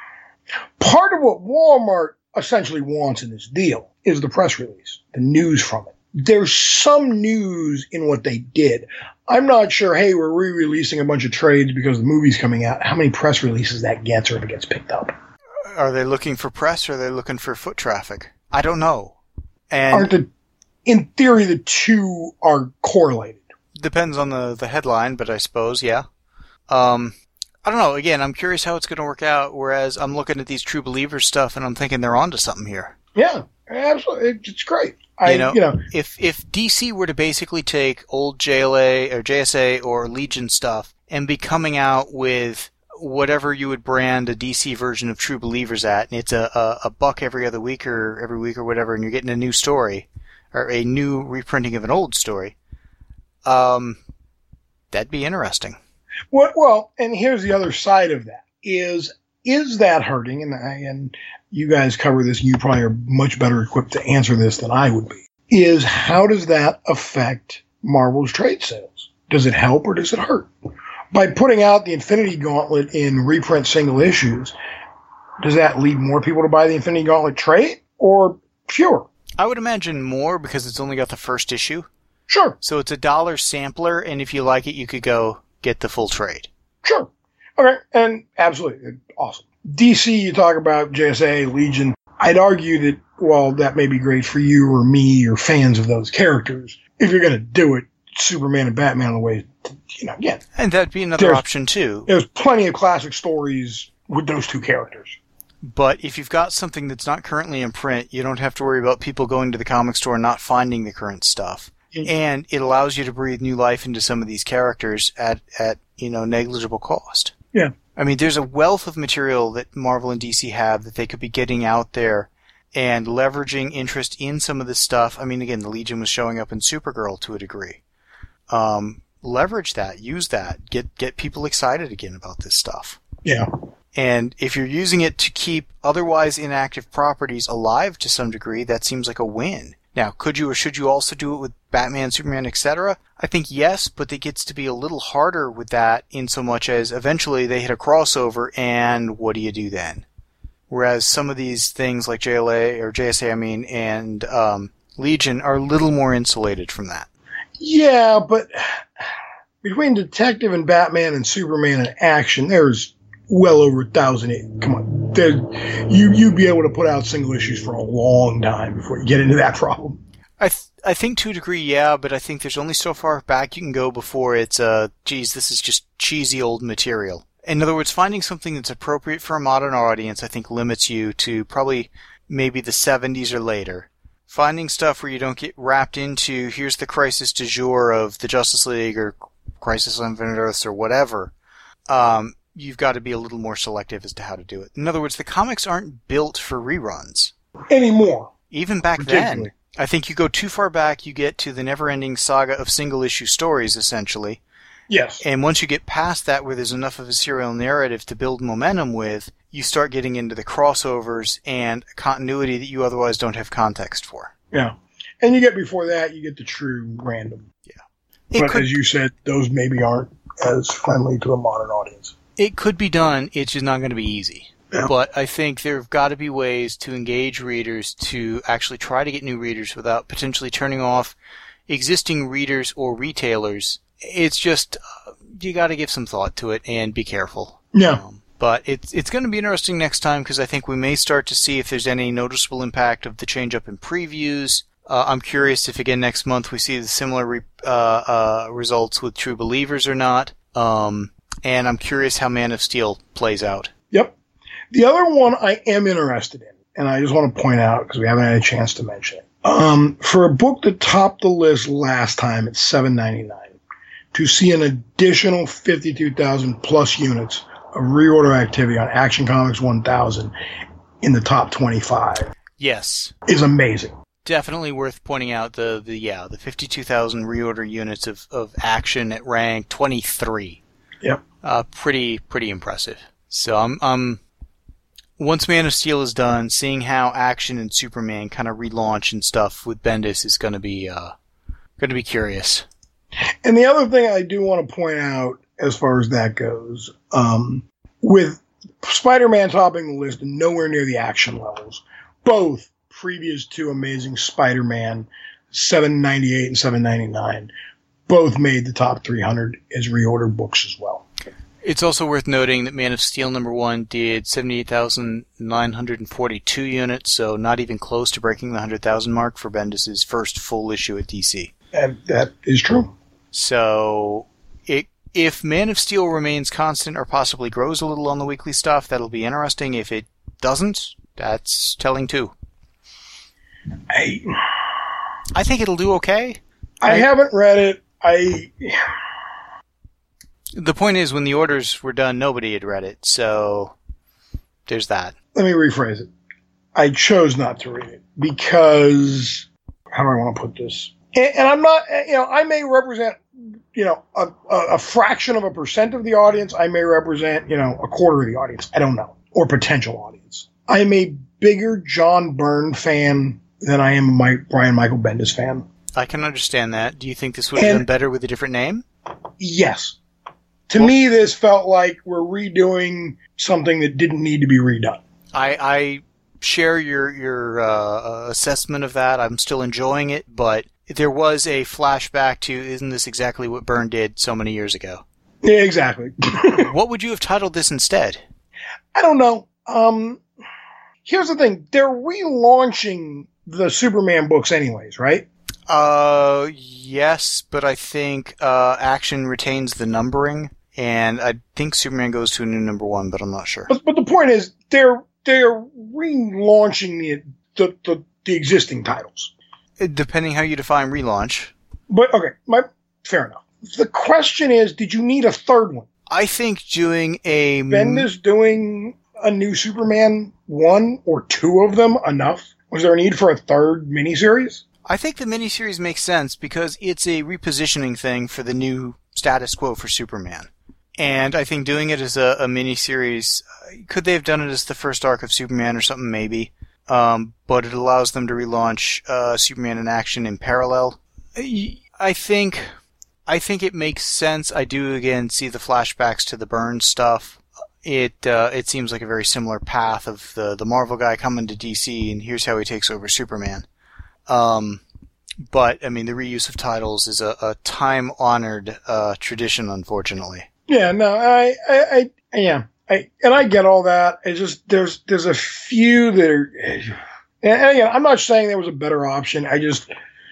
part of what Walmart essentially wants in this deal is the press release, the news from it. There's some news in what they did. I'm not sure, hey, we're re-releasing a bunch of trades because the movie's coming out. How many press releases that gets or if it gets picked up? Are they looking for press or are they looking for foot traffic? I don't know. And Aren't the, in theory, the two are correlated. depends on the, the headline, but I suppose, yeah. Um, I don't know. Again, I'm curious how it's going to work out, whereas I'm looking at these True Believers stuff and I'm thinking they're onto something here. Yeah, absolutely. It's great. I, You know, you know, if if D C were to basically take old J L A or J S A or Legion stuff and be coming out with whatever you would brand a D C version of True Believers at, and it's a, a, a buck every other week or every week or whatever, and you're getting a new story or a new reprinting of an old story, um, that'd be interesting. What, well, and here's the other side of that is, is that hurting? And I, and you guys cover this and you probably are much better equipped to answer this than I would be, is how does that affect Marvel's trade sales? Does it help or does it hurt? By putting out the Infinity Gauntlet in reprint single issues, does that lead more people to buy the Infinity Gauntlet trade or fewer? I would imagine more because it's only got the first issue. Sure, So it's a dollar sampler, and if you like it, you could go get the full trade. sure. Okay, and absolutely, awesome. D C, you talk about J S A, Legion. I'd argue that, while that may be great for you or me or fans of those characters, if you're going to do it, Superman and Batman are the way, to, you know, again, And that'd be another There's- option, too. there's plenty of classic stories with those two characters. But if you've got something that's not currently in print, you don't have to worry about people going to the comic store and not finding the current stuff. Mm. And it allows you to breathe new life into some of these characters at, at you know, negligible cost. Yeah. I mean, there's a wealth of material that Marvel and D C have that they could be getting out there and leveraging interest in some of this stuff. I mean, again, the Legion was showing up in Supergirl to a degree. Um, leverage that, use that, get get people excited again about this stuff. Yeah. And if you're using it to keep otherwise inactive properties alive to some degree, that seems like a win. Now, could you or should you also do it with Batman, Superman, et cetera? I think yes, but it gets to be a little harder with that in so much as eventually they hit a crossover, and what do you do then? Whereas some of these things like J L A, or J S A, I mean, and um, Legion are a little more insulated from that. Yeah, but between Detective and Batman and Superman and Action, there's well over a thousand. Come on, there, you you'd be able to put out single issues for a long time before you get into that problem. I th- I think to a degree, yeah, but I think there's only so far back you can go before it's, uh, geez, this is just cheesy old material. In other words, finding something that's appropriate for a modern audience, I think, limits you to probably maybe the seventies or later. Finding stuff where you don't get wrapped into, here's the crisis du jour of the Justice League or Crisis on Infinite Earths or whatever, um, you've got to be a little more selective as to how to do it. In other words, the comics aren't built for reruns. Anymore. Even back then. I think you go too far back, you get to the never-ending saga of single-issue stories, essentially. Yes. And once you get past that, where there's enough of a serial narrative to build momentum with, you start getting into the crossovers and continuity that you otherwise don't have context for. Yeah. And you get before that, you get the true random. Yeah. It but could, as you said, those maybe aren't as friendly to a modern audience. It could be done, it's just not going to be easy. Yeah. But I think there have got to be ways to engage readers to actually try to get new readers without potentially turning off existing readers or retailers. It's just, uh, you got to give some thought to it and be careful. Yeah. Um, but it's it's going to be interesting next time because I think we may start to see if there's any noticeable impact of the change up in previews. Uh, I'm curious if again next month we see the similar re- uh, uh, results with True Believers or not. Um, and I'm curious how Man of Steel plays out. Yep. The other one I am interested in, and I just want to point out because we haven't had a chance to mention it. Um, for a book that topped the list last time at seven ninety-nine, to see an additional fifty-two thousand plus units of reorder activity on Action Comics one thousand in the top twenty-five, yes, is amazing. Definitely worth pointing out the, the yeah the fifty-two thousand reorder units of, of Action at rank twenty-three. Yep. Uh, pretty pretty impressive. So I'm I'm. Once Man of Steel is done, seeing how Action and Superman kind of relaunch and stuff with Bendis is going to be uh, going to be curious. And the other thing I do want to point out, as far as that goes, um, with Spider-Man topping the list and nowhere near the Action levels, both previous to Amazing Spider-Man seven ninety-eight and seven ninety-nine, both made the top three hundred as reordered books as well. It's also worth noting that Man of Steel number one did seventy-eight thousand nine hundred forty-two units, so not even close to breaking the one hundred thousand mark for Bendis' first full issue at D C. And that is true. So, it, if Man of Steel remains constant or possibly grows a little on the weekly stuff, that'll be interesting. If it doesn't, that's telling too. I, I think it'll do okay. I, I haven't read it. I... The point is, when the orders were done, nobody had read it, so there's that. Let me rephrase it. I chose not to read it because, how do I want to put this? And, and I'm not, you know, I may represent, you know, a, a, a fraction of a percent of the audience. I may represent, you know, a quarter of the audience. I don't know. Or potential audience. I'm a bigger John Byrne fan than I am a Mike, Brian Michael Bendis fan. I can understand that. Do you think this would have and, been better with a different name? Yes. To well, me, this felt like we're redoing something that didn't need to be redone. I, I share your your uh, assessment of that. I'm still enjoying it, but there was a flashback to, isn't this exactly what Byrne did so many years ago? Yeah, exactly. What would you have titled this instead? I don't know. Um, here's the thing. They're relaunching the Superman books anyways, right? Uh, yes, but I think uh, Action retains the numbering, and I think Superman goes to a new number one, but I'm not sure. But, but the point is, they're they're relaunching the, the the the existing titles. Depending how you define relaunch. But okay, my fair enough. The question is, did you need a third one? I think doing a Bendis doing a new Superman one or two of them enough? Was there a need for a third miniseries? I think the miniseries makes sense because it's a repositioning thing for the new status quo for Superman. And I think doing it as a, a miniseries, could they have done it as the first arc of Superman or something? Maybe. Um, but it allows them to relaunch uh, Superman in Action in parallel. I think, I think it makes sense. I do again see the flashbacks to the Byrne stuff. It uh, it seems like a very similar path of the the Marvel guy coming to D C, and here's how he takes over Superman. Um, But, I mean, the reuse of titles is a, a time-honored uh, tradition, unfortunately. Yeah, no, I, I, I, yeah, I, and I get all that. It's just there's there's a few that are, and, and again, I'm not saying there was a better option. I just,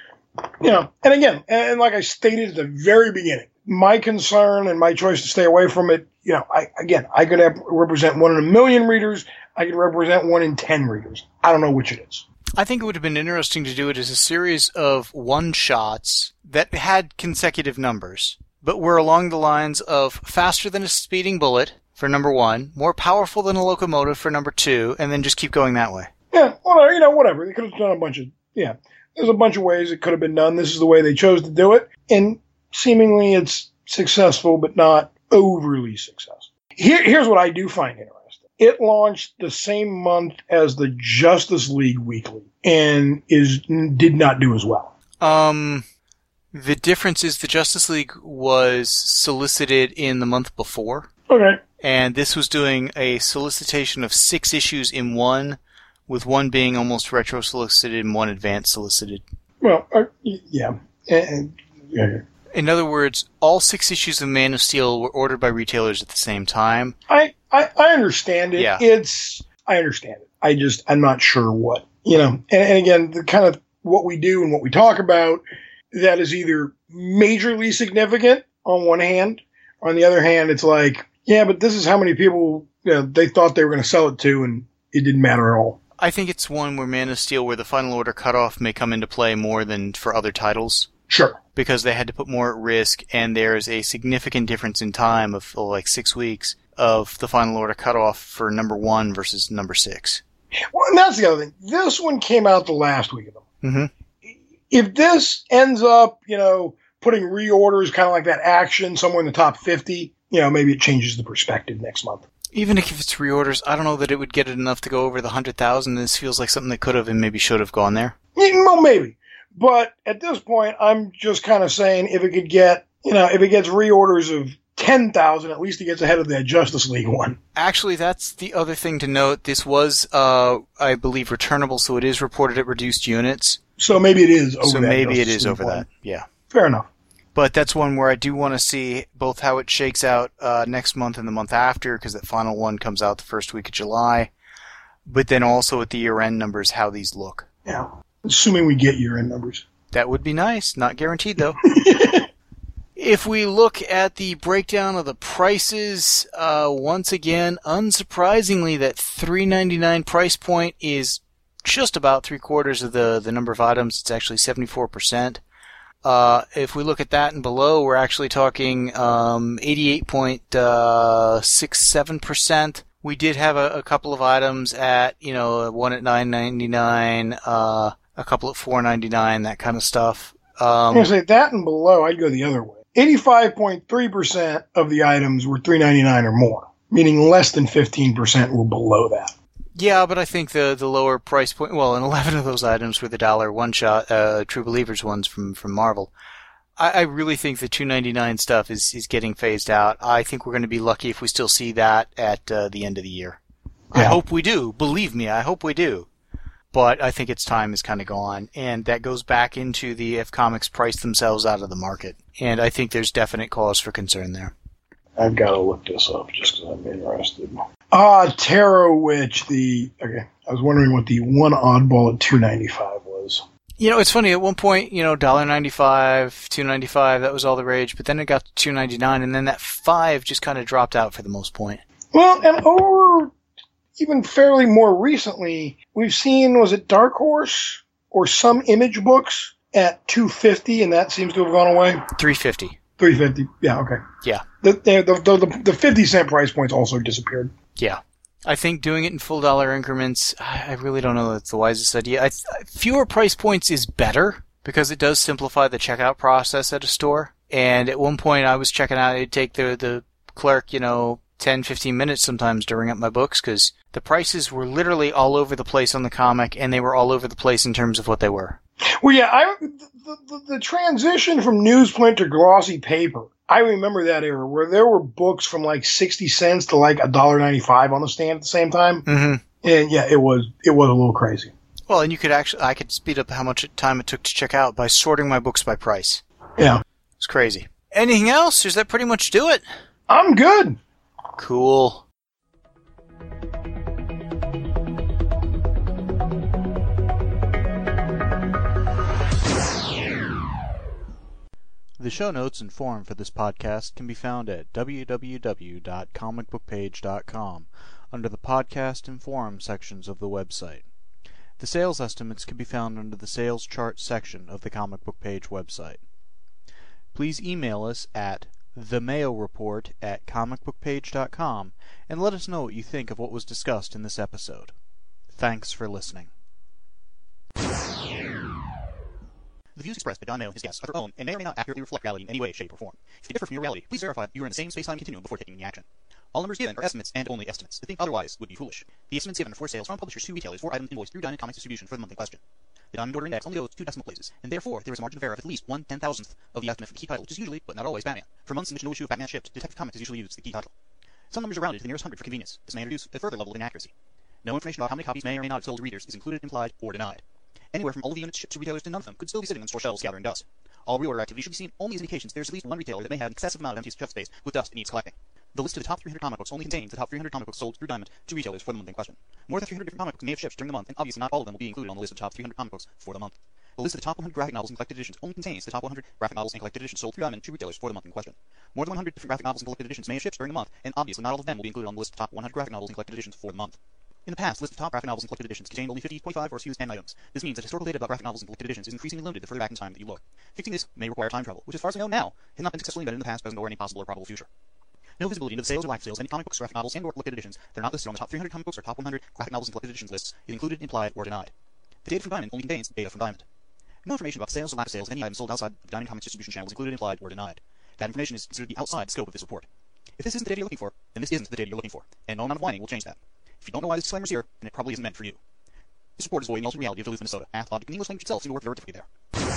you know, and again, and, and like I stated at the very beginning, my concern and my choice to stay away from it. You know, I again, I could have, represent one in a million readers. I could represent one in ten readers. I don't know which it is. I think it would have been interesting to do it as a series of one-shots that had consecutive numbers, but were along the lines of faster than a speeding bullet for number one, more powerful than a locomotive for number two, and then just keep going that way. Yeah, well, you know, whatever. They could have done a bunch of, yeah, there's a bunch of ways it could have been done. This is the way they chose to do it, and seemingly it's successful, but not overly successful. Here, here's what I do find interesting. It launched the same month as the Justice League Weekly and is did not do as well. Um, the difference is the Justice League was solicited in the month before. Okay. And this was doing a solicitation of six issues in one, with one being almost retro-solicited and one advanced solicited. Well, uh, yeah. And, yeah. In other words, all six issues of Man of Steel were ordered by retailers at the same time. I, I, I understand it. Yeah. It's I understand it. I just I'm not sure what you know. And, and again, the kind of what we do and what we talk about that is either majorly significant on one hand, or on the other hand, it's like yeah, but this is how many people you know, they thought they were going to sell it to, and it didn't matter at all. I think it's one where Man of Steel, where the final order cutoff may come into play more than for other titles. Sure. Because they had to put more at risk, and there's a significant difference in time of oh, like six weeks of the final order cutoff for number one versus number six. Well, and that's the other thing. This one came out the last week of them. Mm-hmm. If this ends up, you know, putting reorders kind of like that action somewhere in the top fifty, you know, maybe it changes the perspective next month. Even if it's reorders, I don't know that it would get it enough to go over the one hundred thousand. This feels like something that could have and maybe should have gone there. Yeah, well, maybe. But at this point, I'm just kind of saying if it could get, you know, if it gets reorders of ten thousand, at least it gets ahead of that Justice League one. Actually, that's the other thing to note. This was, uh, I believe, returnable, so it is reported at reduced units. So maybe it is over so that. So maybe Justice it is League over one. that, yeah. Fair enough. But that's one where I do want to see both how it shakes out uh, next month and the month after, because that final one comes out the first week of July. But then also at the year-end numbers, how these look. Yeah, assuming we get year-end numbers. That would be nice. Not guaranteed, though. If we look at the breakdown of the prices, uh, once again, unsurprisingly, that three ninety-nine price point is just about three quarters of the, the number of items. It's actually seventy-four percent. Uh, if we look at that and below, we're actually talking um, eighty-eight point six seven percent. We did have a, a couple of items at, you know, one at nine ninety-nine, uh, a couple at four ninety-nine, that kind of stuff. Um, I'm going to say that and below, I'd go the other way. eighty-five point three percent of the items were three ninety-nine or more, meaning less than fifteen percent were below that. Yeah, but I think the the lower price point, well, and eleven of those items were the dollar one-shot uh, True Believers ones from, from Marvel. I, I really think the two ninety-nine stuff is, is getting phased out. I think we're going to be lucky if we still see that at uh, the end of the year. Yeah. I hope we do. Believe me, I hope we do. But I think its time is kind of gone, and that goes back into the if comics price themselves out of the market. And I think there's definite cause for concern there. I've got to look this up just because I'm interested. Ah, Tarot Witch, the, okay, I was wondering what the one oddball at two ninety-five was. You know, it's funny, at one point, you know, one ninety-five, two ninety-five, that was all the rage, but then it got to two ninety-nine, and then that five just kind of dropped out for the most point. Well, and over, even fairly more recently, we've seen, was it Dark Horse or some Image books at two fifty, and that seems to have gone away? three fifty. three fifty, yeah, okay. Yeah. The, the, the, the, the fifty cent price points also disappeared. Yeah. I think doing it in full dollar increments, I really don't know that's the wisest idea. I th- fewer price points is better because it does simplify the checkout process at a store. And at one point I was checking out, it'd take the, the clerk, you know, ten, fifteen minutes sometimes to ring up my books because the prices were literally all over the place on the comic and they were all over the place in terms of what they were. Well, yeah, I, the, the, the transition from newsprint to glossy paper, I remember that era where there were books from like sixty cents to like one ninety-five on the stand at the same time. Mm-hmm. And yeah, it was it was a little crazy. Well, and you could actually, I could speed up how much time it took to check out by sorting my books by price. Yeah. It's crazy. Anything else? Does that pretty much do it? I'm good. Cool. The show notes and forum for this podcast can be found at w w w dot comic book page dot com under the podcast and forum sections of the website. The sales estimates can be found under the sales chart section of the Comic Book Page website. Please email us at the mayo report at comic book page dot com and let us know what you think of what was discussed in this episode. Thanks for listening. The views expressed by Don Mayo and his guests are their own and may or may not accurately reflect reality in any way, shape, or form. If they differ from your reality, please verify you are in the same space-time continuum before taking any action. All numbers given are estimates and only estimates. To think otherwise would be foolish. The estimates given are for sales from publishers to retailers for items invoiced through Diamond Comics distribution for the month in question. The Diamond Order Index only goes two decimal places, and therefore there is a margin of error of at least one ten-thousandth of the estimate for the key title, which is usually, but not always, Batman. For months in which no issue of Batman shipped, Detective Comics has usually used the key title. Some numbers are rounded to the nearest hundred for convenience. This may introduce a further level of inaccuracy. No information about how many copies may or may not have sold to readers is included, implied, or denied. Anywhere from all of the units shipped to retailers to none of them could still be sitting on store shelves gathering dust. All reorder activity should be seen only as indications there's at least one retailer that may have an excessive amount of empty shelf space with dust it needs collecting. The list of the top three hundred comic books only contains the top three hundred comic books sold through Diamond to retailers for the month in question. More than three hundred different comic books may have shipped during the month, and obviously not all of them will be included on the list of the top three hundred comic books for the month. The list of the top one hundred graphic novels and collected editions only contains the top one hundred graphic novels and collected editions sold through Diamond to retailers for the month in question. More than one hundred different graphic novels and collected editions may have shipped during the month, and obviously not all of them will be included on the list of top one hundred graphic novels and collected editions for the month. In the past, the list of top graphic novels and collected editions contained only fifty, twenty-five, or S K Us ten items. This means that historical data about graphic novels and collected editions is increasingly limited the further back in time that you look. Fixing this may require time travel, which as far as I know now, has not been successfully invented in the past, present, or any possible or probable future. No visibility into the sales or lack of sales of any comic books, graphic novels, and or collected editions that are not listed on the top three hundred comic books or top one hundred graphic novels and collected editions lists is included, implied, or denied. The data from Diamond only contains data from Diamond. No information about sales or lack of sales of any item sold outside the Diamond Comics distribution channel is included, implied, or denied. That information is considered to be outside the scope of this report. If this isn't the data you're looking for, then this isn't the data you're looking for, and no amount of whining will change that. If you don't know why this disclaimer is here, then it probably isn't meant for you. This report is void in the alternate reality of Duluth, Minnesota. Math, logic, and English language itself seem to work very differently there.